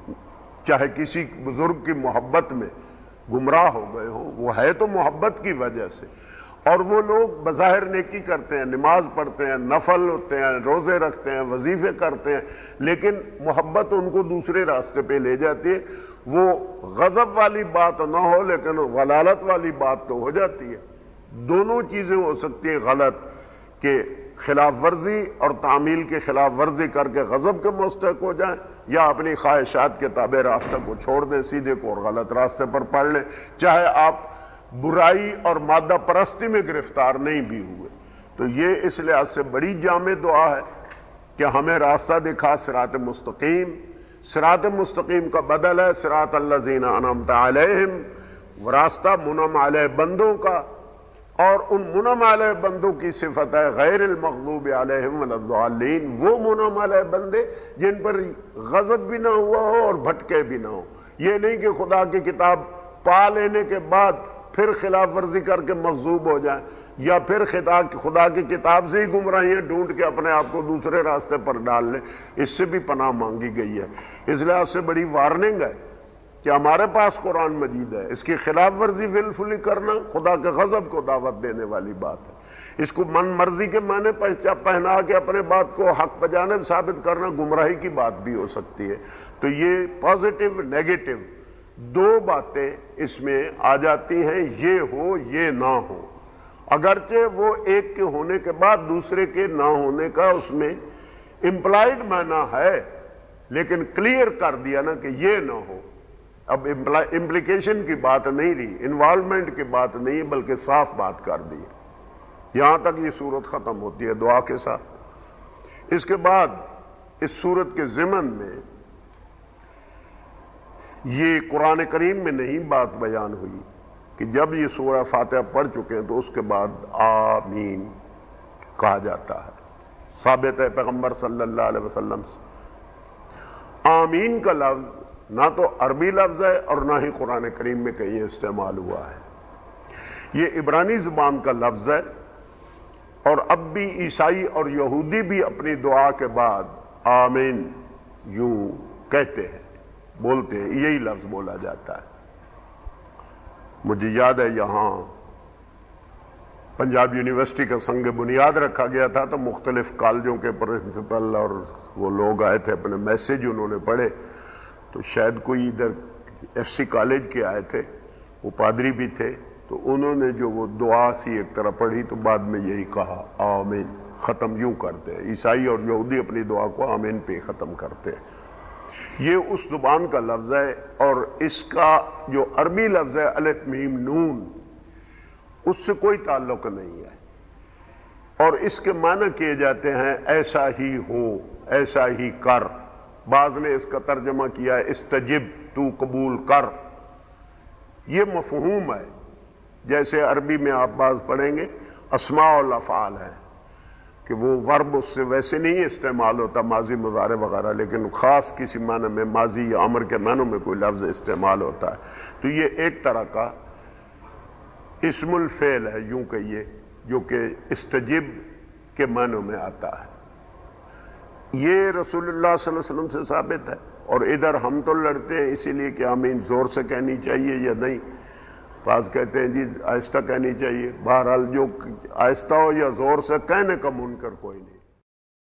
چاہے کسی بزرگ کی محبت میں گمراہ ہو گئے ہوں، وہ ہے تو محبت کی وجہ سے، اور وہ لوگ بظاہر نیکی کرتے ہیں، نماز پڑھتے ہیں، نفل ہوتے ہیں، روزے رکھتے ہیں، وظیفے کرتے ہیں، لیکن محبت ان کو دوسرے راستے پہ لے جاتی ہے۔ وہ غضب والی بات نہ ہو لیکن غلالت والی بات تو ہو جاتی ہے۔ دونوں چیزیں ہو سکتی ہیں غلط، کہ خلاف ورزی اور تعمیل کے خلاف ورزی کر کے غضب کے مستحق ہو جائیں، یا اپنی خواہشات کے تابع راستہ کو چھوڑ دیں سیدھے کو اور غلط راستے پر پڑ لیں، چاہے آپ برائی اور مادہ پرستی میں گرفتار نہیں بھی ہوئے۔ تو یہ اس لحاظ سے بڑی جامع دعا ہے کہ ہمیں راستہ دکھا، صراط مستقیم۔ صراط مستقیم کا بدل ہے صراط الذین انعمت علیہم، وہ راستہ منعم علیہ بندوں کا، اور ان منعم علیہ بندوں کی صفت ہے غیر المغضوب علیہم ولا الضالین، وہ منعم علیہ بندے جن پر غضب بھی نہ ہوا ہو اور بھٹکے بھی نہ ہو۔ یہ نہیں کہ خدا کی کتاب پا لینے کے بعد پھر خلاف ورزی کر کے مغضوب ہو جائیں، یا پھر خدا کی کتاب سے ہی گمراہیاں ڈھونڈ کے اپنے آپ کو دوسرے راستے پر ڈال لیں۔ اس سے بھی پناہ مانگی گئی ہے۔ اس لحاظ سے بڑی وارننگ ہے کہ ہمارے پاس قرآن مجید ہے، اس کی خلاف ورزی ولفلی کرنا خدا کے غضب کو دعوت دینے والی بات ہے۔ اس کو من مرضی کے معنی پہنا کے اپنے بات کو حق بجانب ثابت کرنا گمراہی کی بات بھی ہو سکتی ہے۔ تو یہ پازیٹیو نیگیٹو دو باتیں اس میں آ جاتی ہیں، یہ ہو یہ نہ ہو، اگرچہ وہ ایک کے ہونے کے بعد دوسرے کے نہ ہونے کا اس میں امپلائڈ معنی ہے، لیکن کلیئر کر دیا نا کہ یہ نہ ہو۔ اب امپلیکیشن کی بات نہیں رہی، انوالومنٹ کی بات نہیں، بلکہ صاف بات کر دی۔ یہاں تک یہ سورت ختم ہوتی ہے دعا کے ساتھ۔ اس کے بعد اس سورت کے ضمن میں یہ قرآن کریم میں نہیں بات بیان ہوئی کہ جب یہ سورہ فاتحہ پڑھ چکے ہیں تو اس کے بعد آمین کہا جاتا ہے۔ ثابت ہے پیغمبر صلی اللہ علیہ وسلم سے۔ آمین کا لفظ نہ تو عربی لفظ ہے اور نہ ہی قرآن کریم میں کہیں استعمال ہوا ہے، یہ عبرانی زبان کا لفظ ہے، اور اب بھی عیسائی اور یہودی بھی اپنی دعا کے بعد آمین یوں کہتے ہیں، بولتے ہیں، یہی لفظ بولا جاتا ہے۔ مجھے یاد ہے یہاں پنجاب یونیورسٹی کا سنگ بنیاد رکھا گیا تھا، تو مختلف کالجوں کے پرنسپل اور وہ لوگ آئے تھے، اپنے میسیج انہوں نے پڑھے، تو شاید کوئی ادھر ایف سی کالج کے آئے تھے، وہ پادری بھی تھے، تو انہوں نے جو وہ دعا سی ایک طرح پڑھی تو بعد میں یہی کہا آمین، ختم یوں کرتے ہیں۔ عیسائی اور یہودی اپنی دعا کو آمین پہ ختم کرتے ہیں۔ یہ اس زبان کا لفظ ہے، اور اس کا جو عربی لفظ ہے الف میم نون، اس سے کوئی تعلق نہیں ہے، اور اس کے معنی کیے جاتے ہیں ایسا ہی ہو، ایسا ہی کر۔ بعض نے اس کا ترجمہ کیا ہے استجب، تو قبول کر۔ یہ مفہوم ہے، جیسے عربی میں آپ بعض پڑھیں گے اسماء الافعال ہے کہ وہ ورب اس سے ویسے نہیں استعمال ہوتا، ماضی مضارع وغیرہ، لیکن خاص کسی معنی میں ماضی یا امر کے معنوں میں کوئی لفظ استعمال ہوتا ہے، تو یہ ایک طرح کا اسم الفعل ہے، یوں کہیے، جو کہ استجب کے معنوں میں آتا ہے۔ یہ رسول اللہ صلی اللہ علیہ وسلم سے ثابت ہے، اور ادھر ہم تو لڑتے ہیں اسی لیے کہ آمین زور سے کہنی چاہیے یا نہیں، بعض کہتے ہیں جی آہستہ کہنی چاہیے۔ بہرحال جو آہستہ ہو یا زور سے، کہنے کا منکر کوئی نہیں۔